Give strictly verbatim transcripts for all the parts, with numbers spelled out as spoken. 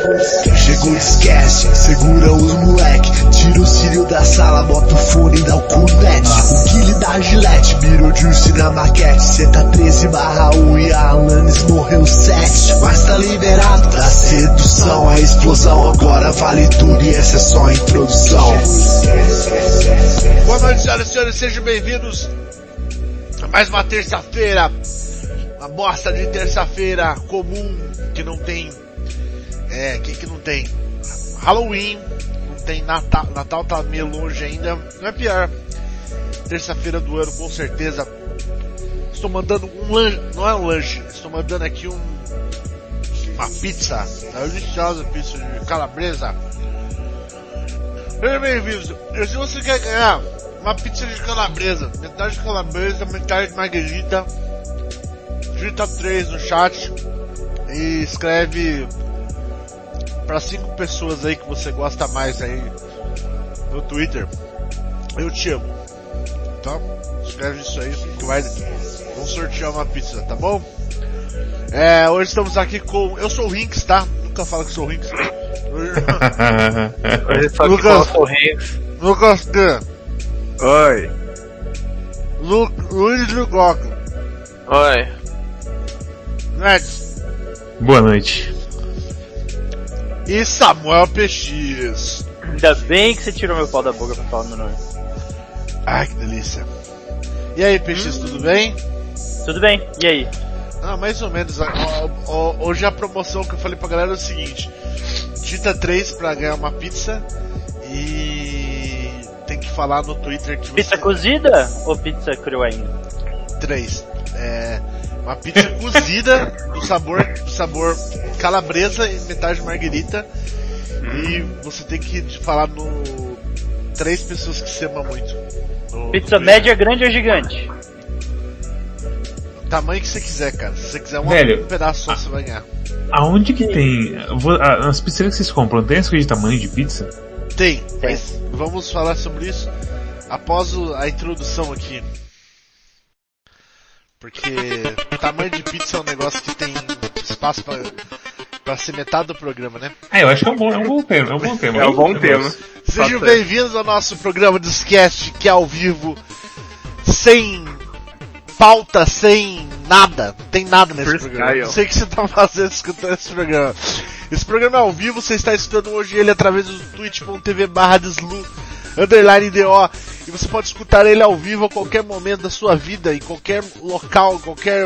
Chegou, esquece, segura os moleque. Tira o cílio da sala, bota o fone e dá o cunete. O Guile da Gillette, mirou Juice na maquete. Cê tá treze barra um e a Alanis morreu sete. Mas tá liberado da sedução, a explosão agora vale tudo e essa é só a introdução. Boa noite, senhoras e senhores, sejam bem-vindos a mais uma terça-feira. Uma bosta de terça-feira comum, que não tem, é, que que não tem? Halloween, não tem Natal, Natal tá meio longe ainda, não é pior. Terça-feira do ano, com certeza. Estou mandando um lanche, não é um lanche, estou mandando aqui um, uma pizza, uma deliciosa pizza de calabresa. Sejam bem-vindos. E se você quer ganhar uma pizza de calabresa, metade de calabresa, metade de marguerita, digita três no chat e escreve para cinco pessoas aí que você gosta mais aí no Twitter. Eu te amo. Tá? Escreve isso aí que vai, vamos sortear uma pizza, tá bom? É, hoje estamos aqui com, eu sou o Rinks, tá? Nunca falo que sou o Rinks. Hoje só que Lucas, sou o Rinks. Lucas D. Oi. Lu, Luiz Lugoca. Oi. Neds. Boa noite. E Samuel P X. Ainda bem que você tirou meu pau da boca pra falar meu nome. Ai, que delícia. E aí, P X, hum. tudo bem? Tudo bem, e aí? Ah, mais ou menos. Hoje a promoção que eu falei pra galera é o seguinte: digita três pra ganhar uma pizza e tem que falar no Twitter que Pizza você... cozida ou pizza crua ainda? Três. É... Uma pizza cozida do sabor, do sabor calabresa e metade marguerita. Hum. E você tem que falar no... Três pessoas que você ama muito. No... Pizza média, grande ou gigante? O tamanho que você quiser, cara. Se você quiser um Velho, pedaço só, a... você vai ganhar. Aonde que tem... As pizzas que vocês compram, tem as coisas de tamanho de pizza? Tem, tem, mas vamos falar sobre isso após a introdução aqui. Porque o tamanho de pizza é um negócio que tem espaço pra, pra ser metade do programa, né? É, eu acho que é um bom, é um bom tema, é um bom tema. É um bom tema. Sejam bem-vindos ao nosso programa de sketch, que é ao vivo, sem pauta, sem nada. Não tem nada nesse First programa. style. Não sei o que você tá fazendo escutando esse programa. Esse programa é ao vivo, você está escutando hoje ele através do twitch.tv barra deslu, underline do, e você pode escutar ele ao vivo a qualquer momento da sua vida, em qualquer local, qualquer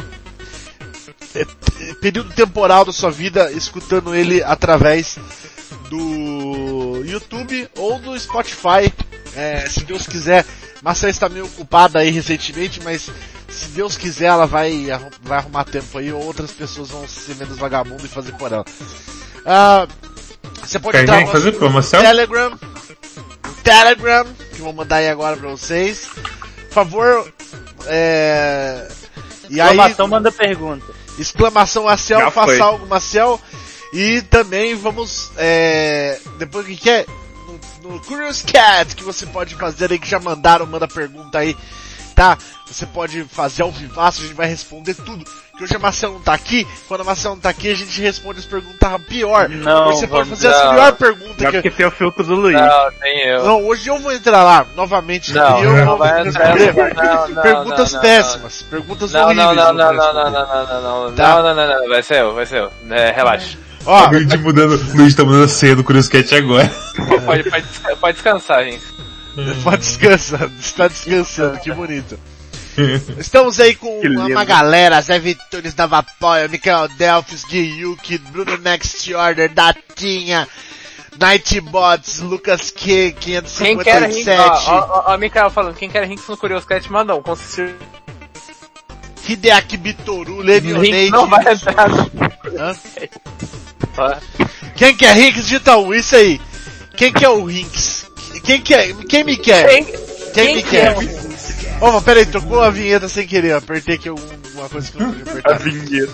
período temporal da sua vida, escutando ele através do YouTube ou do Spotify, é, se Deus quiser. Marcela está meio ocupada aí recentemente, mas se Deus quiser ela vai, vai arrumar tempo aí, ou outras pessoas vão ser menos vagabundo e fazer por ela. Uh, você pode Quer entrar no fazer promoção? Telegram, Telegram, que eu vou mandar aí agora pra vocês. Por favor, é... E aí, exclamação manda pergunta. Exclamação Acel, Já faça foi. algo Acel. E também vamos, é... depois o que que é? No, no Curious Cat, que você pode fazer aí, que já mandaram, manda pergunta aí, tá? Você pode fazer ao vivaço, a gente vai responder tudo. Que hoje a Marcela não tá aqui, quando a Marcela não tá aqui, a gente responde as perguntas pior. Não, hoje você pode fazer não. as pior perguntas. Já Que... porque tem o filtro do Luiz. Não, tem eu. Não, hoje eu vou entrar lá, novamente, Não, e eu não vou vai entrar, responder não, não, perguntas não, não, péssimas, perguntas Não, horríveis. não, não, eu vou não, não, responder. não, não, não, não, não, Tá. não, não, não, não, vai ser eu, vai ser eu. É, relaxa. Ó, O Luiz mudando, o Luiz tá mudando a ceia do Curious Cat agora. Pode, pode, pode descansar, gente. pode descansar, está descansando, que bonito. Estamos aí com Que lindo. uma galera, Zé Vitores da Vapoia, Michael Delphis, Gui Yuki, Bruno Next Order, Datinha, Nightbots, Lucas Q, quinhentos e Quem cinquenta quer e Rinks, sete, ó, ó, ó, Mikael falando, quem quer Rinks no Curious Cat, manda um, consistir. Hideaki Bitoru, Rinks Levionate. não vai entrar. Hã? Ó, Quem quer Rinks? Digita um, isso aí. Quem quer o Rinks? Quem quer? Quem me quer? Quem, Quem, quem me quer quer? um Rinks? Ó, oh, peraí, tocou a vinheta sem querer, eu apertei aqui alguma coisa que eu não podia A apertar. vinheta.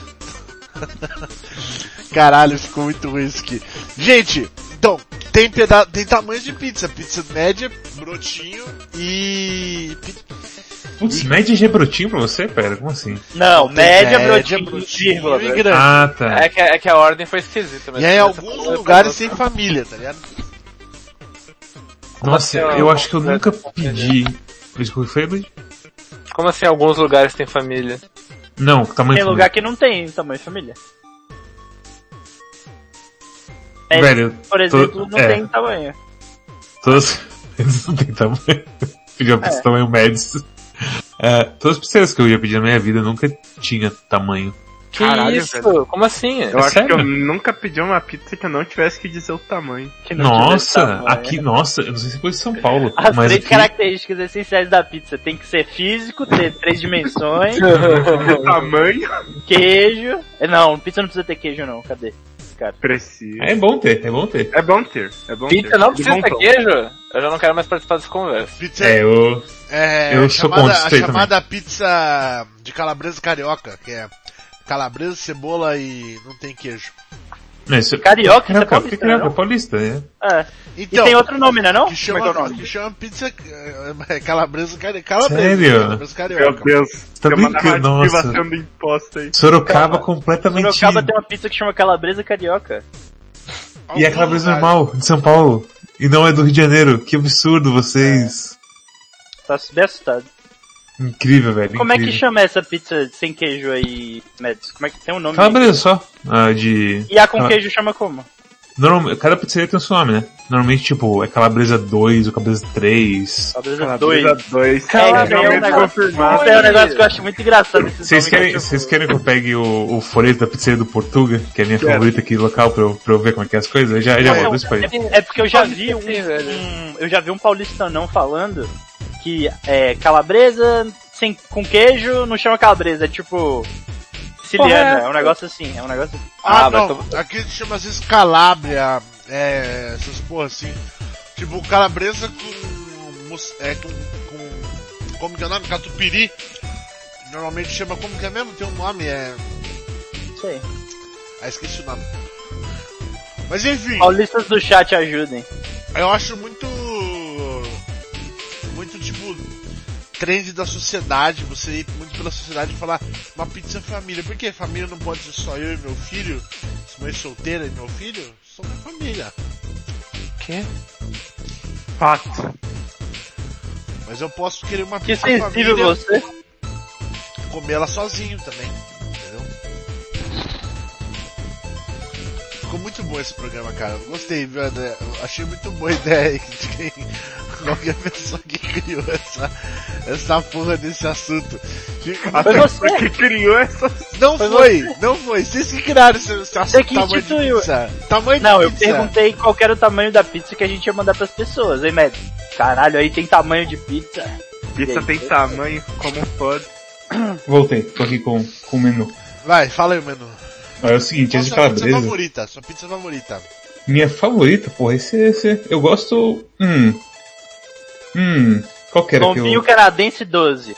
Caralho, ficou muito ruim isso aqui. Gente, então, tem, peda tem tamanhos de pizza. Pizza média, brotinho e... Putz, média já é brotinho pra você? Pera, como assim? Não, média, média brotinho, brotinho vírgula. e grande. Ah, tá. É que, é que a ordem foi esquisita. Mas E aí, em essa alguns foi- lugares tem família, tá ligado? Nossa, eu acho que eu nunca pedi... Desculpa, foi, Luiz? Como assim alguns lugares tem família? Não, tamanho Tem família. lugar que não tem tamanho família. É, Velho, por exemplo, tô- não é. tem tamanho. Todas... Eles não tem tamanho. Pediu pra É. tamanho médio. É, todas as pizzas que eu ia pedir na minha vida nunca tinha tamanho. Que Caralho, isso? velho. Como assim? Eu acho sério? que eu nunca pedi uma pizza que eu não tivesse que dizer o tamanho. Que não tivesse Nossa, tamanho. aqui, nossa, eu não sei se foi em São Paulo, As mas três aqui... características essenciais da pizza tem que ser físico, ter três dimensões, O tamanho queijo. Não, pizza não precisa ter queijo não, cadê? Cara. precisa. É bom ter, é bom ter. É bom ter, é bom ter. Pizza não De precisa bom ter tom. queijo? Eu já não quero mais participar dessa conversa. Pizza É, eu... é eu sou chamada, contra isso a aí chamada pizza de calabresa carioca, que é calabresa, cebola e não tem queijo. Não, isso... Carioca, isso é Carioca, paulista, carioca, não? paulista, é. É. Então, e tem outro nome, né não? que Como é que é o chama, nome? que chama pizza é, calabresa carioca. Calabresa, Sério? calabresa Meu carioca. Deus, Tá tem uma brincando? narrativa Nossa. sendo imposta aí. Sorocaba completamente... Sorocaba tem uma pizza que chama calabresa carioca. E é Alguns calabresa lugares. normal, de São Paulo. E não é do Rio de Janeiro. Que absurdo vocês. Tá bem assustado. Incrível, velho. Como é que incrível. chama essa pizza sem queijo aí, Mads? Como é que tem um nome? Calabresa só. Ah, de... E a com Cala- queijo chama como? Normal... Cada pizzaria tem o seu nome, né? Normalmente, tipo, é calabresa dois ou calabresa três. Calabresa dois. Calabresa dois. É, é um Finalmente negócio, confirmado. é um negócio que eu acho muito engraçado. esses Vocês nomes querem, que eu- vocês querem que eu pegue o, o folheto da pizzaria do Portuga, que é a minha Quero. favorita aqui local, pra eu, pra eu ver como é que é as coisas? Eu já, eu já Não, mando isso pra ele. é, é porque eu já vi um, Sim, velho. um- eu já vi um paulistanão falando que é calabresa sem, com queijo não chama calabresa, é tipo siciliana, Correto. é um negócio assim, é um negócio assim. Ah, Ah, mas não. Aqui chama às vezes Calábria, é, essas porra assim. Tipo, calabresa com, mus- é, com, com, como que é o nome? Catupiry. Normalmente chama, como que é mesmo? Tem um nome, é... Sei. Ah, esqueci o nome. Mas enfim, Paulistas do chat ajudem. eu acho muito... Muito, tipo, trend da sociedade, você ir muito pela sociedade e falar uma pizza família. Por quê? Família não pode ser só eu e meu filho? Mãe solteira e meu filho? Sou minha família. Que? Fato. Mas eu posso querer uma Que pizza sensível família, você. comer ela sozinho também, entendeu? Ficou muito bom esse programa, cara. Eu gostei, viu, André? Eu achei muito boa a ideia aí de quem, qualquer pessoa que criou essa, essa porra desse assunto. Até você. porque criou essa... Não Foi foi, não foi. Vocês que criaram esse, esse assunto, que tamanho de instituiu. pizza. Tamanho Não, de eu pizza. perguntei qual que era o tamanho da pizza que a gente ia mandar pras pessoas, hein, Mads? Caralho, aí tem tamanho de pizza. Pizza tem tamanho como pode. Voltei, tô aqui com, com o menu. Vai, fala aí o menu. Ah, é o seguinte, Qual esse de sua pizza calabresa... favorita? Sua pizza favorita. Minha favorita, porra, esse, esse... Eu gosto... Hum... Hum... Qual que era que Lombinho eu... canadense doze.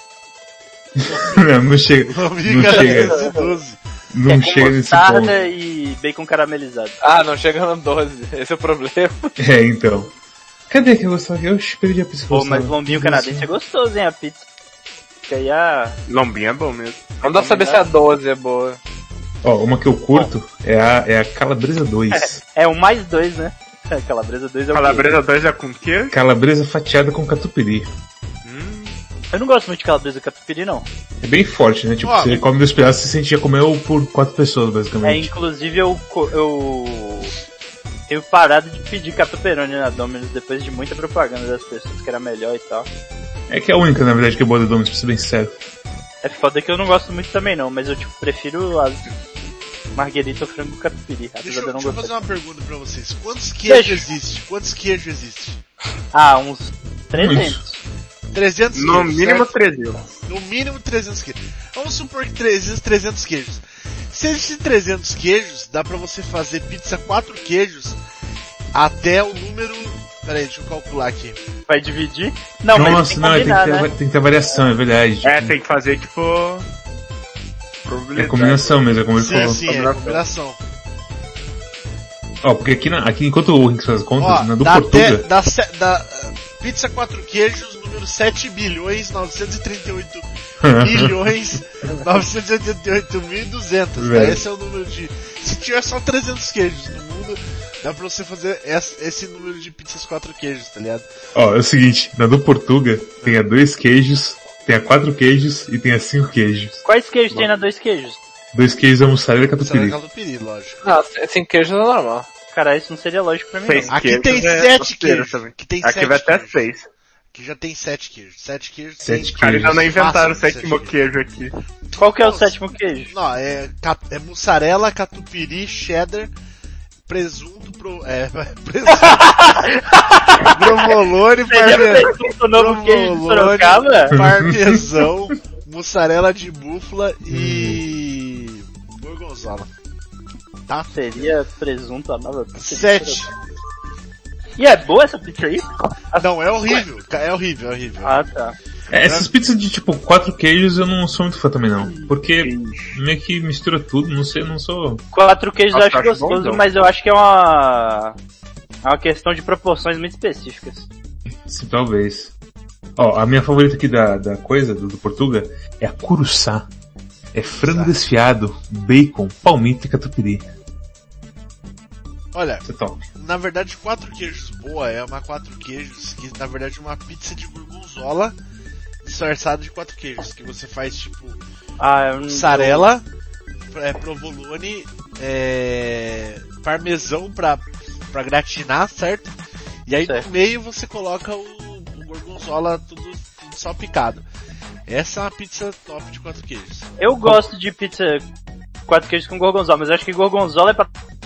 não, não chega... Não Não chega. chega. doze. Não que é chega com nesse ponto. mostarda e bacon caramelizado. Ah, não chega no doze. Esse é o problema. É, então. Cadê que eu gostava? Eu perdi a pizza que eu Pô, mas gostava. lombinho canadense é gostoso, hein, a pizza. Fica aí a... Lombinho é bom mesmo. Não dá pra saber se a doze é boa. Ó, uma que eu curto é a, é a Calabresa dois. É um mais dois, né? Calabresa dois é o quê? Calabresa dois é com quê? Calabresa fatiada com catupiry. Hum, Eu não gosto muito de calabresa catupiry, não. É bem forte, né? Tipo, Ó. você come dois pedaços e você sentia comer por quatro pessoas, É, basicamente. inclusive eu... co- eu... Tenho parado de pedir catuperone na Domino's depois de muita propaganda das pessoas que era melhor e tal. É que é a única, na verdade, que é boa da Domino's, pra ser bem sincero. É foda que eu não gosto muito também não, mas eu tipo, prefiro as marguerita ou frango catupiry, apesar Deixa de eu, eu não deixa eu gostar. fazer uma pergunta pra vocês. Quantos queijos Deixa. existe? Quantos queijos existe? Ah, uns trezentos. trezentos no queijos, mínimo certo? trezentos. No mínimo trezentos queijos. Vamos supor que existem trezentos queijos. Se existem trezentos queijos, dá pra você fazer pizza quatro queijos até o número... Peraí, deixa eu calcular aqui. Vai dividir? Não, mas Nossa, tem que não, tem que, combinar, ter, né? tem que ter variação, é verdade. É, Tipo, tem que fazer tipo... é probabilidade. combinação mesmo, é como ele Sim, falou. sim, é combinação. Ó, porque aqui, na, aqui enquanto o Rinks faz as contas, Ó, na do dá, Portuga... até, dá, se- dá uh, pizza quatro queijos, número número sete bilhões novecentos e trinta e oito milhões novecentos e oitenta e oito mil e duzentos. Tá? Esse é o número de... Se tiver só trezentos queijos no mundo, dá pra você fazer esse número de pizzas quatro queijos, tá ligado? Ó, é o seguinte, na do Portuga tem a dois queijos, tem a quatro queijos e tem a cinco queijos. Quais queijos tem na dois queijos? Dois queijos é mussarela e catupiry. Mussarela e catupiry, lógico. Não, cinco queijos é normal. Cara, isso não seria lógico pra mim. Seis Não. Aqui tem queijos é sete besteira queijos. também. Aqui tem Aqui sete vai até queijos. seis. Aqui já tem sete queijos. Sete queijos. Sete tem... Cara, ainda não inventaram o Fácil, sétimo sete queijo aqui. Qual que é o sétimo queijo? Não, é, cat- é mussarela, catupiry, cheddar, presunto, pro, é, presunto, provolone, parmesão, O novo queijo de Sorocaba? parmesão, mussarela de búfala e gorgonzola. Tá? Seria presunto, a nova pizza de Sete. Sorocaba. E é boa essa pizza aí? Não, é horrível, é horrível, é horrível. Ah, tá. É, essas pizzas de tipo quatro queijos eu não sou muito fã também não. Porque meio que mistura tudo, não sei, não sou... Quatro queijos eu Nossa, acho acho gostoso, bom, mas eu acho que é uma... É uma questão de proporções muito específicas. Sim, talvez. Ó, a minha favorita aqui da, da coisa, do, do Portuga, é a curuçá. É frango desfiado, bacon, palmito e catupiry. Olha, Isso é top. na verdade, quatro queijos boa é uma quatro queijos que na verdade é uma pizza de gorgonzola disfarçada de quatro queijos, que você faz tipo Ah, eu não... mussarela, é, provolone, é, parmesão pra, pra gratinar, certo? E aí Certo. no meio você coloca o, o gorgonzola tudo, tudo só picado. Essa é uma pizza top de quatro queijos. Eu gosto de pizza quatro queijos com gorgonzola, mas eu acho que gorgonzola é pra...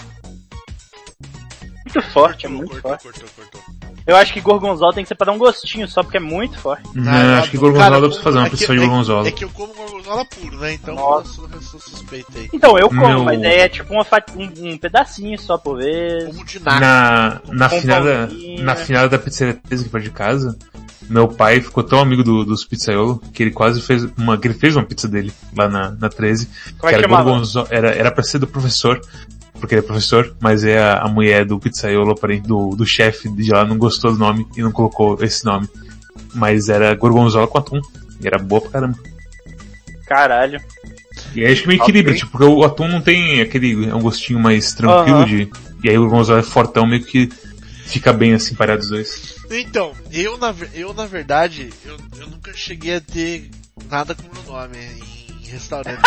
muito forte, é muito cortou, forte. cortou, cortou. Eu acho que gorgonzola tem que ser pra dar um gostinho só, porque é muito forte. Não, Ah, eu acho que adoro. gorgonzola Cara, dá pra você fazer uma é que- pizza de é que- gorgonzola. É que eu como gorgonzola puro, né? Então eu Nossa. sou, eu sou suspeito aí. Então, eu como, Meu- mas aí é tipo uma fat... um, um pedacinho só por vez. Como de nada. Na, na, Com finada, pãozinho. na finada da pizzaria treze aqui perto de casa, meu pai ficou tão amigo do, dos pizzaiolo que ele quase fez uma, que ele fez uma pizza dele lá na, na treze. Como é que que era chamava? gorgonzola, era, era pra ser do professor, porque ele é professor, mas é a, a mulher do pizzaiolo, aparente, do, do chefe de lá, não gostou do nome e não colocou esse nome. Mas era gorgonzola com atum. E era boa pra caramba. Caralho. E aí acho que meio equilibra, tipo, porque o atum não tem aquele, é um gostinho mais tranquilo Aham. de, e aí o gorgonzola é fortão, meio que fica bem assim, pareado os dois. Então, eu na, ver- eu, na verdade, eu, eu nunca cheguei a ter nada com o meu nome em restaurante.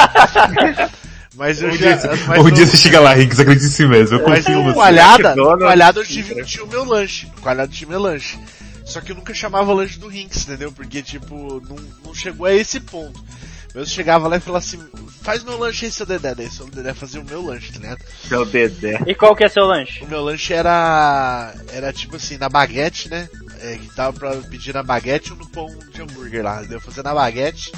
Mas eu Um já... dia, mas um eu- dia você chega lá, Rick, você acredita em si mesmo, eu Mas confio em no você. coalhada, no McDonald's, coalhada eu tive, tinha o meu lanche. No coalhada tinha o meu lanche. Só que eu nunca chamava lanche do Rinks, entendeu? Porque, tipo, não, não chegou a esse ponto. Eu chegava lá e falava assim, faz meu lanche aí, seu Dedé. Daí seu Dedé fazia o meu lanche, tá ligado? Seu Dedé. E qual que é seu lanche? O meu lanche era, era tipo assim, na baguete, né? É, que tava pra pedir na baguete ou no pão de hambúrguer lá. Daí eu fazia na baguete,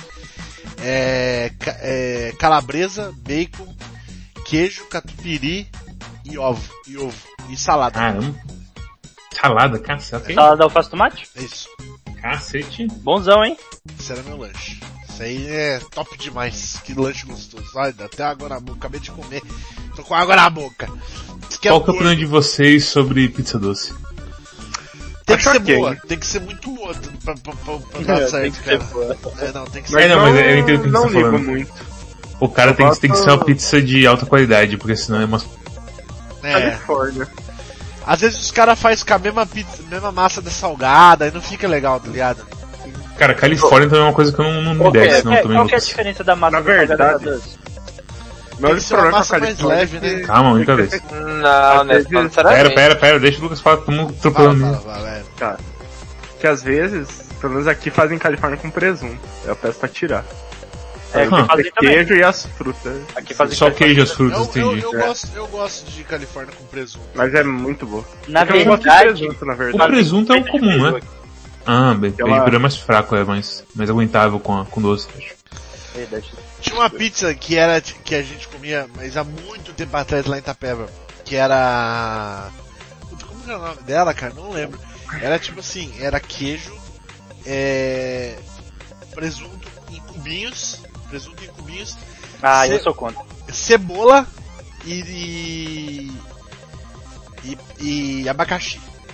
é, ca- é, calabresa, bacon, queijo, catupiry e ovo. E ovo. E salada. Caramba. Salada, cacete. Salada de alface e tomate? É isso. Cacete. Bonzão, hein? Esse era meu lanche. Isso aí é top demais. Que lanche gostoso. Ai, dá até água na boca. Acabei de comer. Tô com água na boca. Isso que é Qual que é a gordo. opinião de vocês sobre pizza doce? Tem que Acho ser ok. boa. Tem que ser muito boa pra, pra, pra, pra dar É, certo, tem que ser cara. boa. É, não, tem que Mas ser não, mas eu entendo o que não você tá ligo falando. muito. O cara Eu tem, gosto- tem que ser uma pizza de alta qualidade, porque senão é uma... É. Califórnia. Às vezes os caras fazem com a mesma pizza, mesma massa de salgada e não fica legal, tá ligado? Cara, Califórnia também é uma coisa que eu não, não me Qual que é, desce, não, é- também, qual que é a Lucas. diferença da massa Na do salgado verdade, da doce? Meu Tem único que ser uma problema com a massa mais Califórnia leve, é que- né? Calma, única vez. Não, Às né? vezes- Não Pera, necessariamente. pera, pera, deixa o Lucas falar, estamos Fala, atropelando. fala, fala, é. Cara, que às vezes, pelo menos aqui fazem Califórnia com presunto. Eu peço pra tirar. É, Hum. aqui fazem também. Queijo e as frutas. Aqui fazem Só queijo e as Eu, frutas, eu, entendi. eu, É. gosto, eu gosto de Califórnia com presunto. Mas é muito boa. Na Porque eu não gosto de verdade, presunto, na O verdade. presunto é o comum, né? Ah, bem, Ela- bem, é mais fraco, é mais, mais aguentável com, a, com doce, acho. Verdade. Tinha uma pizza que era que a gente comia, mas há muito tempo atrás lá em Itapeva, que era... Puta, como que era o nome dela, cara? Não lembro. Era tipo assim, era queijo, é... presunto em cubinhos, presunto em cubinhos, Ah, Ce- eu sou contra. cebola e... e, e, e abacaxi.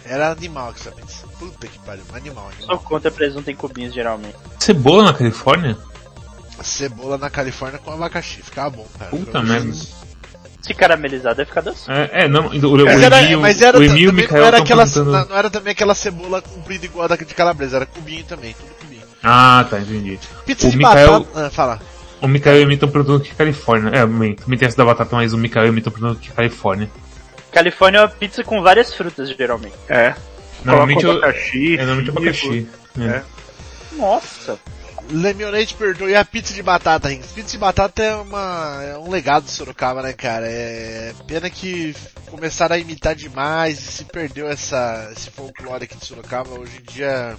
Era animal essa pizza. Puta que pariu, animal, Só animal. contra presunto em cubinhos, geralmente. Cebola na Califórnia? Cebola na Califórnia com abacaxi, ficava bom, cara. Puta Ficava merda. gostoso. Se caramelizado, vai ficar doce. É, é não, o, o, Mas o era, Emil, mas era o Emil e o também Mikael não era, tão aquela, perguntando... não era também aquela cebola comprida igual a da de calabresa, era cubinho também, tudo cubinho. Ah, tá, entendi. Pizza O de Mikael- batata... Ah, fala. O Mikael e o Emil estão perguntando que é Califórnia. É, também tem essa da batata, mas o Mikael e o Emil estão perguntando que é Califórnia. Califórnia é uma pizza com várias frutas, geralmente. É. Normalmente eu... Coloca abacaxi. É, normalmente abacaxi. É. É. Nossa. Lemonade perdoou. E a pizza de batata, Rins? Pizza de batata é, uma, é um legado de Sorocaba, né, cara? É pena que começaram a imitar demais e se perdeu essa, esse folclore aqui de Sorocaba. Hoje em dia,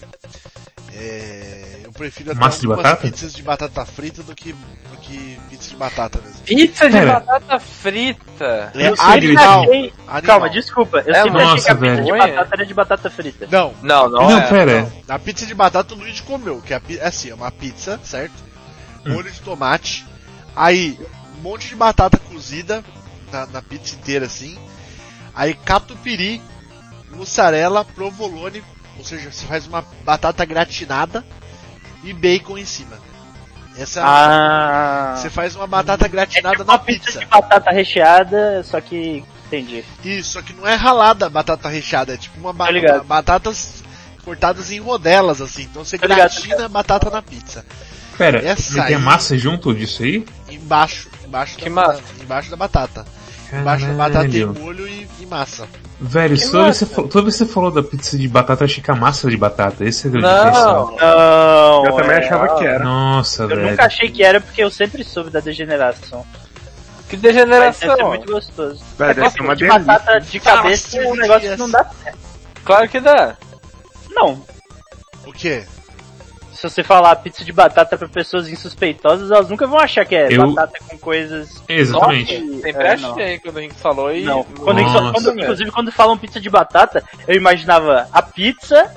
é, eu prefiro até Massa de algumas batata? pizzas de batata frita do que, do que pizza de batata mesmo. Pizza de Pera. batata frita. É Eu sempre animal, achei... animal. Calma, desculpa. Eu É, sempre achei nossa, que a pizza de velho. batata era de batata frita. Não, Não, não, Não, é. pera. a pizza de batata o Luigi comeu, que é, a pi- é assim, é uma pizza, certo? Molho de tomate, aí um monte de batata cozida na, na pizza inteira assim, aí catupiry, mussarela, provolone, ou seja, você faz uma batata gratinada e bacon em cima. Essa Ah... você faz uma batata É gratinada tipo na uma pizza pizza. de batata recheada, só que... Entendi. Isso, só que não é ralada a batata recheada, é tipo uma ba- Tô ligado. batatas cortadas em rodelas assim. Então você Tô ligado, tô gratina a batata na pizza. Pera, Essa mas tem aí- massa junto disso aí? Embaixo, embaixo Que da massa? embaixo da batata. Embaixo da batata tem Caralho. molho e, e massa. Velho, Que toda vez, que massa. você, fa- toda vez que você falou da pizza de batata, eu achei que a massa era de batata. Esse é a grande diferencial. Não. Não, Eu também é, achava que era. Nossa, Eu velho. nunca achei que era porque eu sempre soube da degeneração. Que Mas deve ser degeneração. muito gostoso. Velho, É deve que ser uma de delícia. batata de cabeça é um Nossa, negócio que dias. não dá certo. Claro que dá. Não. O quê? Se você falar pizza de batata pra pessoas insuspeitosas, elas nunca vão achar que é Eu- batata com coisas... Exatamente. Nossa, Sempre é, não. achei quando a gente falou e. Não, quando, a gente- Nossa, quando- velho. inclusive quando falam pizza de batata, eu imaginava a pizza,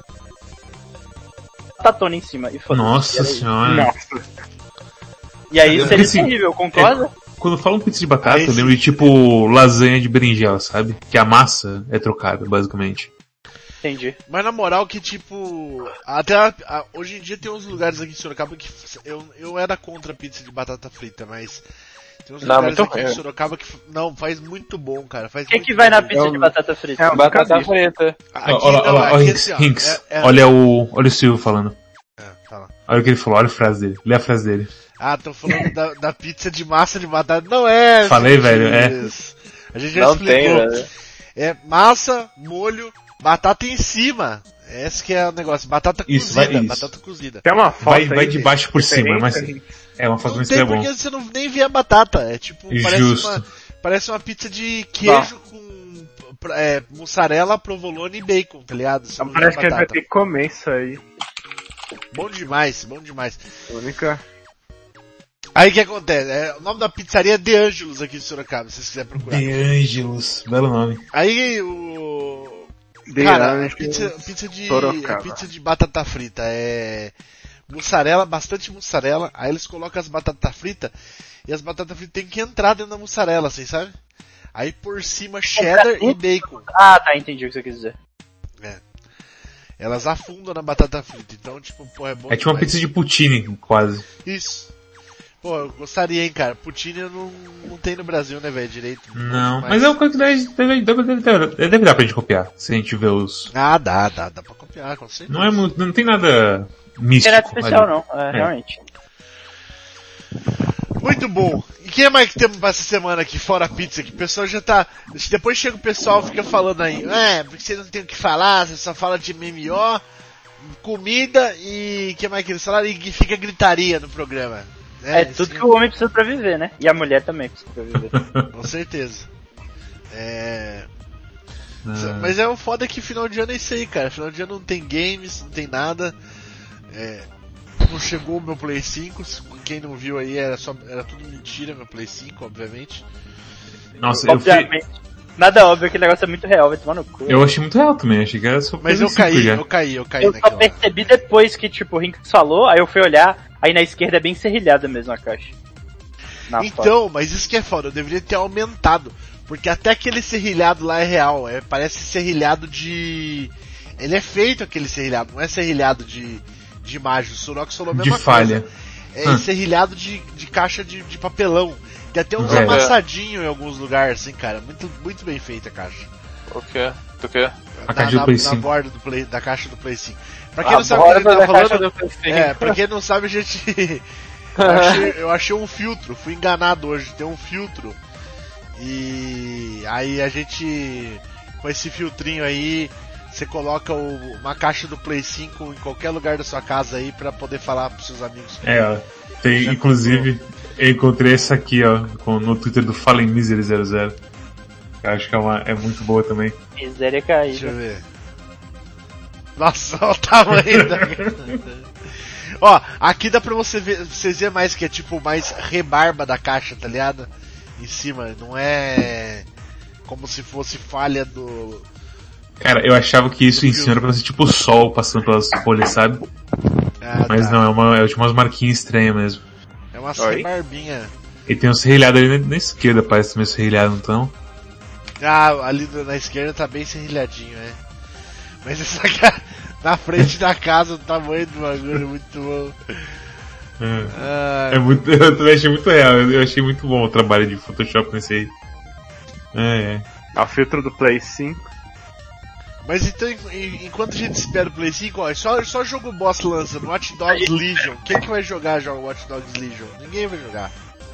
batatona em cima. E foda-se, Nossa era isso. senhora. Nossa. E aí Eu seria pensei- terrível, concorda? Quando falam pizza de batata, Aí eu lembro sim. de tipo lasanha de berinjela, sabe? Que a massa é trocada, basicamente. Entendi. Mas na moral que tipo, até a- a- hoje em dia tem uns lugares aqui em Sorocaba que f- eu, eu era contra pizza de batata frita, mas tem uns Não, lugares muito aqui em ruim. Sorocaba que f- não, faz muito bom, cara. Faz O que muito que vai bom na mesmo. pizza É de um- batata frita? É um Batata bocadinho. frita. Aqui, Ó, olha, não, olha, aqui olha, assim, ó, Hinks, é- é- olha o, olha o Silvio falando. é, fala. Olha o que ele falou, olha a frase dele. Lê a frase dele. Ah, tô falando da, da pizza de massa de batata. Não é, Falei, gente, velho, é. isso. A gente já Não explicou. tem, velho. É massa, molho, batata em cima. Esse que é o negócio. Batata Isso, cozida. vai- isso. Batata cozida. Tem uma foto Vai, aí vai de baixo por cima, mas referência, é uma foto Não muito tem bom. porque você não nem vê a batata. É tipo, parece Justo. uma, parece uma pizza de queijo com é, mussarela, provolone e bacon, tá ligado? Você não vê Parece a que a gente vai batata. ter que comer isso aí. Bom demais, bom demais. Única. Aí o que acontece? É, o nome da pizzaria é De Angelos aqui em Sorocaba, se vocês quiserem procurar. De Angelos, belo nome. Aí o... De Cara, a Angelos, pizza, pizza de, Sorocaba. a pizza de batata frita é mussarela, bastante mussarela, aí eles colocam as batatas fritas e as batatas fritas tem que entrar dentro da mussarela, vocês sabem? Aí por cima cheddar e bacon. Ah, tá, entendi o que você quis dizer. Elas afundam na batata frita, então tipo, pô, é bom É tipo uma demais. pizza de poutine, quase. Isso. Pô, eu gostaria, hein, cara. Poutine não, não tem no Brasil, né, velho, direito. Não, mas é uma coisa que deve, deve, deve, deve, deve dar pra gente copiar, se a gente ver os... Ah, dá, dá, dá pra copiar, com certeza. Não é muito, não tem nada Não místico. tem nada especial, ali. não, é, realmente. Muito bom. E quem mais que temos pra essa semana aqui, fora a pizza? Que o pessoal já tá... Depois chega o pessoal e fica falando aí, é, porque você não tem o que falar, você só fala de M M O, comida e... que mais que eles falaram? E fica gritaria no programa. É, isso tudo que o homem precisa pra viver, né? E a mulher também precisa pra viver. Com certeza. É... Ah. Mas é o foda que final de ano é isso aí, cara. Final de ano não tem games, não tem nada. É... Não chegou o meu Play cinco. Quem não viu aí era, só... era tudo mentira, meu Play cinco, obviamente. Nossa, eu, fui, Obviamente. Nada óbvio, aquele negócio é muito real, vai tomar no cu. eu achei muito real também, achei que era só Mas coisa eu caí, simples já. eu caí, eu caí Eu só naquela. percebi depois que, tipo, o Rinks falou, aí eu fui olhar, aí na esquerda é bem serrilhada mesmo a caixa. Na foto. Então, mas isso que é foda, eu deveria ter aumentado. Porque até aquele serrilhado lá é real, é, parece serrilhado de... Ele é feito aquele serrilhado, não é serrilhado de, de imagem, o Surox falou a mesma De falha. coisa. É Hum. serrilhado de, de caixa de, de papelão. Tem até uns É. amassadinhos em alguns lugares, assim, cara. Muito, muito bem feita a caixa. O quê? Do quê? A Na, caixa do na- Play na cinco. borda do Play, da caixa do Play cinco. Pra quem A não sabe o que a gente borda tá da caixa falando, do Play cinco. é, pra quem não sabe, a gente... eu, achei, eu achei um filtro, fui enganado hoje, tem um filtro. E aí a gente, com esse filtrinho aí, você coloca o- uma caixa do Play cinco em qualquer lugar da sua casa aí pra poder falar pros seus amigos. É, ó. Tem, Já inclusive, eu encontrei essa aqui, ó, com- no Twitter do Fallen Misery zero zero. Eu acho que é, uma, é muito boa também. Miséria Deixa eu caída. ver. Nossa, olha o tamanho da... Ó, aqui dá pra você ver, vocês verem mais que é tipo mais rebarba da caixa, tá ligado? Em cima, não é como se fosse falha do... Cara, eu achava que isso em cima era pra ser tipo o sol passando pelas folhas, sabe? Ah, Mas tá. não, é uma, é tipo umas marquinhas estranhas mesmo. É uma Oi? rebarbinha. E tem um serrilhado ali na, na esquerda, parece meio serrilhado, então. Ah, ali do- na esquerda tá bem serrilhadinho, é. Mas essa aqui na frente da casa, o tamanho do bagulho é muito bom. É, Ah, é muito, eu também achei muito real, eu achei muito bom o trabalho de Photoshop nesse aí. É, é. É o filtro do Play cinco. Mas então, en- en- enquanto a gente espera o Play cinco, ó, só, só jogo boss lança no Watch Dogs Legion. Quem que vai jogar joga Watch Dogs Legion? Ninguém vai jogar.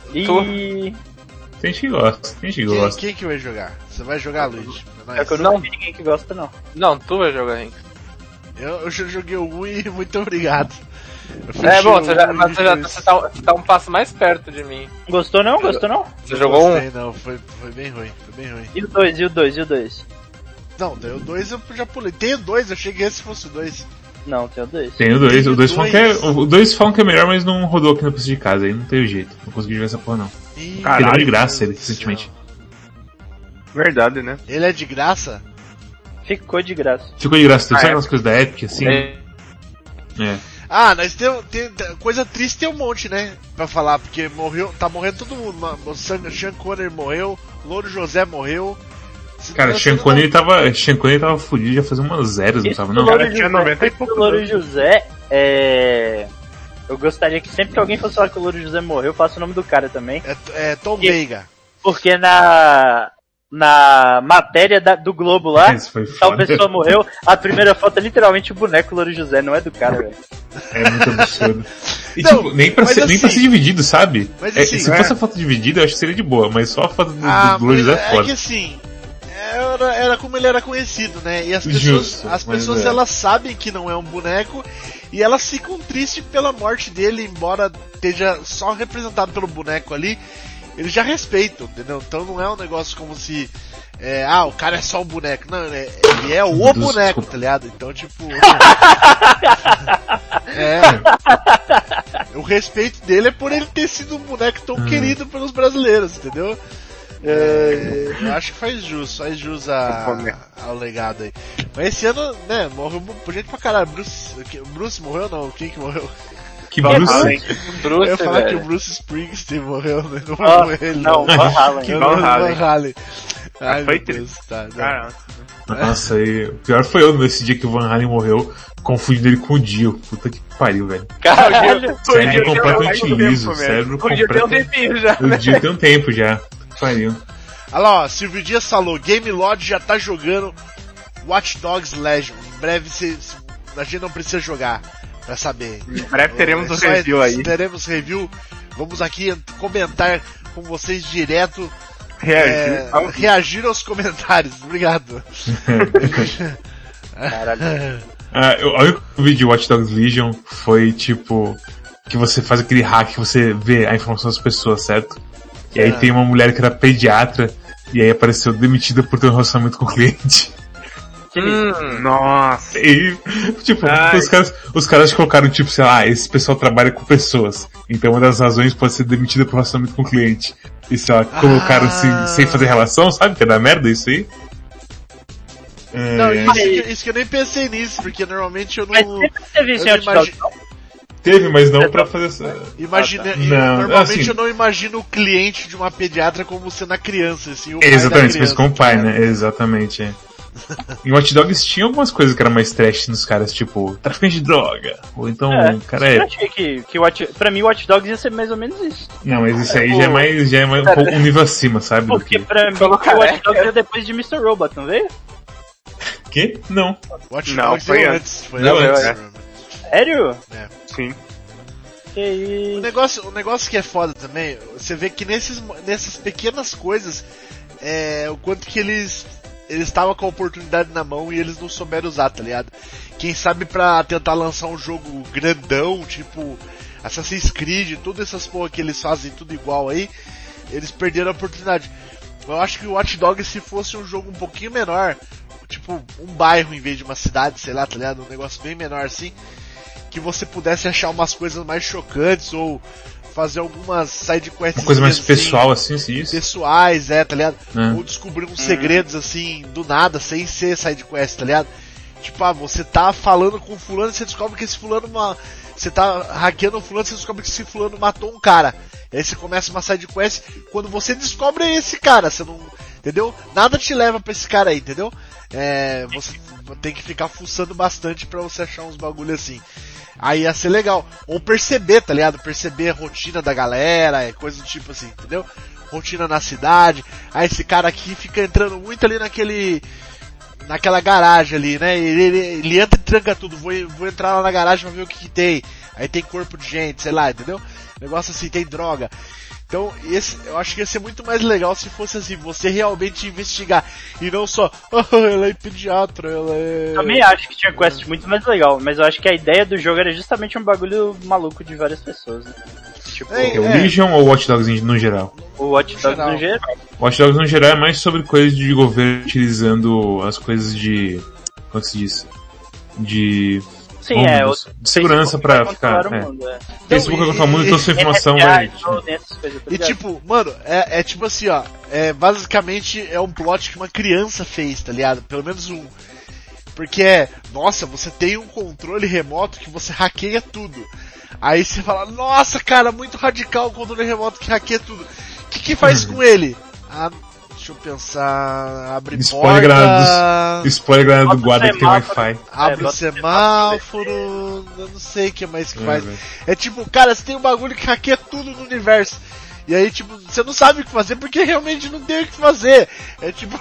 E... Tem gente que gosta, tem gente que Quem, gosta. quem que vai jogar? Você vai jogar, Luigi? Pra É nós. que eu não vi ninguém que gosta, não. Não, tu vai jogar, Henk. Eu, eu já joguei o um e muito obrigado. Eu É fechei bom, o você já, um mas e você, já, depois- você, tá, você tá um passo mais perto de mim. Gostou não? Gostou não? Você Não jogou um? gostei, não, foi, foi bem ruim, foi bem ruim. E o dois, e o dois, e o dois? Não, daí o dois eu já pulei. Tem o dois, eu cheguei se fosse o dois. Não, tem o dois. Tem o dois, Tem o dois o falam que é, dois. o dois falam que é melhor, mas não rodou aqui no P C de casa, aí não teve jeito, não consegui jogar essa porra não. Ih, Ele deu de meu graça ele, Deus do céu. recentemente. Verdade, né? Ele é de graça? Ficou de graça. Ficou de graça, Ah, sabe é. aquelas coisas da Epic, assim? É. É. Ah, nós temos. Tem, tem- coisa triste tem um monte, né? Pra falar, porque morreu. Tá morrendo todo mundo. Ma- O San- Sean Connery morreu, Louro José morreu. Se Cara, não- Sean Connery tava, Sean Connery tava fudido já fazia umas zeros, não Esse tava do não? Louro Cara, tinha José, noventa e esse do poucos Louro anos. José, é... Eu gostaria que sempre que alguém fosse falar que o Louro José morreu, faça o nome do cara também. É, é Tom Que- Veiga. Porque na... Na matéria da- do Globo lá, Isso foi tal foda. pessoa morreu, a primeira foto é literalmente o boneco Louro José, não é do cara, velho. É muito absurdo. E Não, tipo, nem pra, mas ser, nem pra assim- ser dividido, sabe? Mas É, assim, se é. fosse a foto dividida, eu acho que seria de boa, mas só a foto do, Ah, do Louro mas José é é foda. que assim. Era, era como ele era conhecido, né? E as pessoas, Justo, as mas pessoas é. elas sabem que não é um boneco e elas ficam tristes pela morte dele, embora esteja só representado pelo boneco ali, eles já respeitam, entendeu? Então não é um negócio como se. É, ah, o cara é só um boneco. Não, é- ele é o Deus, boneco, desculpa. tá ligado? Então, tipo. é. O respeito dele é por ele ter sido um boneco tão querido pelos brasileiros, entendeu? É, eu acho que faz jus, faz jus a, ao legado aí. Mas esse ano, né, morreu por gente pra caralho. Bruce, o Bruce morreu não? Quem que morreu? Que Bruce. Eu ia Bruce, falar que o velho. Bruce Springsteen morreu, né? Não Ah, morreu ele. não, Van Halen. Eu Van não- Halen. Van Halen. Ai, foi meu Deus, tá. não. Cara, Nossa, e o pior foi eu nesse dia que o Van Halen morreu, confundindo ele com o Dio. Puta que pariu, velho. Caralho. Cérebro Dio tem completamente um tempo liso, mesmo. cérebro O dia tem um completamente... tempinho já. O Dio tem um tempo já. Puta que pariu. Olha lá, ó, Silvio Dias falou, Game Lodge já tá jogando Watch Dogs Legion. Em breve cê, cê- a gente não precisa jogar pra saber. em breve teremos É um só- review aí. Teremos review. Vamos aqui ent- comentar com vocês direto. Reagir. é, ao- reagir aos comentários. Obrigado. Caralho. Ah, eu, olha o que eu vi de Watch Dogs Legion foi tipo que você faz aquele hack que você vê a informação das pessoas, certo? E aí Ah. tem uma mulher que era pediatra e aí apareceu demitida por ter um relacionamento com o cliente. Hum, Nossa. E, tipo, Ai. os caras, os caras colocaram tipo, sei lá, esse pessoal trabalha com pessoas. Então uma das razões pode ser demitida por relacionamento com o cliente. E sei lá, colocaram Ah. assim, sem fazer relação, sabe? Que é da merda isso aí. É, Não, isso que, isso que eu nem pensei nisso, porque normalmente eu Mas não. sempre teve isso em eu Hot não Dogs, imagi- Teve, mas não pra fazer essa... Imagina, Ah, tá. Não, normalmente assim- eu não imagino o cliente de uma pediatra como sendo a criança, assim, o pai Exatamente, da mas criança, com o pai, tá ligado? né? Exatamente, é. Em Watch Dogs tinha algumas coisas que eram mais trash nos caras, tipo, traficante de droga. Ou então, É, o cara eu é... achei que, que Watch, pra mim o Watch Dogs ia ser mais ou menos isso. Não, mas isso aí Pô. já é mais, já é mais um, pouco, um nível acima, sabe? Do Porque que... pra mim Falou o Watch careca. Dogs é depois de mister Robot, não veio? Que? Não. Watch Não, Dogs foi veio antes. Foi Não, antes. antes. né? Sério? Sim. Que O isso? negócio, o negócio que é foda também, você vê que nesses, nessas pequenas coisas, é, o quanto que eles eles estavam com a oportunidade na mão e eles não souberam usar, tá ligado? Quem sabe pra tentar lançar um jogo grandão, tipo Assassin's Creed, todas essas porra que eles fazem tudo igual aí, eles perderam a oportunidade. Eu acho que o Watch Dogs, se fosse um jogo um pouquinho menor, tipo um bairro em vez de uma cidade, sei lá, tá ligado? Um negócio bem menor assim, que você pudesse achar umas coisas mais chocantes ou fazer algumas side quests Uma coisa mais assim, pessoal, assim, assim, isso. pessoais, é, tá ligado? É. Ou descobrir uns segredos assim, do nada, sem ser side quest, tá ligado? Tipo, ah, você tá falando com fulano e você descobre que esse fulano uma... Você tá hackeando o fulano e você descobre que esse fulano matou um cara. E aí você começa uma side quest, quando você descobre esse cara, você não... Entendeu? Nada te leva pra esse cara aí, entendeu? É, você tem que ficar fuçando bastante pra você achar uns bagulho assim. Aí ia ser legal. Ou perceber, tá ligado? Perceber a rotina da galera, é coisa do tipo assim, entendeu? Rotina na cidade. Aí esse cara aqui fica entrando muito ali naquele... naquela garagem ali, né? Ele, ele, ele entra e tranca tudo. Vou, vou entrar lá na garagem pra ver o que, que tem. Aí tem corpo de gente, sei lá, entendeu? Negócio assim, tem droga. Então, esse, eu acho que ia ser muito mais legal se fosse assim, você realmente investigar. E não só, oh, ela é pediatra, ela é... Também acho que tinha quest muito mais legal, mas eu acho que a ideia do jogo era justamente um bagulho maluco de várias pessoas, né? Tipo, É, É o Legion ou Watch Dogs em- no geral? o Watch Dogs geral. no geral. Watch Dogs no geral é mais sobre coisas de governo utilizando as coisas de... como é que se diz? De... Sim, oh, é, meu o Deus, de segurança Facebook pra vai ficar... controlar o É. mundo, é. Facebook vai e- controlar o mundo, então sua informação N S A, vai... então, essas coisas, tá E ligado? tipo, mano, é, é tipo assim, ó, é, basicamente é um plot que uma criança fez, tá ligado? Pelo menos um. Porque é, nossa, você tem um controle remoto que você hackeia tudo. Aí você fala, nossa cara, muito radical o controle remoto que hackeia tudo. O que que faz com ele? Ah, deixa eu pensar, abre Spoiler porta, granada do, spoiler granada do Bota o guarda que tem semáforo. Wi-Fi. abre É, o bota o semáforo, eu não sei o que mais que É, faz. velho. É tipo, cara, você tem um bagulho que hackeia tudo no universo. E aí, tipo, você não sabe o que fazer porque realmente não tem o que fazer. É tipo,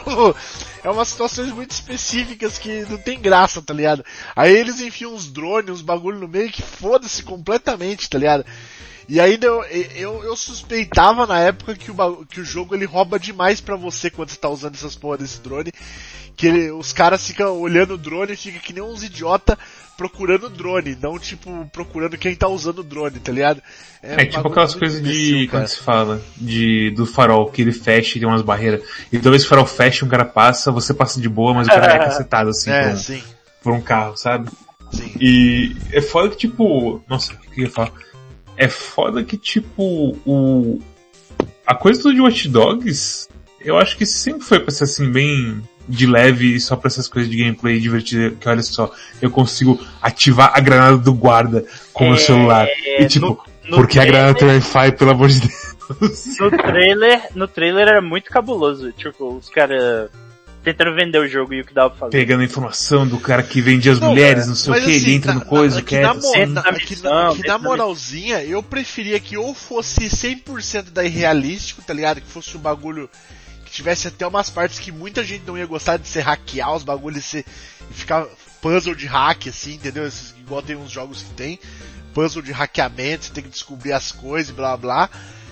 é umas situações muito específicas que não tem graça, tá ligado? Aí eles enfiam uns drones, uns bagulho no meio que foda-se completamente, tá ligado? E ainda eu, eu, eu suspeitava na época que o, bagu- que o jogo ele rouba demais pra você quando você tá usando essas porra desse drone. Que ele, os caras ficam olhando o drone e ficam que nem uns idiota procurando o drone, não tipo procurando quem tá usando o drone, tá ligado? É, um tipo bagulho aquelas muito coisas de, imbecil, como cara. se fala, de, do farol, que ele fecha e tem umas barreiras. E toda vez que o farol fecha, um cara passa, você passa de boa, mas o cara é cacetado assim É, por, um, sim, por um carro, sabe? sim. E é foda que tipo, nossa, o que eu ia falar? É foda que tipo, o, a coisa do Watch Dogs, eu acho que sempre foi pra ser assim bem de leve e só pra essas coisas de gameplay divertida, que olha só, eu consigo ativar a granada do guarda com o meu É, celular. E tipo, no- no porque a granada tem trailer- Wi-Fi, pelo amor de Deus. No trailer, no trailer era muito cabuloso, tipo, os caras tentando vender o jogo e o que dava pra fazer. Pegando a informação do cara que vendia as Não, mulheres, é, não sei o mas que, assim, ele entra na- no coisa, na- aqui quieto, na, mo- assim. na, Dentro da aqui missão, na, aqui dentro na da moralzinha, eu preferia que ou fosse cem por cento da irrealístico, tá ligado? Que fosse um bagulho que tivesse até umas partes que muita gente não ia gostar de ser hackear os bagulhos e, ser, e ficar puzzle de hack, assim, entendeu? Esses, igual tem uns jogos que tem, puzzle de hackeamento, você tem que descobrir as coisas, blá blá.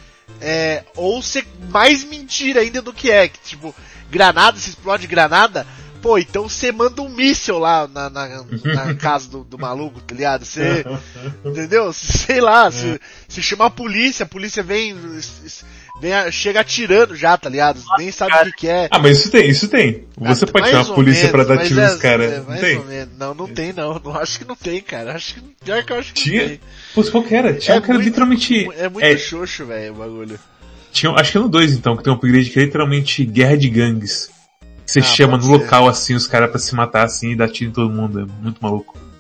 É, ou ser mais mentira ainda do que é, que tipo, granada, se explode granada, pô, então você manda um míssil lá na, na, na casa do, do maluco, tá ligado? Você, entendeu? Sei lá, se, se chamar a polícia, a polícia vem, vem, chega atirando já, tá ligado? Nem sabe o que que é. Ah, mas isso tem, isso tem. Você Ah, pode mais chamar a ou polícia menos, pra dar mas tiro é- nos caras. é, Não mais tem? ou menos. Não, não tem não. Não acho que não tem, cara. Acho que pior que eu acho que não Tinha? tem. Pô, qual que era? Tinha um que era muito- literalmente... É muito é, xoxo, velho, o bagulho. tinha, acho que é no dois então, que tem um upgrade que é literalmente guerra de gangues. Você Ah, chama pode no ser. local assim os caras pra se matar assim e dar tiro em todo mundo. É muito maluco.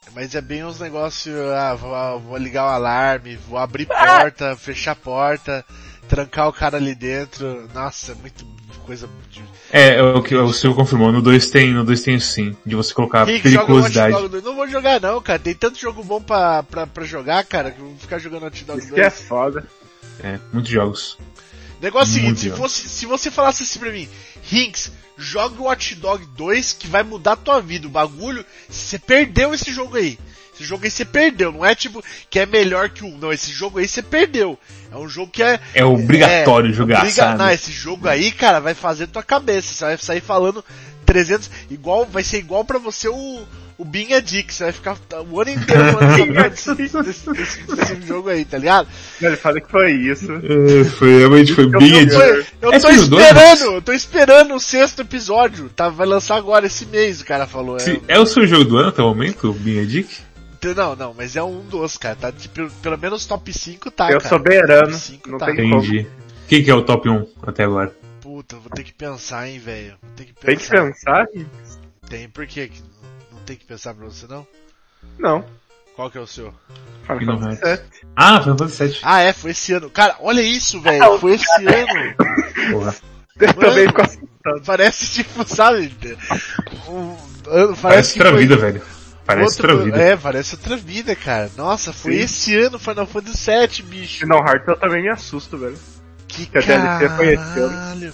Mas é bem uns negócios, ah, vou, vou ligar o alarme, vou abrir porta, fechar a porta, trancar o cara ali dentro. Nossa, é muito coisa de... É, é o que o Silvio confirmou, no dois tem, no dois tem sim, de você colocar Quem periculosidade. Joga Watch Dogs? Não vou jogar não, cara, tem tanto jogo bom pra, pra, pra jogar, cara, que eu vou ficar jogando Watch Dogs Isso dois. que é foda. É, muitos jogos. Negócio é o seguinte, se, Muito fosse, se você falasse assim pra mim, Rinks, joga o Watch Dogs dois que vai mudar a tua vida, o bagulho, você perdeu esse jogo aí. Esse jogo aí você perdeu, não é tipo que é melhor que um, não, esse jogo aí você perdeu. É um jogo que é... É obrigatório é, jogar, obriga, sabe? Não, esse jogo aí, cara, vai fazer tua cabeça, você vai sair falando trezentos, igual, vai ser igual pra você o, o Being a Dick, você vai ficar o ano inteiro falando desse, desse, desse, desse, desse jogo aí, tá ligado? Ele fala que foi isso. É, foi, realmente foi bem Eu, edido. eu É tô filho do esperando, dois? eu tô esperando o sexto episódio, tá, vai lançar agora esse mês, o cara falou. Se- É o seu jogo do ano até o momento, o Being a Dick? Não, não, mas é um dos, cara, tá, tipo, pelo menos top cinco tá, Eu cara. soberano, Top cinco não tá. tem Entendi. Quem que é o top um até agora? Puta, vou ter que pensar, hein, velho. Vou ter que pensar. Tem que pensar? Tem, por quê? Que Não tem que pensar pra você, não? Não. Qual que é o seu? Final Kingdom Fantasy Hearts. sete. Ah, Final Fantasy sete. Ah, é, foi esse ano. Cara, olha isso, velho, foi esse ano. Porra. Eu também fico assustado. Parece, tipo, sabe, um, parece, Parece que outra foi vida, velho. Parece outro- outra vida. É, parece outra vida, cara. Nossa, foi Sim. esse ano Final Fantasy sete, bicho. Final Hearts eu também me assusto, velho. Que Que a D L C foi esse ano. caralho.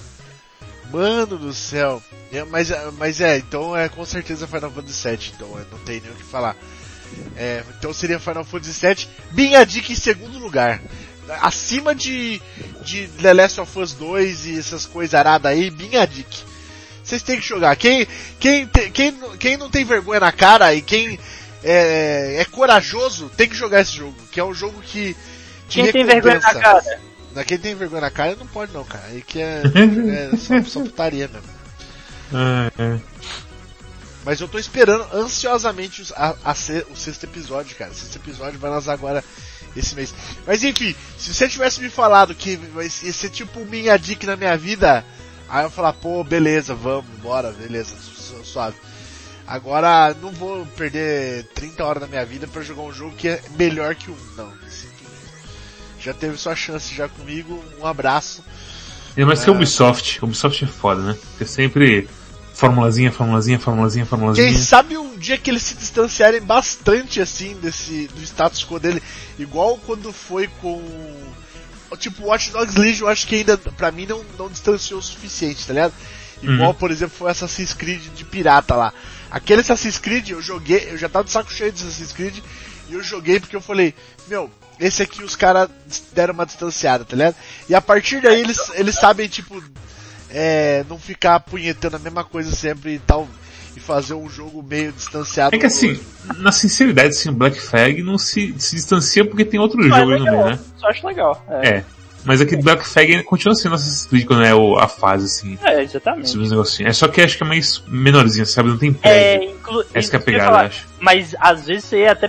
Mano do céu. É, mas, mas é, então é com certeza Final Fantasy sete, então é, não tem nem o que falar. É, então seria Final Fantasy sete, Being a Dick em segundo lugar. Acima de, de The Last of Us dois e essas coisas aradas aí, Being a Dick. Vocês têm que jogar. Quem, quem, te- quem, quem não tem vergonha na cara e quem é, é corajoso tem que jogar esse jogo, que é um jogo que te Quem tem vergonha na recompensa. cara? Na Quem tem vergonha na cara não pode não, cara. Aí que é, é só, só putaria mesmo. Ah, é. Mas eu tô esperando ansiosamente os- a, a ser- o sexto episódio, cara. O sexto episódio vai lançar agora esse mês. Mas enfim, se você tivesse me falado que vai ser ser tipo um minha dica na minha vida, aí eu ia falar, pô, beleza, vamos, bora, beleza, su- suave. Agora, não vou perder trinta horas da minha vida pra jogar um jogo que é melhor que um. Não, sinto muito. Já teve sua chance já comigo, um abraço. É, mas que a Ubisoft, a Ubisoft é foda, né? Porque sempre formulazinha, formulazinha, formulazinha, formulazinha. Quem sabe um dia que eles se distanciarem bastante assim desse do status quo dele, igual quando foi com tipo Watch Dogs Legion, eu acho que ainda pra mim não, não distanciou o suficiente, tá ligado? Igual, Uhum. por exemplo, foi Assassin's Creed de pirata lá. Aquele Assassin's Creed eu joguei, eu já tava de saco cheio de Assassin's Creed e eu joguei porque eu falei, meu, esse aqui os caras deram uma distanciada, tá ligado? E a partir daí eles, eles sabem, tipo, é, não ficar punhetando a mesma coisa sempre e tal, e fazer um jogo meio distanciado. É que do assim, outro. na sinceridade, assim, o Black Flag não se, se distancia porque tem outro Só é jogo aí no legal, meio, né? Só acho legal. É, É. Mas aqui Black Flag continua sendo Assassin's Creed quando é o, a fase, assim. é exatamente. Esses negocinhos. É só que acho que é mais menorzinho, sabe? Não tem É, prédio. inclu... Essa que é a isso que eu ia pegada, falar. acho. Mas às vezes você ia até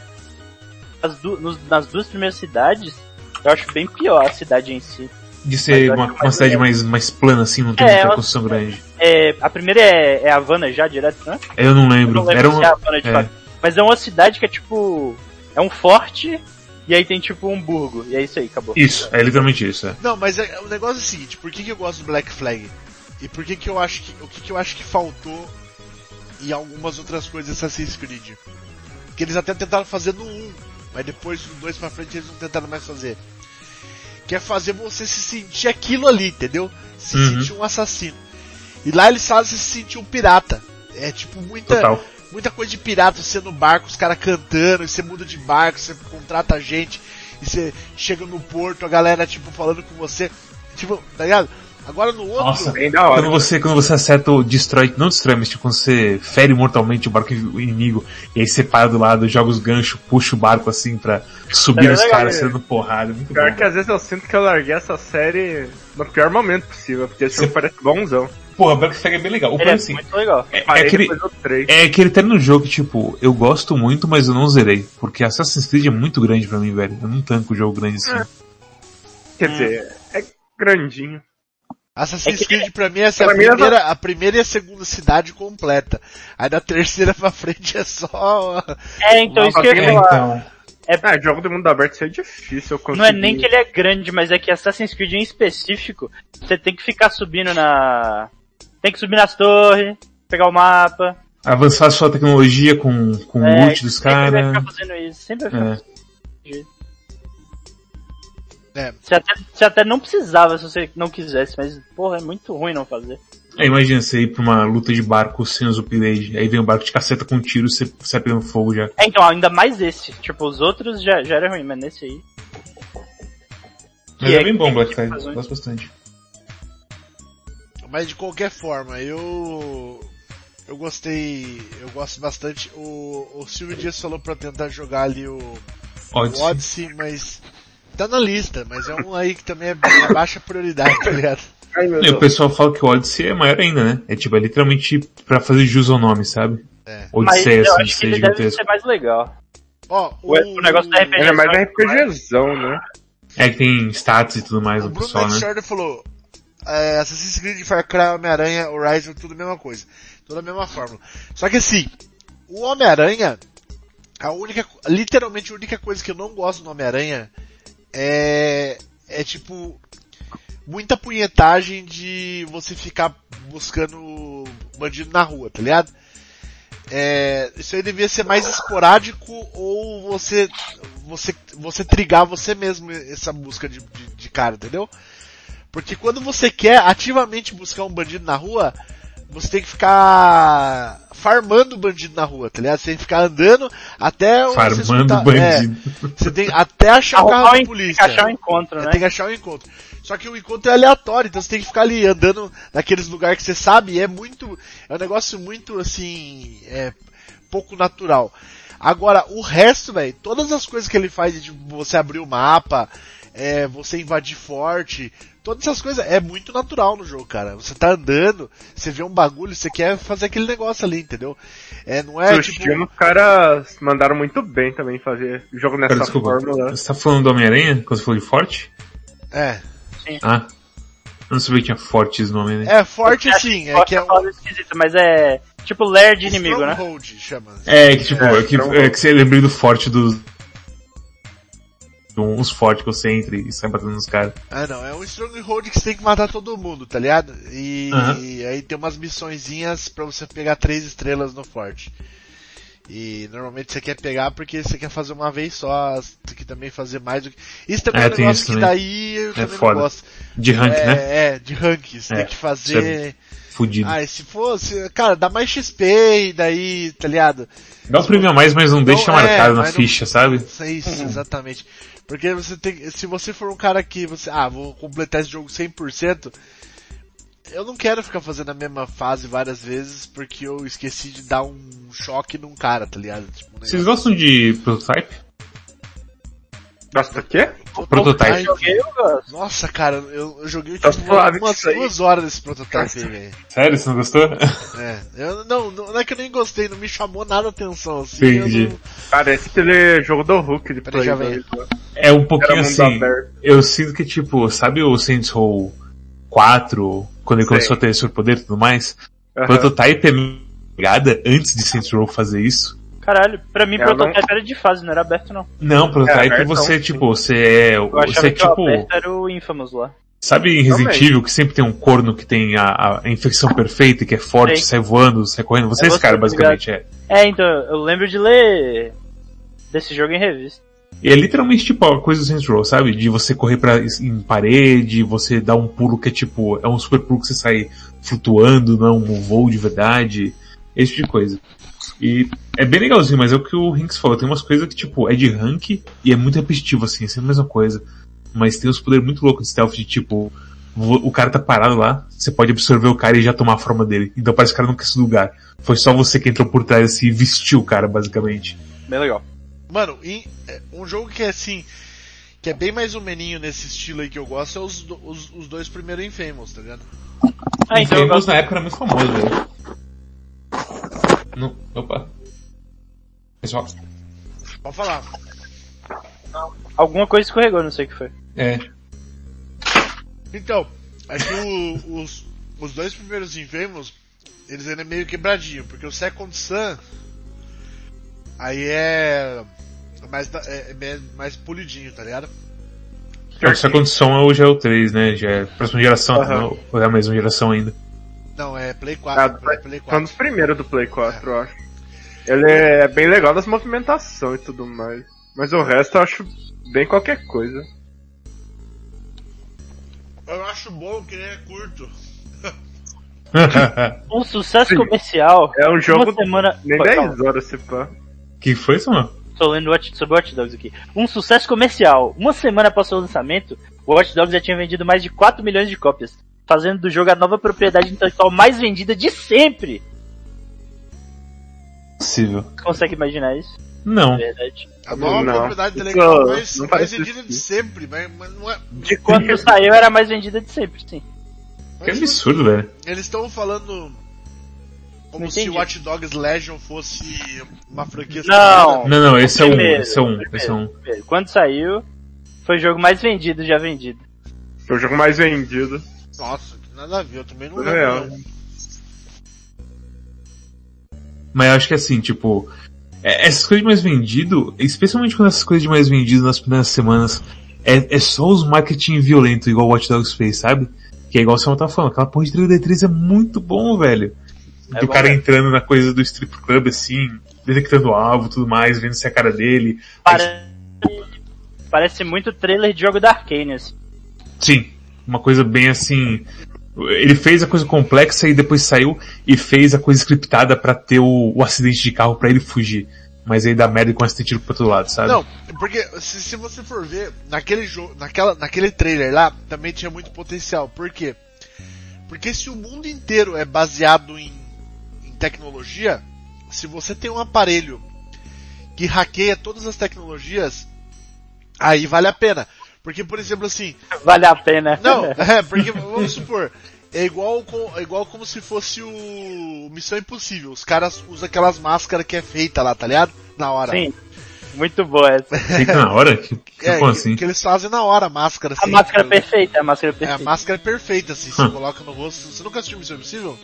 as du... nos- nas duas primeiras cidades, eu acho bem pior a cidade em si. De ser Mas eu uma, acho uma mais cidade legal. mais, mais plana, assim, não tem É, muita ela- construção grande. É, a primeira é, é Havana já direto, né? Eu não Eu lembro. não lembro Era se um... é Havana de é. fato. Mas é uma cidade que é tipo. É um forte, e aí tem tipo um burgo. E é isso aí, acabou. Isso, é literalmente isso, é. Não, mas é, o negócio é o seguinte, por que, que eu gosto do Black Flag? E por que, que eu acho que. O que, que eu acho que faltou em algumas outras coisas de Assassin's Creed? Que eles até tentaram fazer no um, mas depois do dois pra frente eles não tentaram mais fazer. Que é fazer você se sentir aquilo ali, entendeu? Se Uhum. sentir um assassino. E lá eles fazem se sentir um pirata. É tipo muita. Total. Muita coisa de pirata, você no barco, os caras cantando, e você muda de barco, você contrata gente, e você chega no porto, a galera, tipo, falando com você. Tipo, tá ligado? Agora no outro. Nossa. Bem da hora. Quando você, quando você acerta o destrói, não destrói, mas tipo, quando você fere mortalmente o barco inimigo, e aí você para do lado, joga os ganchos, puxa o barco assim pra subir É os legal, caras é. sendo porrada, muito Pior bom. que às vezes eu sinto que eu larguei essa série no pior momento possível, porque esse Você- jogo parece bonzão. Porra, Black Flag é bem legal. O Ele é problema assim, muito legal. é, é Parei aquele, depois do três. é aquele terno jogo que tipo, eu gosto muito, mas eu não zerei. Porque Assassin's Creed é muito grande pra mim, velho. Eu não tanco o jogo grande assim. Quer dizer, é grandinho. Assassin's É que- Creed pra mim é assim, a, Pra mim, primeira, a primeira e a segunda cidade completa. Aí da terceira pra frente é só... É, então, isso que eu ia É, falar. então. Ah, jogo de mundo aberto isso é difícil eu conseguir. Não é nem que ele é grande, mas é que Assassin's Creed em específico, você tem que ficar subindo na... Tem que subir nas torres, pegar o mapa. Avançar sua tecnologia com, com o É, loot dos sempre vai caras. ficar fazendo isso, sempre vai ficar É. fazendo isso. É, Você até, você até não precisava se você não quisesse, mas, porra, é muito ruim não fazer. É, imagina você ir pra uma luta de barco sem os upgrades, aí vem um barco de caceta com um tiro, você sai pegando fogo já. É, então, ainda mais esse. Tipo, os outros já, já era ruim, mas nesse aí... Mas Que é é bem que bom tem Black que Flag, fazer. gosto bastante. mas de qualquer forma, eu... Eu gostei... Eu gosto bastante. O, o Silvio Dias falou pra tentar jogar ali o... O Odyssey. Odyssey, mas... Tá na lista, mas é um aí que também é, é baixa prioridade, tá ligado? Ai, meu E o Deus. pessoal fala que o Odyssey é maior ainda, né? É tipo, é literalmente pra fazer jus ao nome, sabe? É. Mas Odisseia, eu assim, acho que ser ele deve gigantesco. ser mais legal. Ó, O, o negócio da R P G Ele é mais só- RPGzão, né? É que tem status e tudo mais O no Bruno pessoal, né? Nextdoor falou, é, Assassin's Creed, Far Cry, Homem-Aranha, Horizon, tudo a mesma coisa. Tudo a mesma fórmula. Só que assim, o Homem-Aranha, a única, literalmente a única coisa que eu não gosto do Homem-Aranha é, é tipo, muita punhetagem de você ficar buscando bandido na rua, tá ligado? É, isso aí devia ser mais esporádico ou você, você, você trigar você mesmo essa busca de, de, de cara, entendeu? Porque quando você quer ativamente buscar um bandido na rua, você tem que ficar farmando bandido na rua, tá ligado? Você tem que ficar andando até você Farmando escutar- bandido. É, você tem até achar o Arrumar carro o da en- polícia. achar o encontro, É, né? tem que achar o encontro. Só que o encontro é aleatório, então você tem que ficar ali andando naqueles lugares que você sabe, e é muito, é um negócio muito assim, é pouco natural. Agora, o resto, velho, todas as coisas que ele faz, de você abrir o mapa, é, você invadir forte, todas essas coisas, é muito natural no jogo, cara. Você tá andando, você vê um bagulho, você quer fazer aquele negócio ali, entendeu? É, não é Seu tipo... estilo, os caras mandaram muito bem também fazer jogo nessa Cara, desculpa, fórmula. você tá falando do Homem-Aranha, quando você falou de Forte? É, Ah. Eu não sabia que tinha Forte esse nome, né? é forte sim, é que é um... um esquisito, mas é tipo lair de inimigo, né? Stronghold, chama. É, que tipo, É, é, que, então- é que você lembrei do Forte dos... uns fortes que você entra e sai batendo nos caras. Ah não, é um Stronghold que você tem que matar todo mundo, tá ligado? E, Aham. e aí tem umas missõezinhas pra você pegar três estrelas no forte. E normalmente você quer pegar porque você quer fazer uma vez só, tem que também fazer mais do que... Isso também é, É, um tem negócio isso que também. daí eu também foda. não gosto. De rank, é, né? É, de rank, você É, tem que fazer... isso Fudido. Ah, e se fosse, cara, dá mais X P e daí, tá ligado? Dá um prêmio a mais, mas não deixa Não, é, marcado na mas não- ficha, sabe? Isso, é isso, exatamente. Porque você tem, se você for um cara que você, ah, vou completar esse jogo cem por cento, eu não quero ficar fazendo a mesma fase várias vezes porque eu esqueci de dar um choque num cara, tá ligado? Tipo, um Vocês negócio- gostam de Prototype? Gosta do quê? Prototype. Joguei, eu gosto. Nossa, cara, eu, eu joguei Tá tipo, suave umas isso aí. duas horas desse prototype aí, velho. Sério, você não gostou? É, eu não, não, não é que eu nem gostei, não me chamou nada a atenção, assim. Entendi. Eu não, Parece aquele jogo do Hulk de Peraí, Play já dois. vem. né? É um pouquinho Era mundo assim. aberto. Eu sinto que tipo, sabe o Saints Row quatro, quando ele Sei. começou a ter superpoder e tudo mais? Aham. Prototype é pegada antes de Saints Row fazer isso. Caralho, pra mim Eu prototype era de fase, não era aberto não. Não, Prototype aberto, você não. tipo, você é, Eu você achava é que o tipo, aberto era o Infamous lá. sabe em Resident Também. Evil que sempre tem um corno que tem a, a infecção perfeita, que é forte, Sei. sai voando, sai correndo? Você é É esse você, cara tá basicamente, é. É, então, eu lembro de ler desse jogo em revista. E é literalmente tipo a coisa do Saints Row, sabe? De você correr pra, em parede, você dar um pulo que é tipo, é um super pulo que você sai flutuando, não é um voo de verdade, esse tipo de coisa. E é bem legalzinho, mas é o que o Rinks falou, tem umas coisas que tipo, é de rank e é muito repetitivo assim, é sempre a mesma coisa. Mas tem uns poderes muito loucos de stealth de tipo, o cara tá parado lá, você pode absorver o cara e já tomar a forma dele. Então parece que o cara não quer esse lugar. Foi só você que entrou por trás assim e vestiu o cara, basicamente. Bem legal. Mano, e, é, um jogo que é assim, que é bem mais ou meninho nesse estilo aí que eu gosto, é os, do- os, os dois primeiros Infamous, tá ligado? Ah, então eu Infamous gosto. na época era muito famoso, velho. No, opa. Pessoal. Pode falar. Alguma coisa escorregou, não sei o que foi. É. Então, É que o, os, os dois primeiros Infamous, eles ainda é meio quebradinho, porque o Second Sun, aí é mais, é, é mais polidinho, tá ligado? Essa condição hoje é o três, né? Já é próxima geração, uhum. Não, ou é a mesma geração ainda? Não, é Play quatro. Ah, Play, Play quatro. Foi um dos primeiros do Play quatro, é. Eu acho. Ele é bem legal das movimentações e tudo mais. Mas o resto eu acho bem qualquer coisa. Eu acho bom que ele é curto. Um sucesso Sim. Comercial. É um jogo uma semana... nem Pode, dez horas se pá. Que foi isso, mano? Tô lendo Watch, sobre Watch Dogs aqui. Um sucesso comercial. Uma semana após seu lançamento, o Watch Dogs já tinha vendido mais de quatro milhões de cópias, fazendo do jogo a nova propriedade intelectual mais vendida de sempre. Possível. Consegue imaginar isso? Não. É verdade. A nova Não. propriedade intelectual Isso mais, não mais faz vendida de sentido. sempre, mas, mas não é. De quando saiu era a mais vendida de sempre, sim. Que absurdo, velho. Eles estão falando como Não se entendi. Watch Dogs Legion fosse uma franquia. Não. Não, não, esse é um, Primeiro, esse é um, primeiro, esse é um. primeiro. Quando saiu, foi o jogo mais vendido já vendido. Foi o jogo mais vendido. Nossa, que nada a ver, eu também não É. lembro. não. Mas eu acho que assim, tipo, é- essas coisas de mais vendido, especialmente quando essas coisas de mais vendido nas primeiras semanas, é, é só os marketing violento, igual o Watch Dogs fez, sabe? Que é igual o Samuel tá falando, aquela porra de trailer D três é muito bom, velho. É do bom, cara né? entrando na coisa do strip club, assim, detectando o alvo e tudo mais, vendo se é a cara dele. Parece, parece muito trailer de jogo da Arcane, assim. Sim, uma coisa bem assim. Ele fez a coisa complexa e depois saiu e fez a coisa scriptada pra ter o, o acidente de carro pra ele fugir. Mas aí dá merda e com esse tiro pro outro lado, sabe? Não, porque se, se você for ver, naquele jogo, naquela, naquele trailer lá, também tinha muito potencial. Por quê? Porque se o mundo inteiro é baseado em, em tecnologia, se você tem um aparelho que hackeia todas as tecnologias, aí vale a pena. Porque, por exemplo, assim... Vale a pena. Não, é, porque, vamos supor, é igual, com, é igual como se fosse o Missão Impossível. Os caras usam aquelas máscaras que é feita lá, tá ligado? Na hora. Sim, muito boa essa. Fica na hora? Que, que É, como que, assim? que eles fazem na hora a máscara. A assim, máscara tipo, perfeita, a máscara É, a perfeita. máscara é perfeita, assim, você coloca no rosto. Você nunca assistiu Missão Impossível?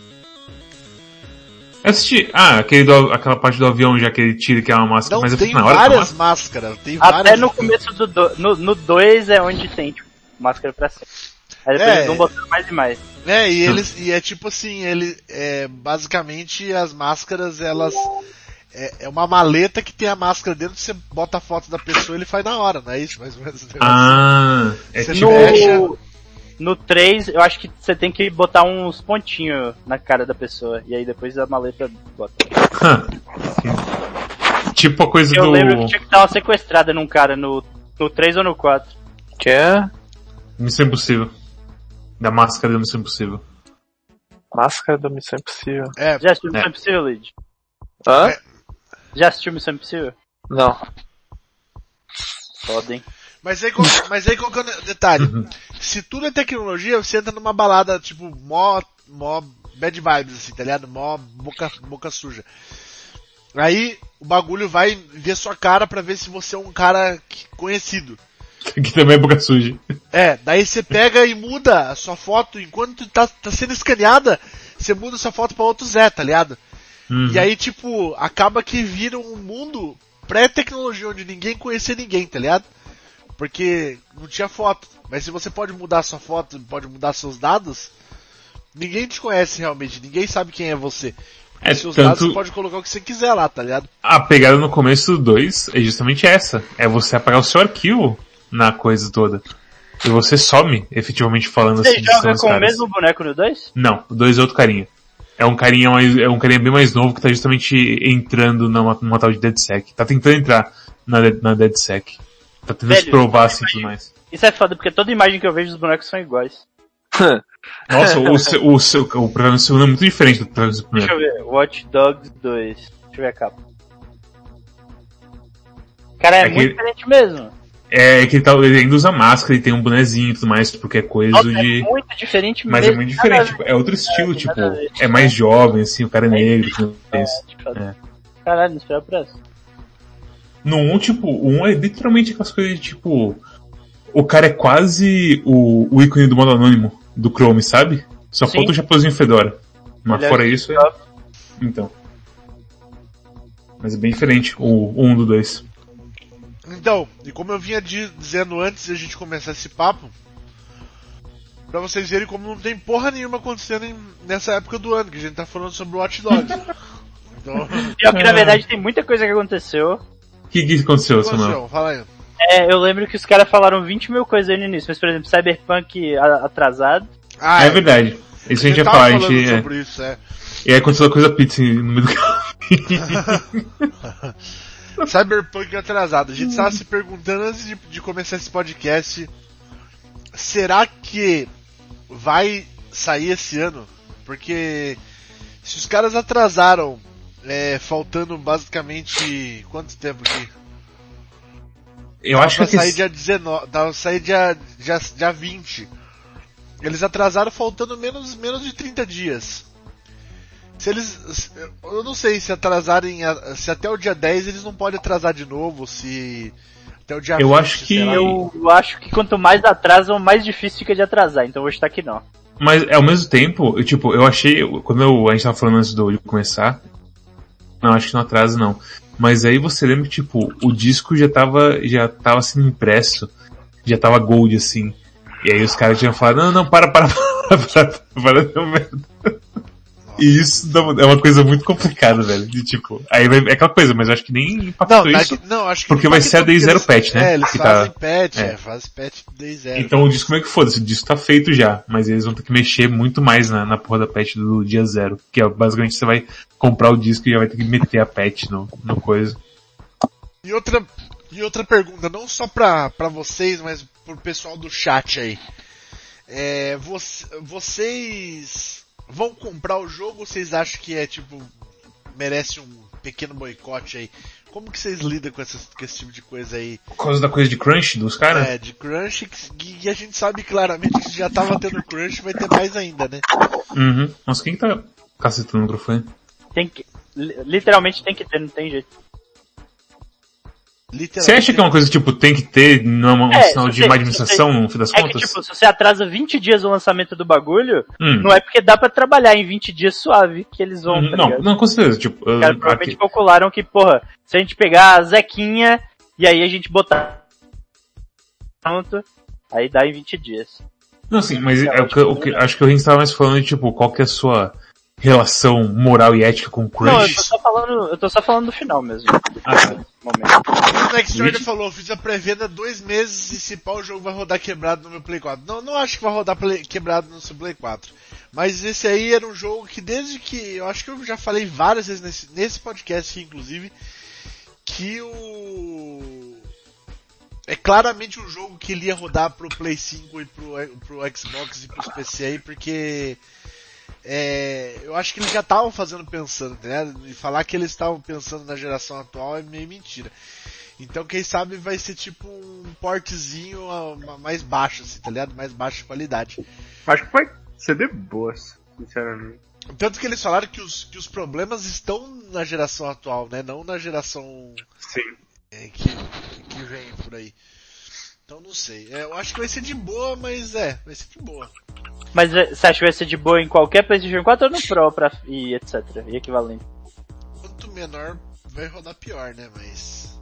Eu assisti, ah, aquele do, aquela parte do avião já que ele tira que é uma máscara, Não, mas eu tem fico na hora com a várias máscara. máscaras. Tem Até várias. no começo do do, no, no dois é onde tem, tipo, máscara pra sempre. Aí depois É. eles vão botando mais e mais. É, e eles, e é tipo assim, ele, é, basicamente as máscaras, elas, é, é uma maleta que tem a máscara dentro, você bota a foto da pessoa e ele faz na hora, não é isso? Mais ou menos. Ah, é Você tipo... mexe- No, no três, eu acho que você tem que botar uns pontinhos na cara da pessoa. E aí depois a maleta bota. tipo a coisa Eu do... lembro que tinha que dar uma sequestrada num cara no, no três ou no quatro. Que é Missão Impossível. Da máscara da Missão Impossível. Máscara da Missão Impossível. É, Já assistiu É. Missão Impossível, Lid? Hã? É. Já assistiu Missão Impossível? Não. Foda, hein? mas aí, qual, mas aí qual que é o detalhe? Se tudo é tecnologia, você entra numa balada, tipo, mó, mó bad vibes, assim, tá ligado? Mó boca, boca suja. Aí, o bagulho vai ver sua cara pra ver se você é um cara que- conhecido. Que também é boca suja. É, daí você pega e muda a sua foto, enquanto tá, tá sendo escaneada, você muda sua foto pra outro Zé, tá ligado? Uhum. E aí, tipo, acaba que vira um mundo pré-tecnologia, onde ninguém conhecia ninguém, tá ligado? Porque não tinha foto. Mas se você pode mudar sua foto, pode mudar seus dados, ninguém te conhece realmente, ninguém sabe quem é você. Porque É, seus dados tanto- você pode colocar o que você quiser lá, tá ligado? A pegada no começo do dois é justamente essa. É você apagar o seu arquivo na coisa toda. E você some, efetivamente falando Você assim, de joga são os com o caras. mesmo boneco no dois? Não, o dois é outro carinha. É um carinha mais, é um carinha bem mais novo que tá justamente entrando numa, numa tal de DeadSec. Tá tentando entrar na, de- na DeadSec. Tá tentando se Velho, provar assim e tudo mais. Isso é foda, porque toda imagem que eu vejo dos bonecos são iguais. Nossa, o, seu, o, seu, o programa do segundo é muito diferente do programa do Deixa primeiro. eu ver, Watch Dogs dois. Deixa eu ver a capa. Cara, é, É muito que- diferente mesmo. É que ele, tá, ele ainda usa máscara e tem um bonezinho e tudo mais, porque é coisa Nossa, de... é muito diferente Mas mesmo. é muito Nada a diferente, ver. tipo, é outro estilo, É, tipo, nada a ver. é mais jovem, assim, o cara é negro, tudo isso. Tipo, É. Caralho, não esperava por essa. No um, tipo, o um é literalmente aquelas coisas de, tipo, o cara é quase o, o ícone do modo anônimo. do Chrome, sabe? Só Sim. falta o Chapeuzinho Fedora. Mas Ele fora é isso, é... top. Então. Mas é bem diferente o um do dois. Então, e como eu vinha di- dizendo antes de a gente começar esse papo, pra vocês verem como não tem porra nenhuma acontecendo em- nessa época do ano, que a gente tá falando sobre o Watch Dogs. Então, Pior que na verdade tem muita coisa que aconteceu. O que, que aconteceu, Samuel? Luciano, fala aí. É, eu lembro que os caras falaram vinte mil coisas aí no início, mas por exemplo, Cyberpunk a- atrado. Ah, É verdade. Isso a gente ia tava falar, a falando gente... É. sobre isso, é. E aí aconteceu a coisa pizza no meio do caminho. Cyberpunk atrasado. A gente estava se perguntando antes de, de começar esse podcast, será que vai sair esse ano? Porque se os caras atrasaram, é, faltando basicamente quanto tempo aqui? Eu Tava acho pra que... sair dia dezenove, tava pra sair dia, dia, dia vinte. Eles atrasaram faltando menos, menos de trinta dias. Se eles... Eu não sei se atrasarem... a- Se até o dia dez eles não podem atrasar de novo, se... Até o dia Eu vinte, acho que sei lá. Eu, eu acho que quanto mais atrasam, mais difícil fica de atrasar, então eu vou estar que não. Mas ao mesmo tempo, eu, tipo, eu achei, quando eu, a gente tava falando antes do, de começar, não, acho que não atrasa não. Mas aí você lembra que, tipo, o disco já tava, já tava sendo impresso, já tava gold, assim. E aí os caras tinham falado, não, não, para, para, para, para, para, para, deu merda. E isso dá uma- é uma coisa muito complicada, velho. De tipo, aí vai, é aquela coisa, mas eu acho que nem impactou Não, isso. daqui- não, acho que porque não vai impactou ser a day porque zero eles- patch, né? É, eles Que fazem tá- patch, é. é, fazem patch day zero. Então o disco meio que foda-se, o disco tá feito já, mas eles vão ter que mexer muito mais na, na porra da patch do dia zero. Que é basicamente você vai comprar o disco e já vai ter que meter a patch no, no coisa. E outra, e outra pergunta, não só pra, pra vocês, mas pro pessoal do chat aí. É, voc- vocês vão comprar o jogo ou vocês acham que é tipo, merece um pequeno boicote aí? Como que vocês lidam com, essas, com esse tipo de coisa aí? Por causa da coisa de crunch dos caras? É, de crunch, que, que a gente sabe claramente que já tava tendo crunch, vai ter mais ainda, né? Uhum. Nossa, quem que tá cacetando o microfone? Tem que, li- literalmente tem que ter, não tem jeito. Literalmente. Você acha que é uma coisa que, tipo, tem que ter, não é uma- um É, sinal se de você- má administração, no fim das É que contas? tipo, se você atrasa vinte dias o lançamento do bagulho, Hum. não é porque dá pra trabalhar em vinte dias suave que eles vão, Uhum, tá não, ligado? não, com certeza, tipo... Os caras uh, provavelmente aqui- calcularam que, porra, se a gente pegar a Zequinha e aí a gente botar pronto, aí dá em vinte dias. Não, sim, mas é o que, o que, acho que a gente tava mais falando de, tipo, qual que é a sua relação moral e ética com o crunch. Não, eu tô só falando, eu tô só falando do final mesmo. Ah, tá. Momento. O Next Jordan falou, fiz a pré-venda dois meses e se pá o jogo vai rodar quebrado no meu Play quatro. Não, não acho que vai rodar play- quebrado no seu Play quatro. Mas esse aí era um jogo que desde que, eu acho que eu já falei várias vezes nesse, nesse podcast aqui, inclusive, que o... É claramente um jogo que ele ia rodar pro Play cinco e pro, pro Xbox e pros P C aí, porque... É, eu acho que eles já estavam fazendo pensando, né? E falar que eles estavam pensando na geração atual é meio mentira. Então quem sabe vai ser tipo um portezinho a- a- mais baixo, assim, tá ligado? Mais baixa qualidade. Acho que vai ser de boas, sinceramente. Tanto que eles falaram que os, que os problemas estão na geração atual, né? Não na geração Sim. é, que, que vem por aí. Então não sei. É, eu acho que vai ser de boa, mas é, vai ser de boa. Mas é, você acha que vai ser de boa em qualquer PlayStation quatro ou no Pro pra, e etc, e equivalente? Quanto menor, vai rodar pior, né? Mas...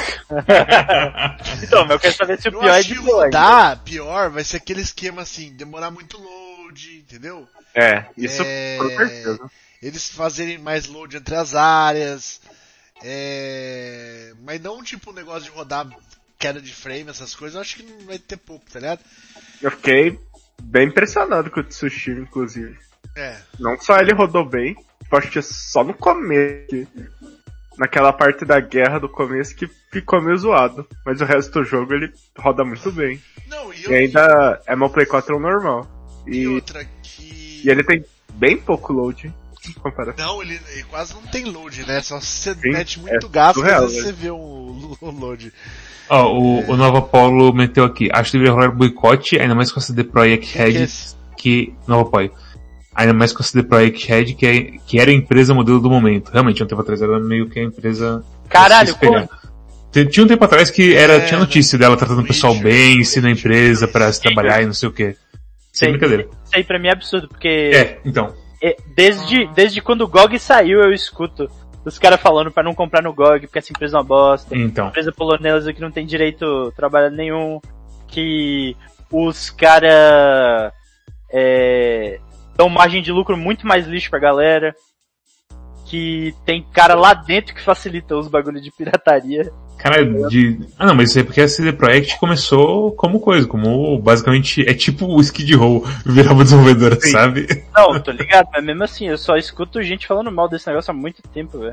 Então, mas eu quero saber se o Eu pior é acho de que boa. rodar pior vai ser aquele esquema assim, demorar muito load, entendeu? É, isso É, com certeza. Eles fazerem mais load entre as áreas, é, mas não tipo um negócio de rodar queda de frame, essas coisas, eu acho que não vai ter pouco, tá ligado? Eu fiquei bem impressionado com o Tsushima, inclusive. É, Não só ele rodou bem, eu acho que só no começo, que- naquela parte da guerra do começo que ficou meio zoado. Mas o resto do jogo ele roda muito bem. não, e, E eu, ainda é meu Play quatro normal. e E, outra que... e ele tem bem pouco load em comparação. Não, ele, ele quase não tem load, né? Só se você Sim, mete muito é gasto, surreal, às vezes né? você vê um, um load. Ó, o, o Novo Apollo meteu aqui. Acho que deveria rolar boicote, ainda mais com a C D Projekt Quem que é Red, esse? que... Novo Apoio. Ainda mais com a C D Projekt Red, que, é, que era a empresa modelo do momento. Realmente, um tempo atrás era meio que a empresa... Caralho, se espelhar. T- Tinha um tempo atrás que era, É, tinha notícia dela tratando o pessoal Witcher, bem, ensinando a Witcher, empresa pra se Witcher. trabalhar e não sei o que. Sem brincadeira. Isso aí pra mim é absurdo, porque... É, então. É, desde, desde quando o G O G saiu, eu escuto os caras falando pra não comprar no G O G, porque essa empresa é uma bosta. Então. Empresa polonesa que não tem direito trabalho nenhum. Que os caras é, dão margem de lucro muito mais lixo pra galera. Que tem cara lá dentro que facilita os bagulhos de pirataria. Cara, de... Ah não, mas isso é porque a C D Projekt começou como coisa, como basicamente é tipo o Skid Row virar uma desenvolvedora, Sim. sabe? Não, tô ligado, mas mesmo assim, eu só escuto gente falando mal desse negócio há muito tempo, velho.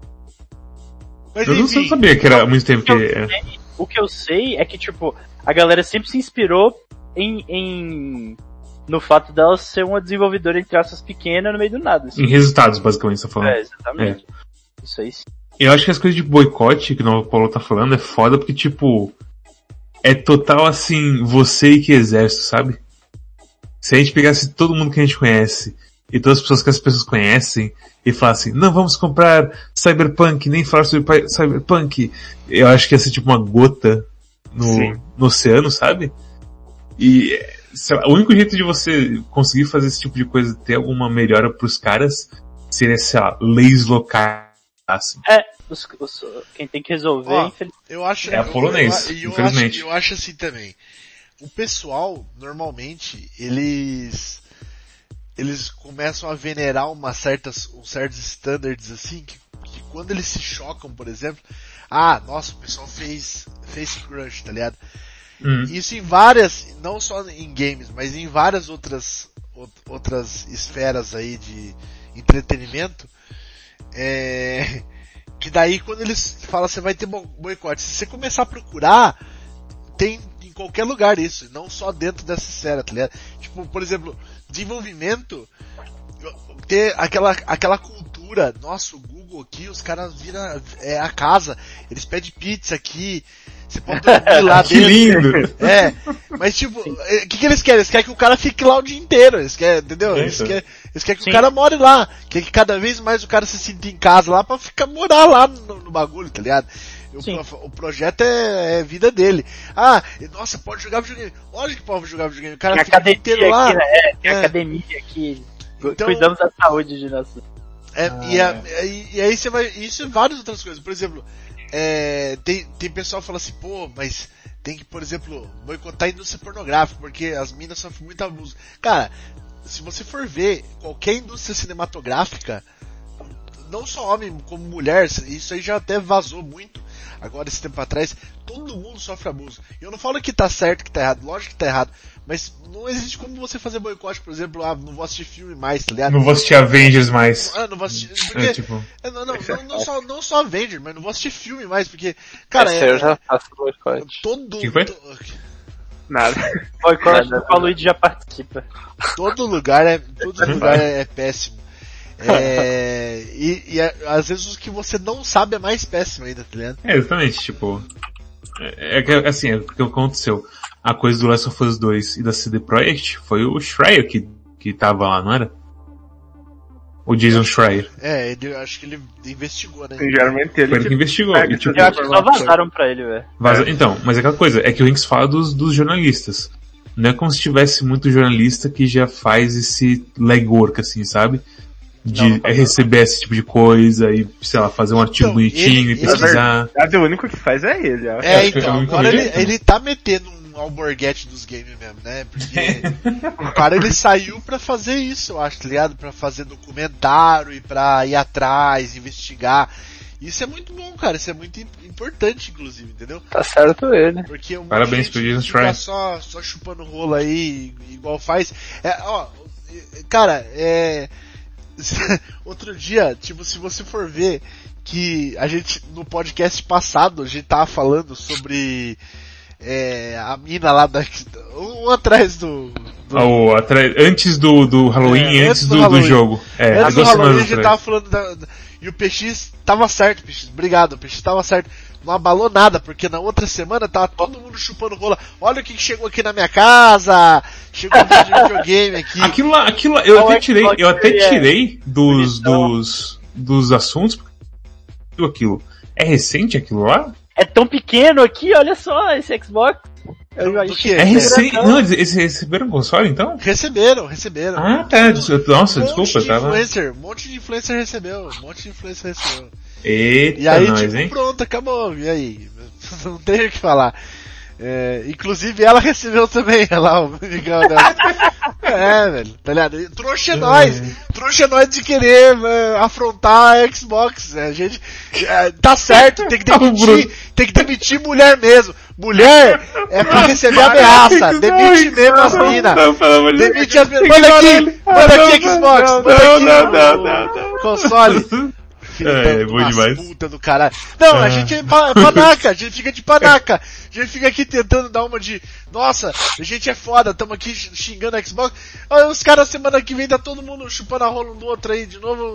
Eu não sabia que era há muito tempo que... O que, eu sei, o que eu sei é que, tipo, a galera sempre se inspirou em... em... no fato dela ser uma desenvolvedora, entre aspas, pequena no meio do nada. Assim. Em resultados, basicamente, você tá falando. É, exatamente. É. Isso aí sim. Eu acho que as coisas de boicote que o Paulo tá falando é foda porque, tipo, é total assim, você e que exército, sabe? Se a gente pegasse todo mundo que a gente conhece e todas as pessoas que as pessoas conhecem e falassem, não vamos comprar Cyberpunk, nem falar sobre Cyberpunk, eu acho que ia ser tipo uma gota no, no oceano, sabe? E... sei lá, o único jeito de você conseguir fazer esse tipo de coisa, ter alguma melhora pros caras, seria, sei lá, leis locais. É, os, os, quem tem que resolver, Ó, infelizmente. eu acho, é a polonês, eu, eu, infelizmente. Eu acho, eu acho assim também. O pessoal, normalmente, eles eles começam a venerar umas certas, uns certos standards assim, que, que quando eles se chocam, por exemplo, ah, nossa, o pessoal fez, fez crush, tá ligado? Hum. Isso em várias, não só em games, mas em várias outras, outras esferas aí de entretenimento, é, que daí quando eles falam você vai ter boicote, se você começar a procurar, tem em qualquer lugar isso, não só dentro dessa esfera, tá ligado? Tipo, por exemplo, desenvolvimento, ter aquela, aquela cultura, nossa, o Google aqui, os caras viram é, a casa, eles pedem pizza aqui, você pode dormir lá que dentro. lindo! É, mas tipo, o que, que eles querem? Eles querem que o cara fique lá o dia inteiro, eles querem, entendeu? Eles querem, eles querem que Sim. o cara more lá, quer que cada vez mais o cara se sinta em casa lá pra ficar morar lá no, no bagulho, tá ligado? O, o projeto é, é vida dele. Ah, nossa, pode jogar videogame. Lógico que pode jogar videogame. O cara tem fica o dia inteiro aqui, lá. Né? É, tem é. academia aqui. Então, cuidamos da saúde de nosso. É, ah, e, a, é. e, e aí você vai. Isso e várias outras coisas. Por exemplo, é, tem, tem pessoal que fala assim, pô, mas tem que, por exemplo, boicotar a indústria pornográfica, porque as minas sofrem muito abuso. Cara, se você for ver qualquer indústria cinematográfica, não só homem como mulher, isso aí já até vazou muito. Agora, esse tempo atrás, todo mundo sofre abuso. Eu não falo que tá certo, que tá errado, lógico que tá errado, mas não existe como você fazer boicote, por exemplo, ah, não vou assistir filme mais, tá ligado? Não vou assistir Avengers mais. Ah, não vou assistir, porque, é, tipo... não, não, não, não, só, não só Avengers, mas não vou assistir filme mais, porque, cara, Esse é, eu já faço boicote. Todo, que foi? To... Nada. Boicote, o Luigi já participa. Todo lugar é, todo lugar é, é péssimo. É, e, e às vezes os que você não sabe é mais péssimo ainda, tá ligado? É, exatamente, tipo, é que assim, é o que aconteceu. A coisa do Last of Us dois e da C D Projekt foi o Schreier que, que tava lá, não era? O Jason Schreier. É, ele, acho que ele investigou, né? Geralmente ele, foi ele que investigou. É, e, tipo, eu acho que só vazaram pra ele, velho. Vaza... Então, mas é aquela coisa, é que o Rinks fala dos, dos jornalistas. Não é como se tivesse muito jornalista que já faz esse legwork, assim, sabe? De não, não receber esse tipo de coisa e, sei lá, fazer um artigo então, bonitinho ele, e pesquisar. Ele... O único que faz é ele, ó. É, então, agora ele, ele tá metendo um alborguete dos games mesmo, né? Porque o cara ele saiu pra fazer isso, eu acho, tá ligado? Pra fazer documentário e pra ir atrás, investigar. Isso é muito bom, cara, isso é muito importante, inclusive, entendeu? Tá certo ele. Porque um Parabéns pro Jason Schreier. Só, só chupando rolo aí, igual faz. É, ó, cara, é... outro dia, tipo, se você for ver que a gente, no podcast passado, a gente tava falando sobre é, a mina lá da, um atrás do... do... Oh, atrás, antes do, do Halloween, é, antes, antes do, do, Halloween. do jogo. É, antes do Halloween a gente tava falando da, da, e o P X tava certo, P X, obrigado, o P X tava certo. Não abalou nada, porque na outra semana tava todo mundo chupando rola. Olha o que chegou aqui na minha casa, chegou de videogame aqui. Aquilo lá, aquilo lá, eu Qual até é tirei, eu até tirei dos, dos, dos assuntos, aquilo. É recente aquilo lá? É tão pequeno aqui, olha só, esse Xbox. Eu Do acho quê? que É recente. Não, eles, eles receberam o console então? Receberam, receberam. Ah, tá. Des- Nossa, um desculpa, monte eu de tava. influencer, um monte de influencer recebeu, um monte de influencer recebeu. Eita, E aí, nós, tipo, hein? pronto, acabou. E aí? Não tem o que falar. É, inclusive ela recebeu também, olha lá, o amigão dela. É, velho, tá ligado? E trouxa é nós. Trouxa é nós de querer é, afrontar a Xbox. A gente, é, tá certo, tem que demitir, tem que demitir mulher mesmo. Mulher é pra receber ameaça. Demite mesmo as minas. Demite as minas. Manda aqui, manda aqui Xbox, manda aqui o console. Filho É, é bom das demais. puta do caralho. Não, a gente é pa- panaca, a gente fica de panaca. A gente fica aqui tentando dar uma de, nossa, a gente é foda, tamo aqui xingando a Xbox. Aí os caras semana que vem tá todo mundo chupando a rola um do outro aí de novo.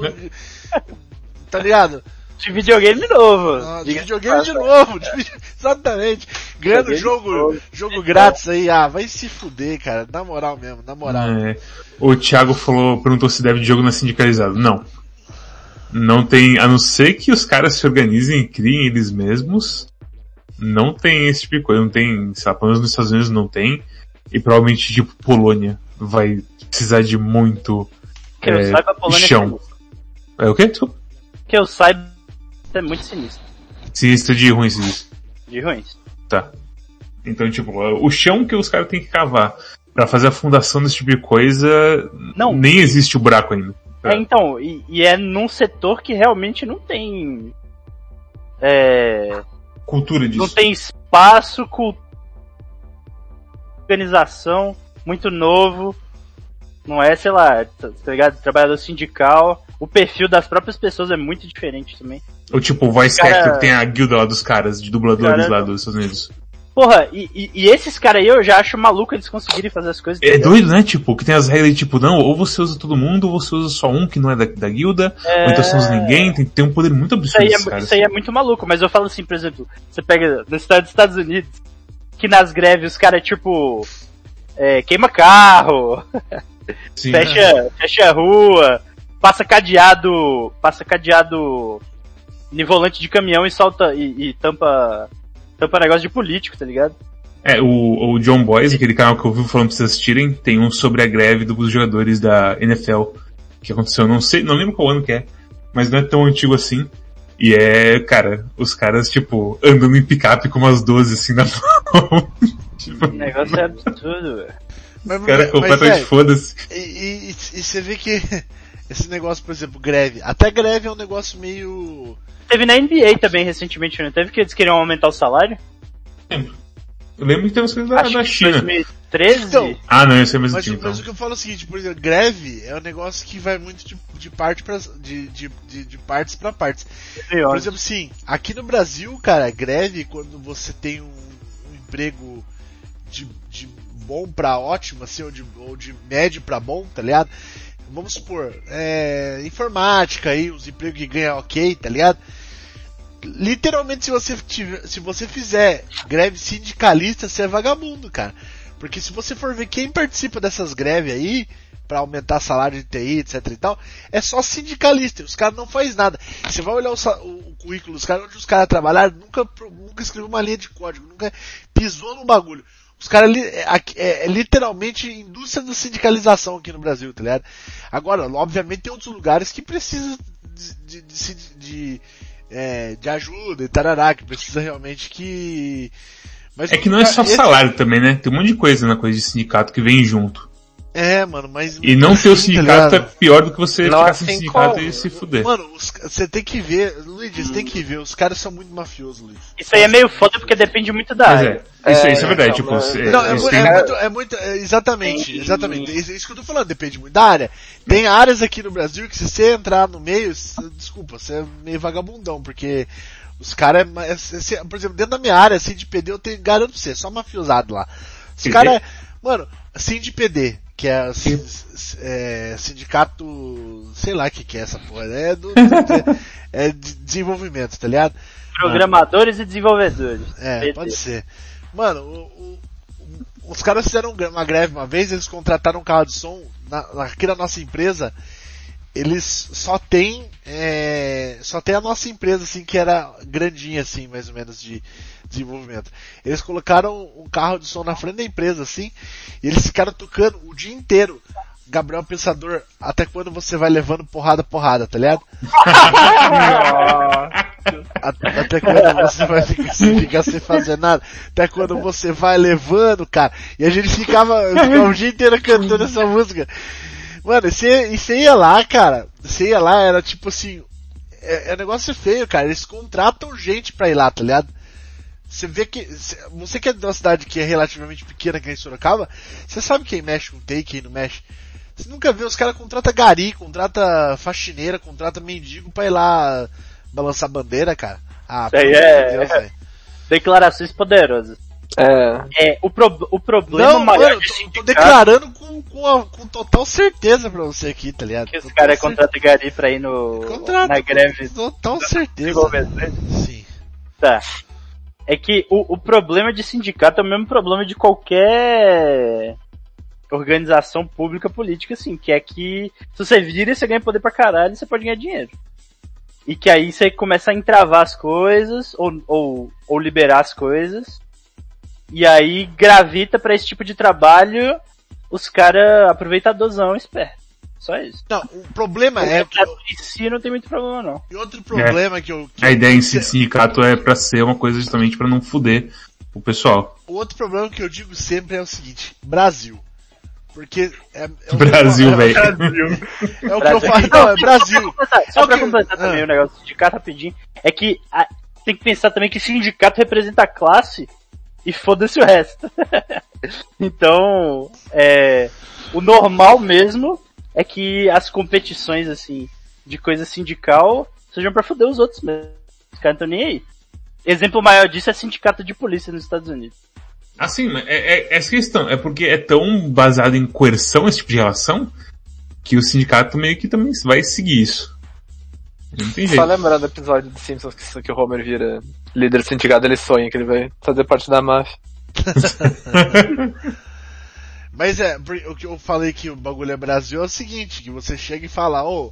Tá ligado? De videogame novo. Ah, de Diga- videogame de novo, de vide- exatamente. Ganhando Videogame jogo, novo. jogo grátis aí, ah, vai se fuder, cara. Na moral mesmo, na moral. É. O Thiago falou, perguntou se deve de jogo não é sindicalizado. Não. Não tem, a não ser que os caras se organizem e criem eles mesmos, não tem esse tipo de coisa, não tem, sei lá, pelo menos nos Estados Unidos não tem, e provavelmente tipo Polônia vai precisar de muito Que eu é, saiba, a Polônia chão. é sinistro. É o quê? Desculpa. Que eu saiba, é muito sinistro. Sinistro de ruim, sinistro. De ruins. Tá. Então, tipo, o chão que os caras têm que cavar pra fazer a fundação desse tipo de coisa, Não. nem existe o buraco ainda. É, então, e, e é num setor que realmente não tem. É. Cultura disso. Não tem espaço, cultura, organização, muito novo. Não é, sei lá, tá tá ligado? Trabalhador sindical. O perfil das próprias pessoas é muito diferente também. Ou tipo, o Voice Cara- Actor que tem a guilda lá dos caras, de dubladores Cara- lá dos Estados Unidos. Porra, e, e, e esses caras aí eu já acho maluco eles conseguirem fazer as coisas. É entendeu? doido, né? Tipo, que tem as regras tipo, não, ou você usa todo mundo, ou você usa só um que não é da, da guilda, É. ou então você não usa ninguém, tem, tem um poder muito Isso absurdo aí, desses é, caras. isso aí é muito maluco, mas eu falo assim, por exemplo, você pega no estado dos Estados Unidos, que nas greves os caras, tipo, é, queima carro, Sim. fecha, fecha a rua, passa cadeado, passa cadeado em volante de caminhão e solta, e, e tampa, tampa negócio de político, tá ligado? É, o, o John Boys, aquele canal que eu vi falando pra vocês assistirem, tem um sobre a greve dos jogadores da N F L, que aconteceu, não sei, não lembro qual ano que é, mas não é tão antigo assim. E é, cara, os caras, tipo, andando em picape com umas doze assim na mão. Tipo, O negócio é absurdo, velho. Mas, os caras mas, completamente velho, foda-se. E, e, e você vê que esse negócio, por exemplo, greve, até greve é um negócio meio... Teve na N B A também recentemente, não teve que eles queriam aumentar o salário? Eu lembro que tem uns coisas da, Acho da que China. dois mil e treze? Então, Ah, não, eu sei mais Mas, antigo, então. mas o que eu falo é o seguinte, por exemplo, greve é um negócio que vai muito de, de parte pra, de, de, de, de partes pra partes. Por exemplo, sim, aqui no Brasil, cara, greve, quando você tem um, um emprego de, de bom pra ótimo, assim, ou de, ou de médio pra bom, tá ligado? Vamos supor, é, informática aí, os empregos que ganham ok, tá ligado? Literalmente, se você tiver, se você fizer greve sindicalista, você é vagabundo, cara. Porque se você for ver quem participa dessas greves aí, pra aumentar salário de T I, etc e tal, é só sindicalista. Os caras não fazem nada. Você vai olhar o, sa- o, o currículo dos caras, onde os caras trabalharam, nunca, pro- nunca escreveu uma linha de código, nunca pisou no bagulho. Os caras li- é, aqui- é, é literalmente indústria da sindicalização aqui no Brasil, tá ligado? Agora, obviamente tem outros lugares que precisam de, de, de, de, de, é, de ajuda e tarará, que precisa realmente que... Mas É que não é só esse- salário também, né? Tem um monte de coisa na coisa de sindicato que vem junto. É, mano, mas... E não ter o assim, tá sindicato é ligado? pior do que você Não, ficar sem assim sindicato como- e se fuder. Mano, os- você tem que ver, Luiz, você tem que ver, os caras são muito mafiosos, Luiz. Isso aí é meio foda porque depende muito da Mas área. é, isso, É, isso é verdade, então, tipo, mas- cê- Não, é, eles mu- têm- é muito, é muito, é, exatamente, exatamente, é isso que eu tô falando, depende muito da área. Tem áreas aqui no Brasil que se você entrar no meio, cê- desculpa, você é meio vagabundão, porque os caras, é, é, cê- por exemplo, dentro da minha área, assim, de P D, eu tenho, garanto pra você, só mafiosado lá. Os P D? caras, mano, assim de P D, que é, assim, é sindicato, sei lá o que que é essa porra, é do, é de desenvolvimento, tá ligado? Programadores e desenvolvedores. É, P D. pode ser. Mano, o- o- o- os caras fizeram uma greve uma vez, eles contrataram um carro de som na, aqui na nossa empresa. eles só tem é, só tem a nossa empresa assim que era grandinha assim, mais ou menos de desenvolvimento. Eles colocaram um carro de som na frente da empresa assim, e eles ficaram tocando o dia inteiro Gabriel Pensador, até quando você vai levando porrada porrada, tá ligado? até, até quando você vai ficar, ficar sem fazer nada, até quando você vai levando, cara. E a gente ficava, ficava o dia inteiro cantando essa música. Mano, você, você ia lá, cara, você ia lá, era tipo assim, é, é um negócio feio, cara, eles contratam gente pra ir lá, tá ligado? Você vê que, você que é de uma cidade que é relativamente pequena, que é em Sorocaba, você sabe quem mexe com take, quem não mexe. Você nunca vê, os caras contratam gari, contrata faxineira, contrata mendigo pra ir lá balançar bandeira, cara. Ah, pelo amor de Deus, velho. Declarações poderosas. É. É, o, pro, o problema não, maior. Mano, eu tô, tô declarando com, com, a, com total certeza pra você aqui, tá ligado? Que os caras contratam gari pra ir no. Contrata, na greve. Com total certeza. Sim. Tá. É que o, o problema de sindicato é o mesmo problema de qualquer organização pública política, assim, que é que se você vira e você ganha poder pra caralho, você pode ganhar dinheiro. E que aí você começa a entravar as coisas, ou, ou, ou liberar as coisas, e aí gravita pra esse tipo de trabalho os caras aproveitadorzão esperto. Só isso. Não, o problema o é que... Em si não tem muito problema, não. E outro problema é. que eu... Que a eu... ideia em si de sindicato é pra ser uma coisa justamente pra não fuder o pessoal. O outro problema que eu digo sempre é o seguinte, Brasil. Porque é... é Brasil, velho. É, é o que eu falo, não, é Brasil. Só pra completar também o negócio do sindicato rapidinho, é que a, tem que pensar também que sindicato representa a classe e foda-se o resto. Então, é, o normal mesmo é que as competições, assim, de coisa sindical sejam pra foder os outros mesmo. Os caras não estão nem aí. Exemplo maior disso é sindicato de polícia nos Estados Unidos. Assim, é, é, essa questão, é porque é tão baseado em coerção esse tipo de relação, que o sindicato meio que também vai seguir isso. Não tem jeito. Só lembrar do episódio do Simpsons que, que o Homer vira líder do sindicato, ele sonha que ele vai fazer parte da máfia. Mas é, o que eu falei que o bagulho é Brasil é o seguinte, que você chega e fala, ô,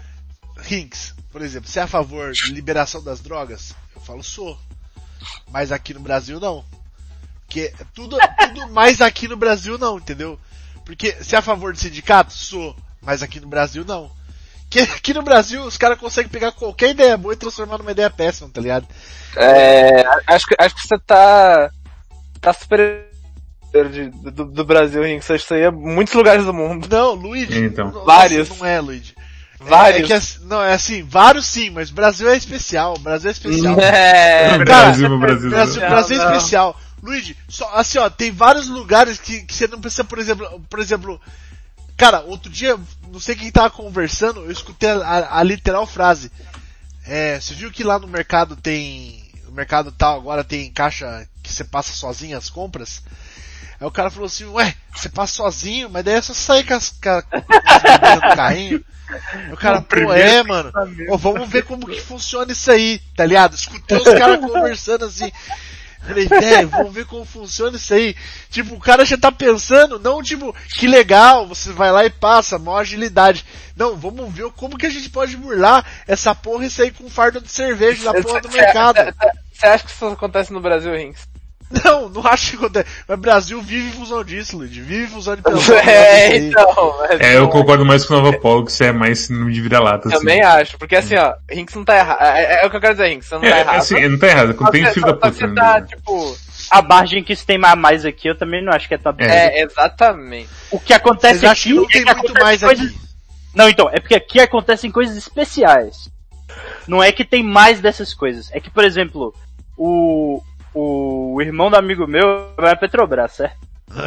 Hinks, por exemplo, você é a favor de liberação das drogas? Eu falo, sou. Mas aqui no Brasil não. Porque tudo, tudo mais aqui no Brasil não, entendeu? Porque você é a favor de sindicato? Sou. Mas aqui no Brasil não. Porque aqui no Brasil os caras conseguem pegar qualquer ideia boa e transformar numa ideia péssima, tá ligado? É, acho que, acho que você tá, tá super de, do, do Brasil, Hinks. Isso aí é muitos lugares do mundo. Não, Luigi. Então. Nossa, vários. Não é, Luigi. Vários. É, é que, não, é assim, vários sim, mas Brasil é especial. Brasil é especial. É, Cara, Brasil, Brasil, Brasil, não, Brasil é não. especial. Luigi, só, assim ó, tem vários lugares que, que você não precisa, por exemplo, por exemplo, cara, outro dia, não sei quem tava conversando, eu escutei a, a, a literal frase. É, você viu que lá no mercado tem, no mercado tal, agora tem caixa que você passa sozinho as compras? Aí o cara falou assim, ué, você passa sozinho, mas daí é só sair com as, com as bebidas no carrinho. Aí o cara, pô, é, mano, ó, vamos ver como que funciona isso aí, tá ligado? Escutei os caras conversando assim. Falei, velho, vamos ver como funciona isso aí. Tipo, o cara já tá pensando, não tipo, que legal, você vai lá e passa, maior agilidade. Não, vamos ver como que a gente pode burlar essa porra e sair com um fardo de cerveja na porra do mercado. Você acha que isso acontece no Brasil, Hinks? Não, não acho que acontece. Mas o Brasil vive em fusão disso, Luigi. Vive em fusão de pensão. É, então. Mas É, eu concordo mais com o Nova Polo, que isso é mais sinônimo de vira-lata. Também assim. acho, porque assim, ó, Hinks não tá errado. É, é o que eu quero dizer, Hinks, você não tá É, errado. assim, não tá errado, não tem Só filho você- da puta. Você né? tá, tipo... A margem que isso tem mais aqui, eu também não acho que é tão É, exatamente. O que acontece Vocês acham aqui que não tem é que muito acontece mais coisas... aqui? Não, então, é porque aqui acontecem coisas especiais. Não é que tem mais dessas coisas. É que, por exemplo, o, o irmão do amigo meu vai na Petrobras, certo?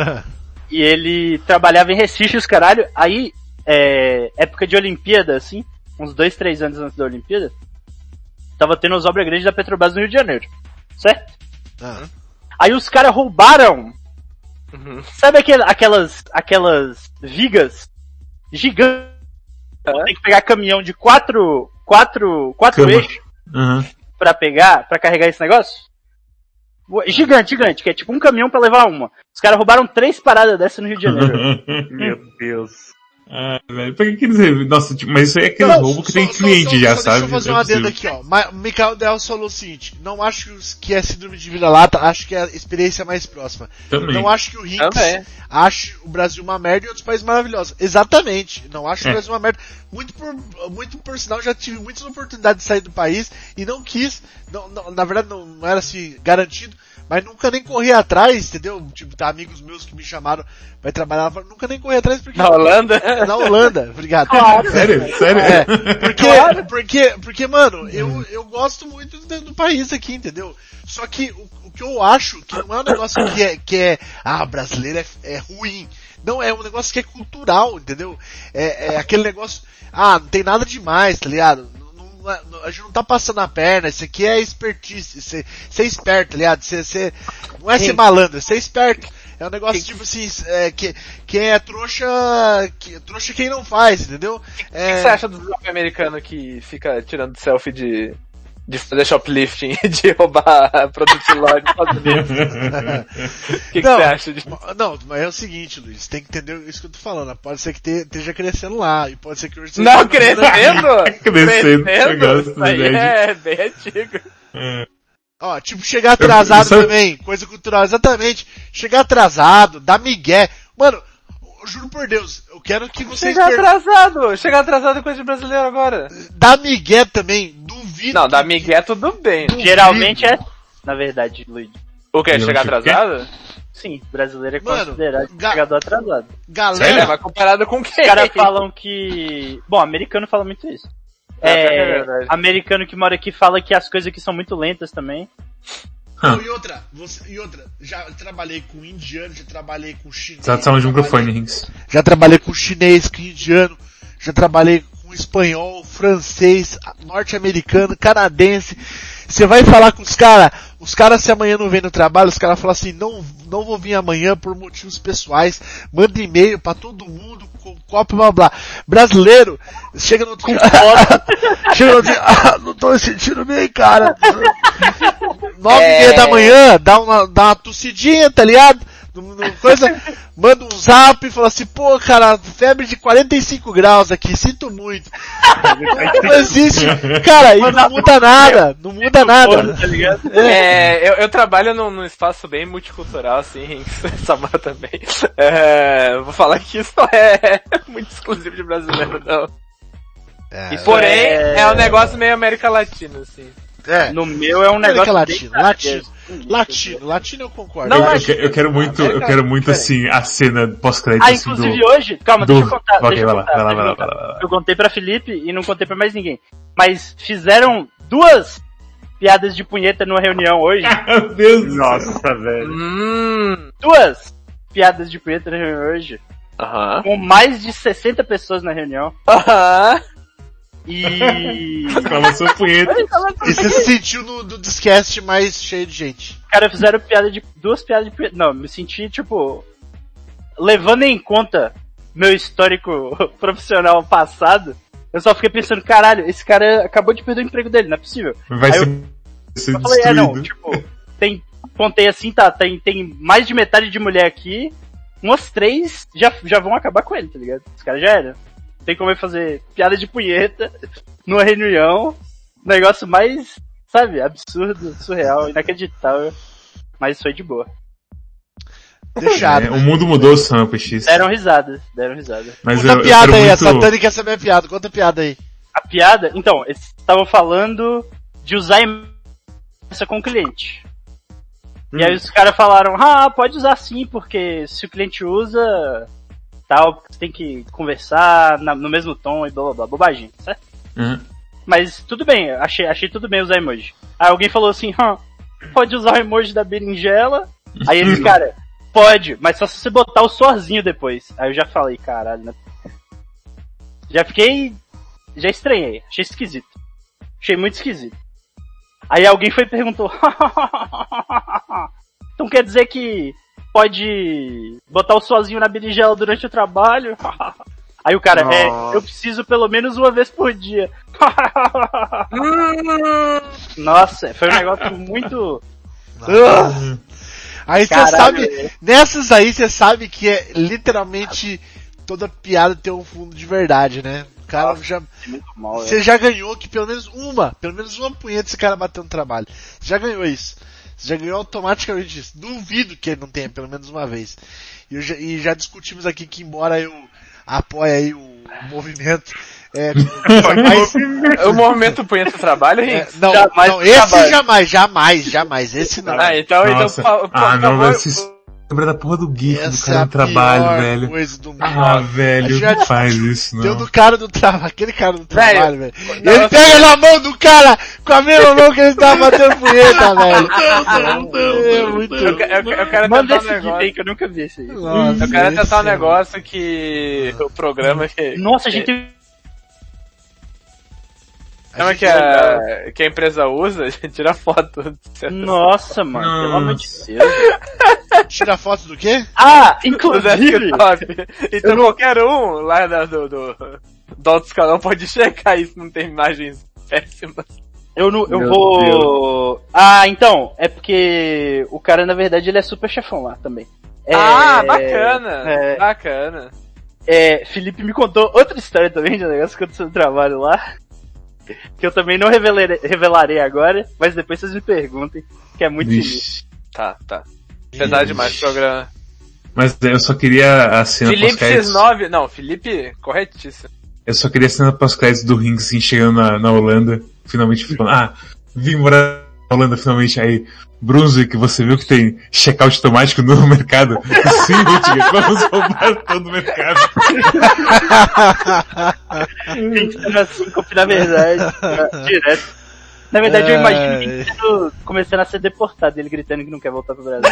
E ele trabalhava em Recife, os caralho. Aí, é, época de Olimpíada, assim, uns dois, três anos antes da Olimpíada, tava tendo as obras grandes da Petrobras no Rio de Janeiro, certo? Ah. Aí os caras roubaram, Uhum. sabe aquel, aquelas, aquelas vigas gigantes? Tem que pegar caminhão de quatro, quatro, quatro Cama. eixos Uhum. pra pegar, pra carregar esse negócio? Gigante, gigante, que é tipo um caminhão pra levar uma. Os caras roubaram três paradas dessa no Rio de Janeiro. Meu Deus. Ah, velho, pra que que eles... Nossa, tipo, mas isso aí é aquele Não, roubo que só- tem só- cliente só- já, só sabe? Deixa eu fazer Não um é adendo possível. aqui, ó. Ma- Michael Del falou o seguinte, não acho que é síndrome de vira-lata, acho que é a experiência mais próxima. Também. Não acho que o Rinks Também. ache o Brasil uma merda e outros países maravilhosos. Exatamente. Não acho É. o Brasil uma merda. Muito por, muito por sinal, já tive muitas oportunidades de sair do país e não quis. Não, não- na verdade, não, não era assim garantido. Mas nunca nem corri atrás, entendeu? Tipo, tá, amigos meus que me chamaram pra ir trabalhar, nunca nem corri atrás porque... Na Holanda? Na Holanda, obrigado. Sério? Sério? É, porque, porque, porque, mano, eu, eu gosto muito do, do país aqui, entendeu? Só que o, o que eu acho que não é um negócio que é, que é ah, brasileiro é, é ruim. Não, é um negócio que é cultural, entendeu? É, é aquele negócio, ah, não tem nada demais, tá ligado? Não, não é- não- a gente não tá passando a perna, isso aqui é expertise, ser, ser esperto, tá ligado? Ser, ser, não é ser malandro, é ser esperto. É um negócio tipo assim, é, que, quem é trouxa, que, trouxa quem não faz, entendeu? O que É, você acha do jovem americano que fica tirando selfie de, de fazer shoplifting, de roubar produtos de loja dos Estados Unidos? O que, que Não. você acha de... Não, mas é o seguinte, Luiz, tem que entender isso que eu tô falando. Pode ser que te- esteja crescendo lá, e pode ser que hoje Não, esteja crescendo? Crescendo, eu gosto Isso aí da ideia é bem antigo. Ó, tipo, chegar atrasado Isso é- também, coisa cultural, exatamente. Chegar atrasado, dar migué. Mano, eu juro por Deus, eu quero que vocês Chegar per... atrasado! Chegar atrasado é coisa de brasileiro agora. Dar migué também, duvido. Não, que- da Miguel tudo bem. Geralmente é, na verdade, Luiz. O que? Eu Chegar acho que- atrasado? Sim, brasileiro é Mano, considerado ga- chegador atrasado. É, Galera, mas comparado com quem? Os caras falam que... Bom, americano fala muito isso. É, É, é verdade. americano que mora aqui fala que as coisas aqui são muito lentas também. não, e outra, você, e outra, já trabalhei com indiano, já trabalhei com chinês. Tá falando de um trabalhei- microfone, Rinks. Já trabalhei com chinês, com indiano, já trabalhei com espanhol, francês, norte-americano, canadense. Você vai falar com os caras, os caras se amanhã não vem no trabalho, os caras falam assim, não, não vou vir amanhã por motivos pessoais, manda e-mail pra todo mundo, com copo, blá blá. Brasileiro, chega no outro dia, chega no outro dia, ah, não tô me sentindo bem, cara. Nove e meia da manhã, dá uma, dá uma tossidinha, tá ligado? No- no- Coisa, manda um zap e fala assim, pô, cara, febre de quarenta e cinco graus aqui, sinto muito. Não existe, cara, e não muda nada, não muda nada. Tá ligado? É, eu, eu trabalho num, num espaço bem multicultural, assim, Samar também. É, vou falar que isso não é muito exclusivo de brasileiro, não. É, Porém, é- é um negócio meio América Latina, assim. é. No meu é um América negócio Latina, bem- latino, latino, latino eu concordo. Não, Eu, eu, acho que- eu quero muito, eu quero muito assim, a cena pós-crédito Ah, assim, inclusive do... hoje, calma, do- deixa eu contar, Ok, deixa eu vai lá, contar, vai lá, deixa eu vai lá, contar. vai lá, vai lá. Eu contei pra Felipe e não contei pra mais ninguém. Mas fizeram duas piadas de punheta numa reunião hoje. Meu Deus do céu. Nossa, velho. Hum. Duas piadas de punheta na reunião hoje. Aham. Com mais de sessenta pessoas na reunião. Aham. E... Fala sua punheta. E você se sentiu no, no Discast mais cheio de gente. Cara, fizeram piada de. Duas piadas de punheta. Não, me senti, tipo. Levando em conta meu histórico profissional passado, eu só fiquei pensando, caralho, esse cara acabou de perder o emprego dele, não é possível. Vai Aí ser, eu- ser Eu falei, é não, destruído. tipo, tem. Contei assim, tá, tem, tem mais de metade de mulher aqui, umas três já, já vão acabar com ele, tá ligado? Os caras já eram. Tem como ele fazer piada de punheta numa reunião, negócio mais, sabe, absurdo, surreal, inacreditável, mas foi de boa. Deixado. É, o mundo mudou, Sam, P X. Deram risadas, deram risadas. Mas Conta eu, a eu piada quero aí, muito... a Satânica quer saber a piada, conta a piada aí. A piada, então, eles estavam falando de usar essa com o cliente. E aí os caras falaram, ah, pode usar sim, porque se o cliente usa, tal, você tem que conversar na- no mesmo tom e blá blá blá, bobagem, certo? Uhum. Mas tudo bem, achei, achei tudo bem usar emoji. Aí alguém falou assim, ah, pode usar o emoji da berinjela. Aí eles, cara, pode, mas só se você botar o sorzinho depois. Aí eu já falei, caralho, né? Já fiquei, já estranhei, achei esquisito. Achei muito esquisito. Aí alguém foi e perguntou, então quer dizer que pode botar o sozinho na berinjela durante o trabalho? Aí o cara, é, eu preciso pelo menos uma vez por dia. Nossa, foi um negócio muito... Aí você Caralho. sabe, nessas aí você sabe que é literalmente toda piada tem um fundo de verdade, né? O cara Nossa, já, mal, você é. já ganhou que pelo menos uma, pelo menos uma punheta esse cara bateu no trabalho. Você já ganhou isso. Você já ganhou automaticamente isso. Duvido que ele não tenha pelo menos uma vez. E, eu já, e já discutimos aqui que embora eu apoie aí o, o movimento, é, mais, O movimento punheta do trabalho, é, Rinks? não, Jamais não, esse trabalho. jamais, jamais, jamais, esse não. Ah, então, Nossa. então, por, por Ah, não, favor, mas se lembra da porra do GIF do Essa cara é a no trabalho, pior velho. coisa do mundo. Ah, velho, Já não faz isso, Deu não. do cara do trabalho, aquele cara do trabalho, velho. não, Ele eu- pega na mão do cara com a mesma mão que ele tava batendo punheta, velho. Não, não, É não, muito. eu, eu, eu quero Manda tentar um esse vídeo negócio. aí que eu nunca vi esse aí. Nossa, Eu quero esse tentar um é- negócio que o programa que. Nossa, a gente tem... Como é que a, que a empresa usa? A gente tira foto. Nossa, mano, pelo amor de Nossa. Deus. Tira foto do quê? Ah, Do inclusive... desktop. Então qualquer um lá da- do, do, do outro canal pode checar isso, não tem imagens péssimas. Eu, não, eu Meu vou... Ah, então, é porque o cara, na verdade, ele é super chefão lá também. É, Ah, bacana, é. bacana. É, Felipe me contou outra história também de um negócio que aconteceu no trabalho lá. Que eu também não revelarei, revelarei agora, mas depois vocês me perguntem, que é muito sinistro. Vixe. Tá, tá. Pesado demais o programa. Mas eu só queria a cena Felipe pós-créditos. X nove, não, Felipe, corretíssimo. Eu só queria a cena pós-créditos do Rinks assim, chegando na, na Holanda, finalmente falando, ah, vim morar na Holanda finalmente, aí, Brunswick, você viu que tem checkout automático no mercado? Sim, Rutger, vamos roubar todo o mercado. Pensando assim, como na verdade, direto. Na verdade, eu imagino Ai. ele sendo- começando a ser deportado, ele gritando que não quer voltar pro Brasil.